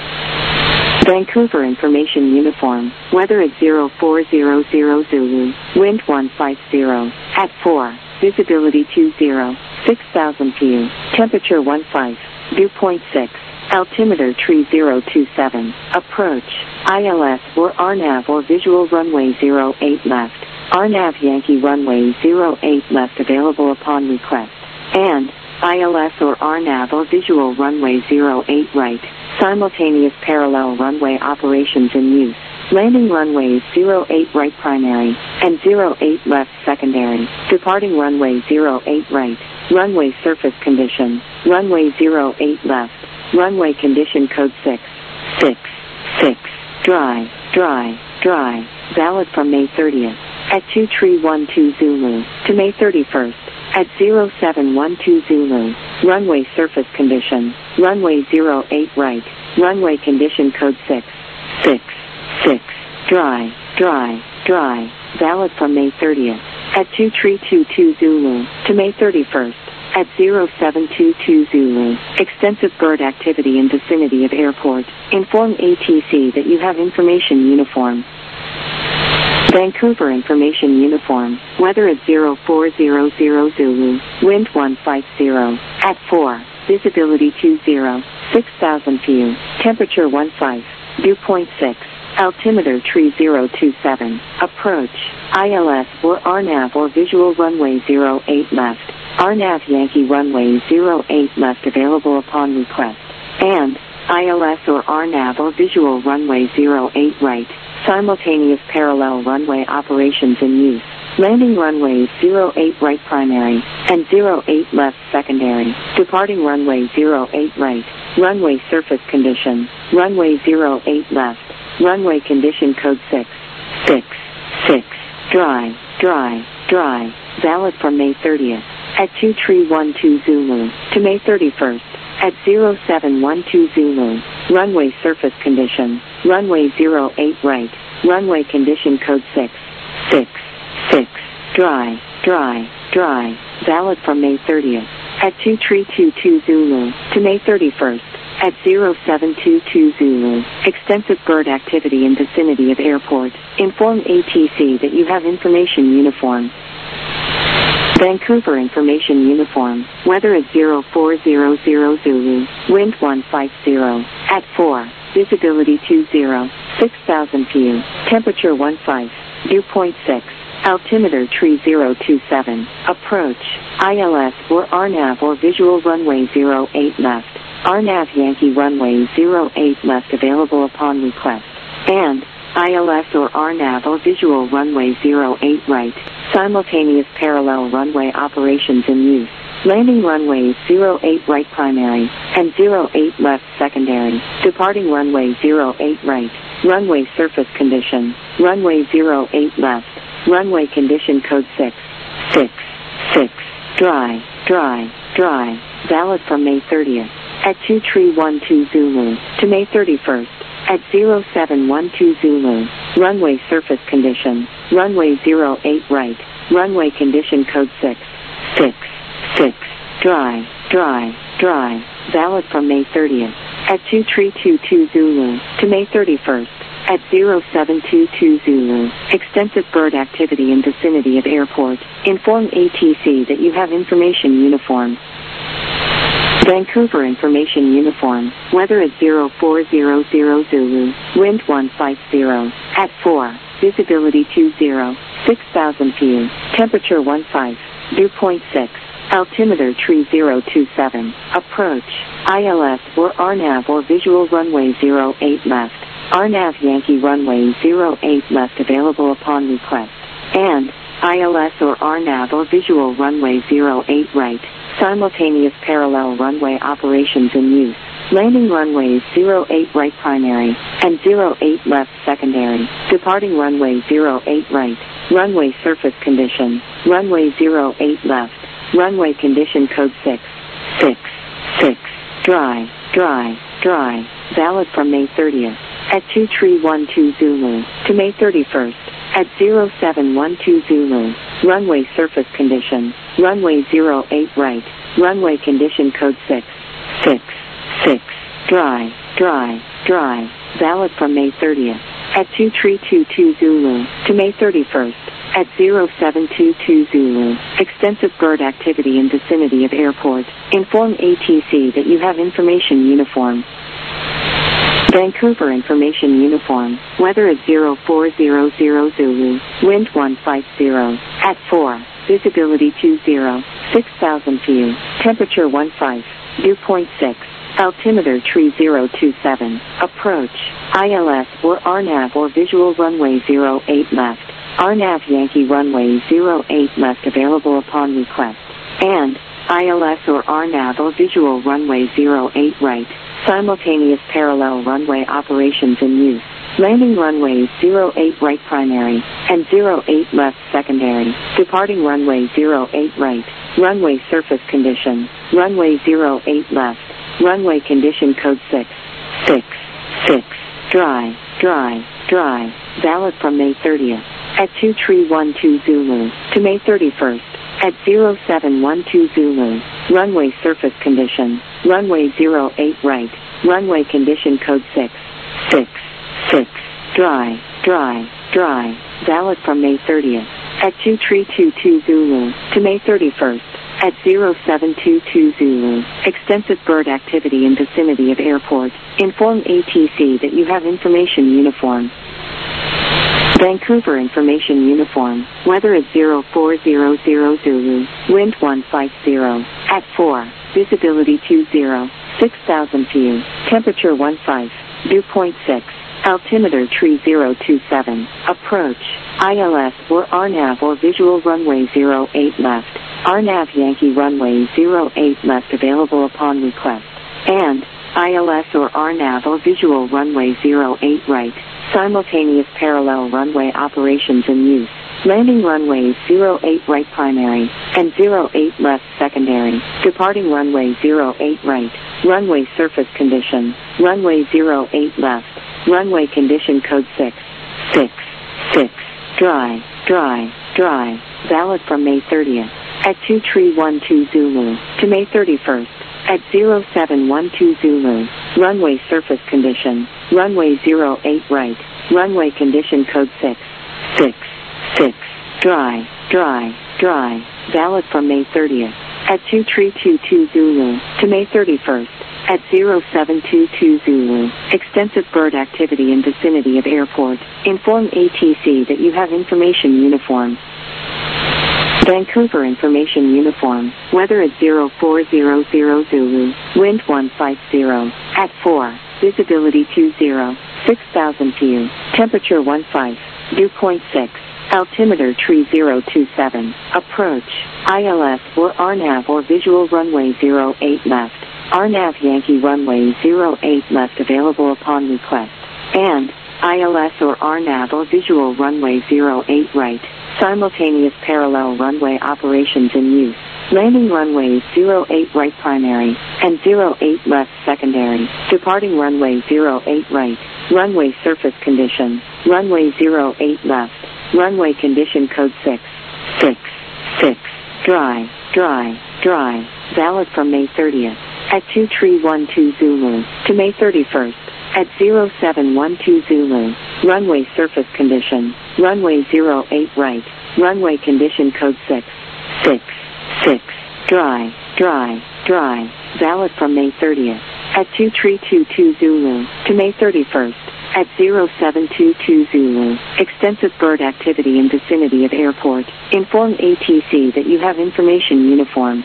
Vancouver Information Uniform, weather at zero four zero zero Zulu, wind one five zero, at four, visibility two zero, six thousand view, temperature one five, dew point six, altimeter three zero two seven, approach, I L S or R NAV or visual runway zero eight left, R NAV Yankee runway zero eight left available upon request, and I L S or R NAV or visual runway zero eight right, simultaneous parallel runway operations in use, landing runways zero eight right primary, and zero eight left secondary, departing runway zero eight right, runway surface condition, runway zero eight left, runway condition code six, six, six, dry, dry, dry, valid from May thirtieth, at two three one two Zulu, to May thirty-first, at zero seven one two Zulu, runway surface condition, runway zero eight right, runway condition code six, six, six, dry, dry, dry, valid from May thirtieth, at two three two two Zulu, to May thirty-first, at zero seven two two Zulu, extensive bird activity in vicinity of airport, inform A T C that you have information uniform. Vancouver Information Uniform, weather at zero four zero zero Zulu, wind one five zero, at four, visibility two zero, six thousand view, temperature one five, dew point six, altimeter three zero two seven, approach, I L S or R NAV or visual runway zero eight left, R NAV Yankee runway zero eight left available upon request, and I L S or R NAV or visual runway zero eight right. Simultaneous parallel runway operations in use. Landing runways zero eight right primary and zero eight left secondary. Departing runway zero eight right. Runway surface condition. Runway zero eight left. Runway condition code six. six. six. Dry. Dry. Dry. Valid from May thirtieth. At two three one two Zulu to May thirty-first. At zero seven one two Zulu. Runway surface condition. Runway zero eight right. Runway condition code six. six. six. Dry. Dry. Dry. Valid from May thirtieth. At two three two two Zulu to May thirty-first. At zero seven two two Zulu. Extensive bird activity in vicinity of airport. Inform A T C that you have information uniform. Vancouver Information Uniform. Weather is zero four zero zero Zulu. Wind one five zero. At four. Visibility two zero. six thousand view. Temperature one five. Dew point six. Altimeter three zero two seven. Approach. I L S or R NAV or visual runway zero eight left. R NAV Yankee runway zero eight left available upon request. And I L S or R NAV or visual runway zero eight right. Simultaneous parallel runway operations in use. Landing runways zero eight right primary and zero eight left secondary. Departing runway zero eight right. Runway surface condition. Runway zero eight left. Runway condition code six. six. six. Dry. Dry. Dry. Valid from May thirtieth. At two three one two Zulu to May thirty-first. At zero seven one two Zulu. Runway surface condition. Runway zero eight right. Runway condition code six. six. six. Dry. Dry. Dry. Valid from May thirtieth. At two three two two Zulu to May thirty-first. At zero seven two two Zulu. Extensive bird activity in vicinity of airport. Inform A T C that you have information uniform. Vancouver Information Uniform. Weather is zero four zero zero Zulu. Wind one five zero. At four. Visibility two zero. six thousand view. Temperature one five. Dew point six. Altimeter three zero two seven. Approach. I L S or R NAV or visual runway zero eight left. R NAV Yankee runway zero eight left available upon request. And I L S or R NAV or visual runway zero eight right. Simultaneous parallel runway operations in use. Landing runways zero eight right primary and zero eight left secondary. Departing runway zero eight right. Runway surface condition. Runway zero eight left. Runway condition code six. six. six. Dry. Dry. Dry. Valid from May thirtieth. At two three one two Zulu to May thirty-first. At zero seven one two Zulu. Runway surface condition. Runway zero eight right. Runway condition code six. six. six. Dry. Dry. Dry. Valid from May thirtieth. At two three two two Zulu to May thirty-first. At zero seven two two Zulu. Extensive bird activity in vicinity of airport. Inform A T C that you have information uniform. Vancouver Information Uniform. Weather is zero four zero zero Zulu. Wind one five zero. At four. Visibility two zero. six thousand view. Temperature one five. Dew point six. Altimeter three zero two seven. Approach. I L S or R NAV or visual runway zero eight left. R NAV Yankee runway zero eight left available upon request. And I L S or R NAV or visual runway zero eight right. Simultaneous parallel runway operations in use. Landing runways zero eight right primary and zero eight left secondary. Departing runway zero eight right. Runway surface condition. Runway zero eight left. Runway condition code six. six. six. Dry. Dry. Dry. Valid from May thirtieth. At two three one two Zulu to May thirty-first. At zero seven one two Zulu. Runway surface condition. Runway zero eight right. Runway condition code six. six. six. Dry. Dry. Dry. Valid from May thirtieth. At two three two two Zulu to May thirty-first. At zero seven two two Zulu. Extensive bird activity in vicinity of airport. Inform A T C that you have information uniform. Vancouver Information Uniform. Weather is zero four zero zero Zulu. Wind one five zero. At four. Visibility two zero. six thousand view. Temperature fifteen, dew point six. Altimeter tree zero two seven. Approach. I L S or R NAV or visual runway zero eight left. R NAV Yankee runway zero eight left available upon request. And I L S or R NAV or visual runway zero eight right. Simultaneous parallel runway operations in use. Landing runways zero eight right primary and zero eight left secondary. Departing runway zero eight right. Runway surface condition. Runway zero eight left. Runway condition code six. six. six. Dry. Dry. Dry. Valid from May thirtieth. At two three one two Zulu. To May thirty-first. At zero seven one two Zulu. Runway surface condition. Runway zero eight right. Runway condition code six. six. six. Dry. Dry. Dry. Valid from May thirtieth. At two three two two Zulu. To May thirty-first. At zero seven two two Zulu. Extensive bird activity in vicinity of airport. Inform A T C that you have information uniform. Vancouver information uniform. Weather at zero four zero zero Zulu. Wind one five zero. At four. Visibility two zero. six thousand view. Temperature fifteen. Dew point six. Altimeter tree zero two seven. Approach. I L S or R NAV or visual runway zero eight left. R NAV Yankee runway zero eight left available upon request. And I L S or R NAV or visual runway zero eight right. Simultaneous parallel runway operations in use. Landing runways zero eight right primary and zero eight left secondary. Departing runway zero eight right. Runway surface condition. Runway zero eight left. Runway condition code six. six. six. Dry. Dry. Dry. Valid from May thirtieth. At two three one two Zulu. To May thirty-first. At zero seven one two Zulu. Runway surface condition. Runway zero eight right. Runway condition code six. six. six. Dry. Dry. Dry. Valid from May thirtieth. At two three two two Zulu. To May thirty-first. At zero seven two two Zulu. Extensive bird activity in vicinity of airport. Inform A T C that you have information uniform.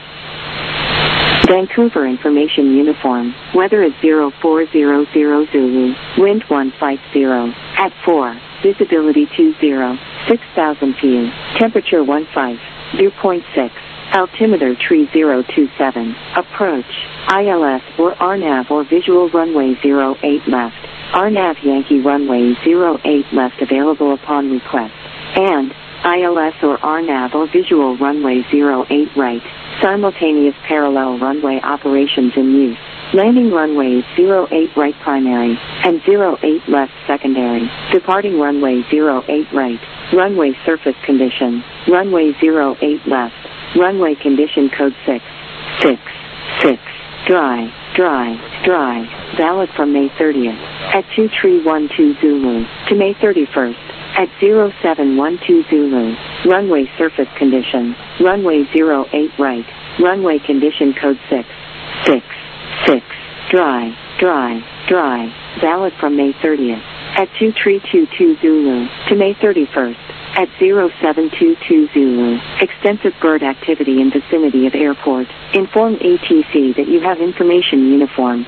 Vancouver information uniform. Weather at zero four zero zero Zulu. Wind one five zero. At four. Visibility two zero. six thousand view. Temperature fifteen. Dew point six. Altimeter tree zero two seven. Approach. I L S or R NAV or visual runway zero eight left. R NAV Yankee runway zero eight left available upon request. And I L S or R NAV or visual runway zero eight right. Simultaneous parallel runway operations in use. Landing runways zero eight right primary and zero eight left secondary. Departing runway zero eight right. Runway surface condition. Runway zero eight left. Runway condition code six. six. six. Dry. Dry. Dry. Valid from May thirtieth. At two three one two Zulu. To May thirty-first. At zero seven one two Zulu. Runway surface condition. Runway zero eight right. Runway condition code six. six. six. Dry. Dry. Dry. Valid from May thirtieth. At two three two two Zulu. To May thirty-first. At zero seven two two Zulu. Extensive bird activity in vicinity of airport. Inform A T C that you have information uniform.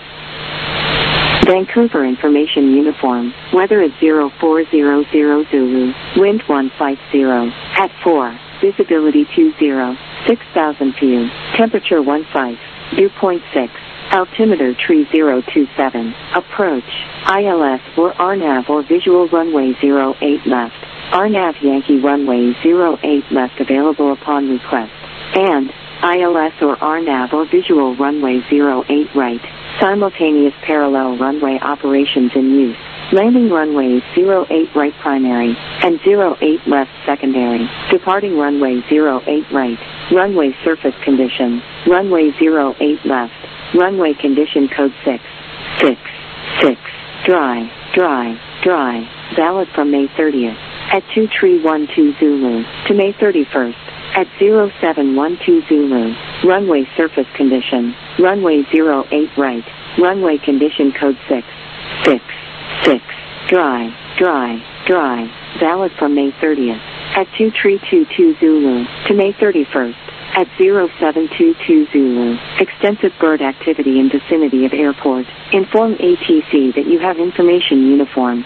Vancouver information uniform. Weather at zero four zero zero Zulu. Wind one five zero. At four. Visibility two zero. six thousand view. Temperature fifteen. Dew point six. Altimeter tree zero two seven. Approach. I L S or R NAV or visual runway zero eight left. R NAV Yankee runway zero eight left available upon request. And I L S or R NAV or visual runway zero eight right. Simultaneous parallel runway operations in use. Landing runways zero eight right primary and zero eight left secondary. Departing runway zero eight right. Runway surface condition. Runway zero eight left. Runway condition code six. six. six. Dry. Dry. Dry. Valid from May thirtieth. At two three one two Zulu. To May thirty-first. At zero seven one two Zulu. Runway surface condition. Runway zero eight right. Runway condition code six. six. six. Dry. Dry. Dry. Valid from May thirtieth. At two three two two Zulu. To May thirty-first. at zero seven two two Zulu. Extensive bird activity in vicinity of airport. Inform A T C that you have information uniform.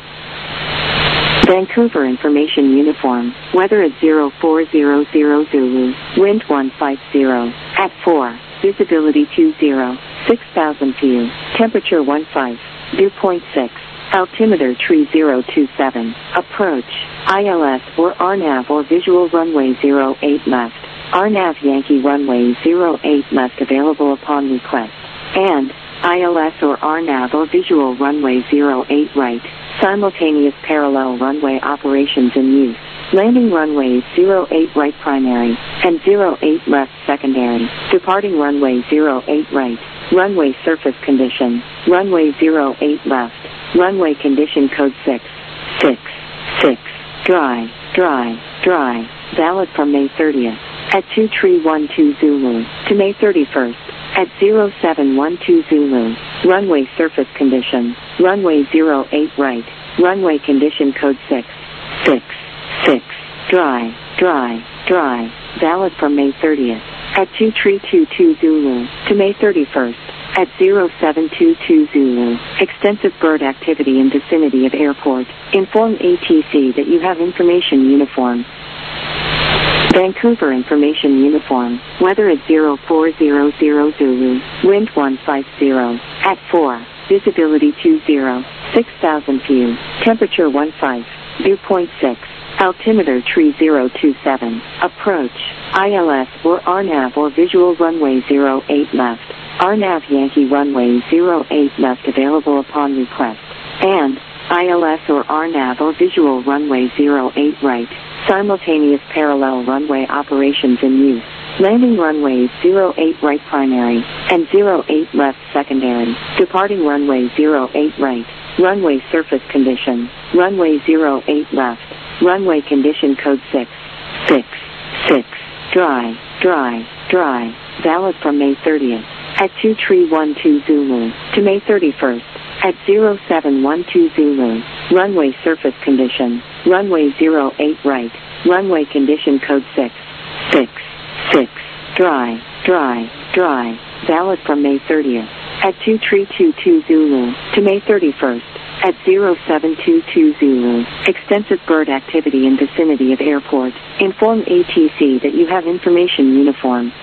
Vancouver Information Uniform. Weather at zero four zero zero Zulu. Wind one five zero. At four. Visibility two zero. six thousand view. Temperature one five. Dew point six. Altimeter tree zero two seven. Approach. I L S or R NAV or visual runway zero eight left. R NAV Yankee runway zero eight left available upon request. And I L S or R NAV or visual runway zero eight right. Simultaneous parallel runway operations in use. Landing runways zero eight right primary and zero eight left secondary. Departing runway zero eight right. Runway surface condition. Runway zero eight left. Runway condition code six. six. six. Dry. Dry. Dry. Valid from May thirtieth. At two three one two Zulu. To May thirty-first. At zero seven one two Zulu. Runway surface condition. Runway zero eight right. Runway condition code six. six. six. Dry. Dry. Dry. Valid from May thirtieth. At two three two two Zulu. To May thirty-first. At zero seven two two Zulu. Extensive bird activity in vicinity of airport. Inform A T C that you have information uniform. Vancouver Information Uniform. Weather at zero four zero zero Zulu. Wind one five zero. At four. Visibility two zero. six thousand view. Temperature one five. Dew point six. Altimeter tree zero two seven. Approach. I L S or R NAV or visual runway zero eight left. R NAV Yankee runway zero eight left available upon request. And I L S or R NAV or visual runway zero eight right. Simultaneous parallel runway operations in use. Landing runways zero eight right primary and zero eight left secondary. Departing runway zero eight right. Runway surface condition. Runway zero eight left. Runway condition code six. six. six. Dry. Dry. Dry. Valid from May thirtieth. At two three one two Zulu. To May thirty-first. At zero seven one two Zulu. Runway surface condition. Runway zero eight right. Runway condition code six. six. six. Dry. Dry. Dry. Valid from May thirtieth. At two three two two Zulu. To May thirty-first. At zero seven two two Zulu. Extensive bird activity in vicinity of airport. Inform A T C that you have information uniform.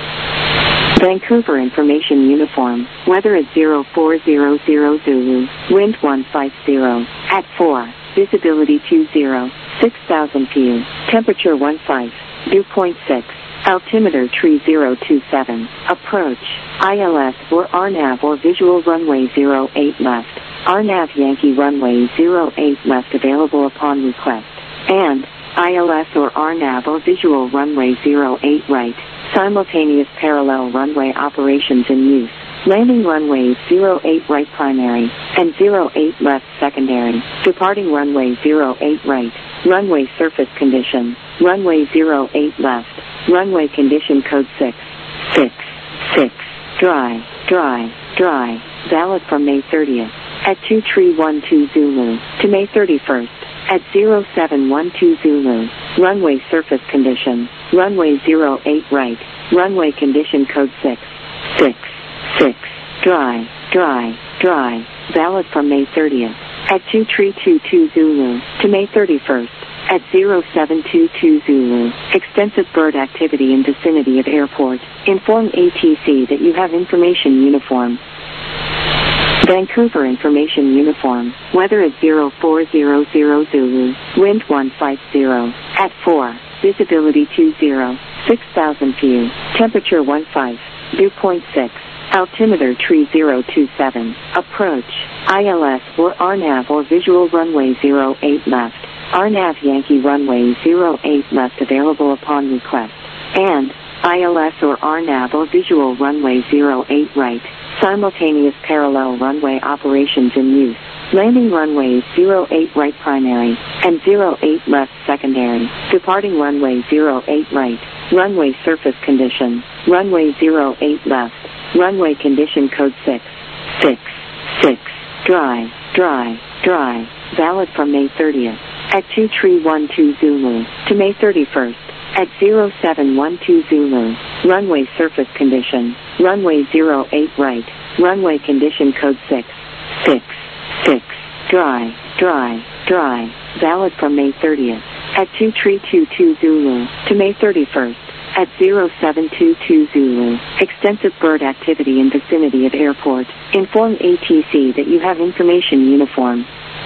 Vancouver Information Uniform. Weather at zero four zero zero Zulu. Wind one five zero. At four. Visibility two zero. six thousand view. Temperature one five. Dew point six. Altimeter tree zero two seven. Approach. I L S or R NAV or visual runway zero eight left. R NAV Yankee runway zero eight left available upon request. And I L S or R NAV or visual runway zero eight right. Simultaneous parallel runway operations in use. Landing runways zero eight right primary and zero eight left secondary. Departing runway zero eight right. Runway surface condition. Runway zero eight left. Runway condition code six. six. six. Dry. Dry. Dry. Valid from May thirtieth. At two three one two Zulu. To May thirty-first. At zero seven one two Zulu. Runway surface condition. Runway zero eight right. Runway condition code six. six. six. Dry. Dry. Dry. Valid from May thirtieth. At two three two two Zulu. To May thirty-first. At zero seven two two Zulu. Extensive bird activity in vicinity of airport. Inform A T C that you have information uniform. Vancouver Information Uniform. Weather at zero four zero zero Zulu. Wind one five zero. At four. Visibility two zero. six thousand view. Temperature one five. Dew point six. Altimeter tree zero two seven. Approach. I L S or R NAV or visual runway zero eight left. R NAV Yankee runway zero eight left available upon request. And I L S or R NAV or visual runway zero eight right. Simultaneous parallel runway operations in use. Landing runways zero eight right primary and zero eight left secondary. Departing runway zero eight right. Runway surface condition. Runway zero eight left. Runway condition code six. six. six. Dry. Dry. Dry. Valid from May thirtieth. At two three one two Zulu. To May thirty-first. At zero seven one two Zulu. runway surface condition, runway zero eight right, runway condition code six, six, six, dry, dry, dry, valid from May thirtieth, at two three two two Zulu, to May thirty-first, at zero seven two two Zulu, extensive bird activity in vicinity of airport, inform A T C that you have information uniform.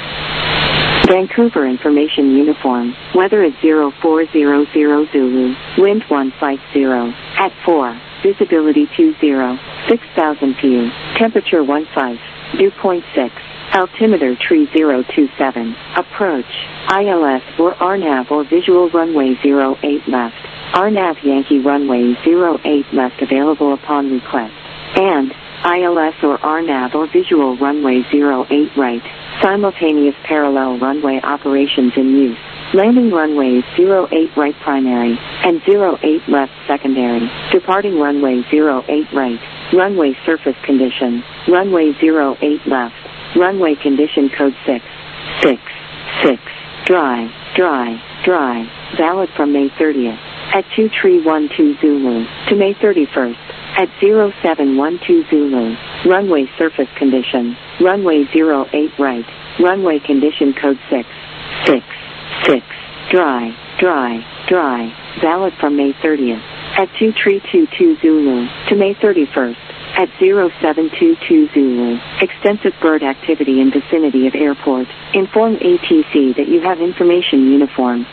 Vancouver Information Uniform, weather at zero four zero zero Zulu, wind one five zero, at four, visibility two zero, six thousand feet, temperature one five, dew point six, altimeter three zero two seven, approach, I L S or R NAV or visual runway zero eight left, R NAV Yankee runway zero eight left available upon request, and I L S or R NAV or visual runway zero eight right, simultaneous parallel runway operations in use, landing runways zero eight right primary, and zero eight left secondary, departing runway zero eight right, runway surface condition, runway zero eight left, runway condition code six, six, six, dry, dry, dry, valid from May thirtieth, at two three one two Zulu, to May thirty-first, at zero seven one two Zulu, runway surface condition, runway zero eight right, runway condition code six, six, six, dry, dry, dry, valid from May thirtieth, at two three two two Zulu, to May thirty-first, at zero seven two two Zulu, extensive bird activity in vicinity of airport, inform A T C that you have information uniform.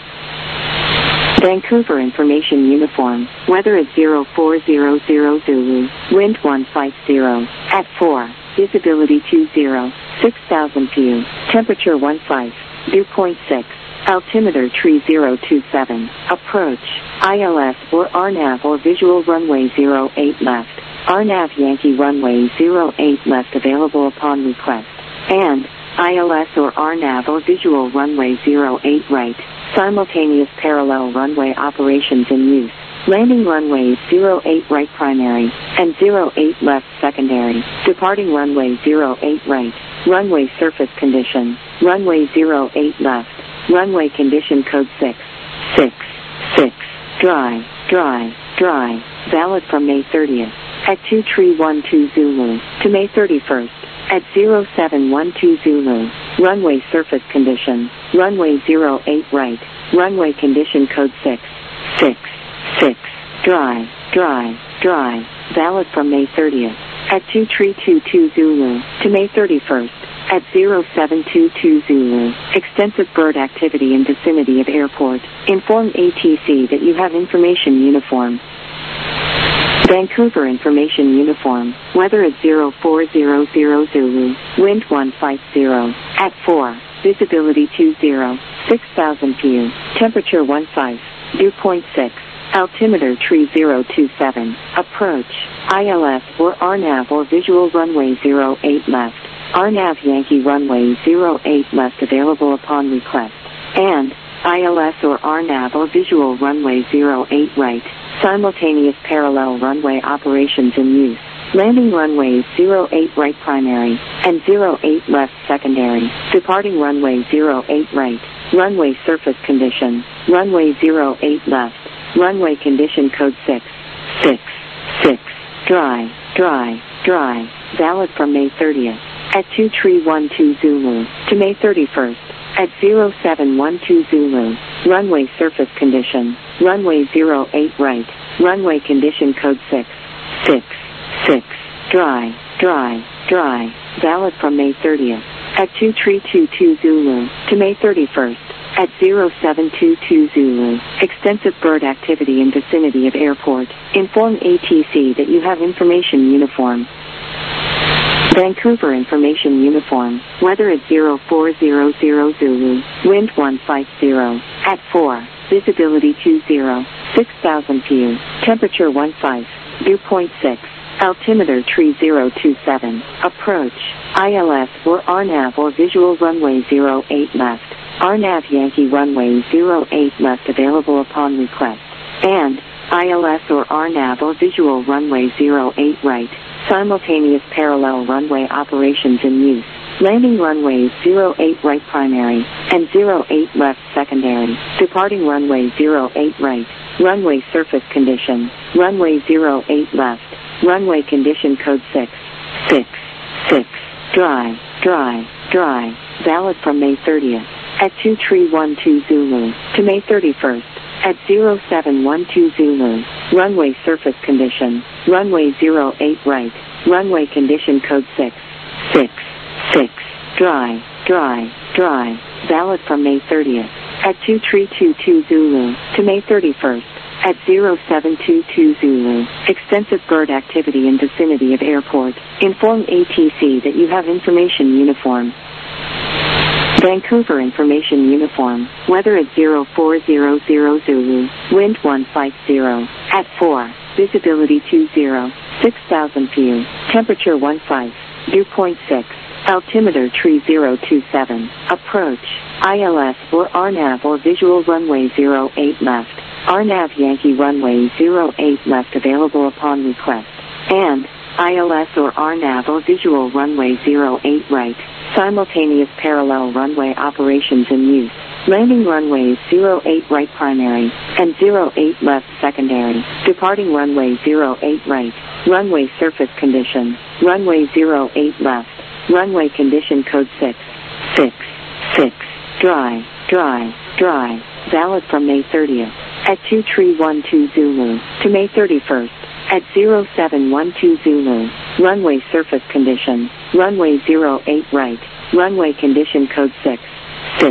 Vancouver Information Uniform, weather at zero four zero zero Zulu, wind one five zero, at four, visibility two zero, six thousand feet, temperature one five, dew point six, altimeter three zero two seven, approach, I L S or R NAV or visual runway zero eight left, R NAV Yankee runway zero eight left available upon request, and I L S or R NAV or visual runway zero eight right, simultaneous parallel runway operations in use, landing runways zero eight right primary, and zero eight left secondary, departing runway zero eight right, runway surface condition, runway zero eight left, runway condition code six, six, six, dry, dry, dry, valid from May thirtieth, at two three one two Zulu, to May thirty-first, at zero seven one two Zulu, runway surface condition, runway zero eight right, runway condition code six, six, six, dry, dry, dry, valid from May thirtieth, at two three two two Zulu, to May thirty-first, at zero seven two two Zulu, extensive bird activity in vicinity of airport, inform A T C that you have information uniform. Vancouver Information Uniform, weather at zero four zero zero Zulu, wind one five zero, at four, visibility two zero, six thousand feet, temperature one five, dew point six, altimeter three zero two seven, approach, I L S or R NAV or visual runway zero eight left, R NAV Yankee runway zero eight left available upon request, and I L S or R NAV or visual runway zero eight right, simultaneous parallel runway operations in use, landing runways zero eight right primary, and zero eight left secondary, departing runway zero eight right, runway surface condition, runway zero eight left, runway condition code six, six, six, dry, dry, dry, valid from May thirtieth, at two three one two Zulu, to May thirty-first, at zero seven one two Zulu, runway surface condition, runway zero eight right, runway condition code six, six, six, dry, dry, dry, valid from May thirtieth, at two three two two Zulu, to May thirty-first, at zero seven two two Zulu, extensive bird activity in vicinity of airport, inform A T C that you have information uniform. Vancouver Information Uniform, weather at zero four zero zero Zulu, wind one five zero, at four, visibility two zero, six thousand feet, temperature one five, dew point six, altimeter three zero two seven, approach, I L S or R NAV or visual runway zero eight left, R NAV Yankee runway zero eight left available upon request, and I L S or R NAV or visual runway zero eight right, simultaneous parallel runway operations in use, landing runways zero eight right primary, and zero eight left secondary, departing runway zero eight right, runway surface condition, runway zero eight left, runway condition code six, six, six, dry, dry, dry, valid from May thirtieth, at two three one two Zulu, to May thirty-first, at zero seven one two Zulu, runway surface condition, runway zero eight right, runway condition code six, six, six, dry, dry, dry, valid from May thirtieth, at two three two two Zulu, to May thirty-first, at zero seven two two Zulu, extensive bird activity in vicinity of airport, inform A T C that you have information uniform. Vancouver Information Uniform, weather at zero four zero zero Zulu, wind one five zero, at four, visibility two zero, six thousand view, temperature one five, dew point six, altimeter three zero two seven, approach, I L S or R NAV or visual runway zero eight left, R NAV Yankee runway zero eight left available upon request, and I L S or R NAV or visual runway zero eight right, simultaneous parallel runway operations in use, landing runways zero eight right primary, and zero eight left secondary, departing runway zero eight right, runway surface condition, runway zero eight left, runway condition code six, six, six, dry, dry, dry, valid from May thirtieth, at two three one two Zulu, to May thirty-first, at zero seven one two Zulu, runway surface condition, runway zero eight right, runway condition code six,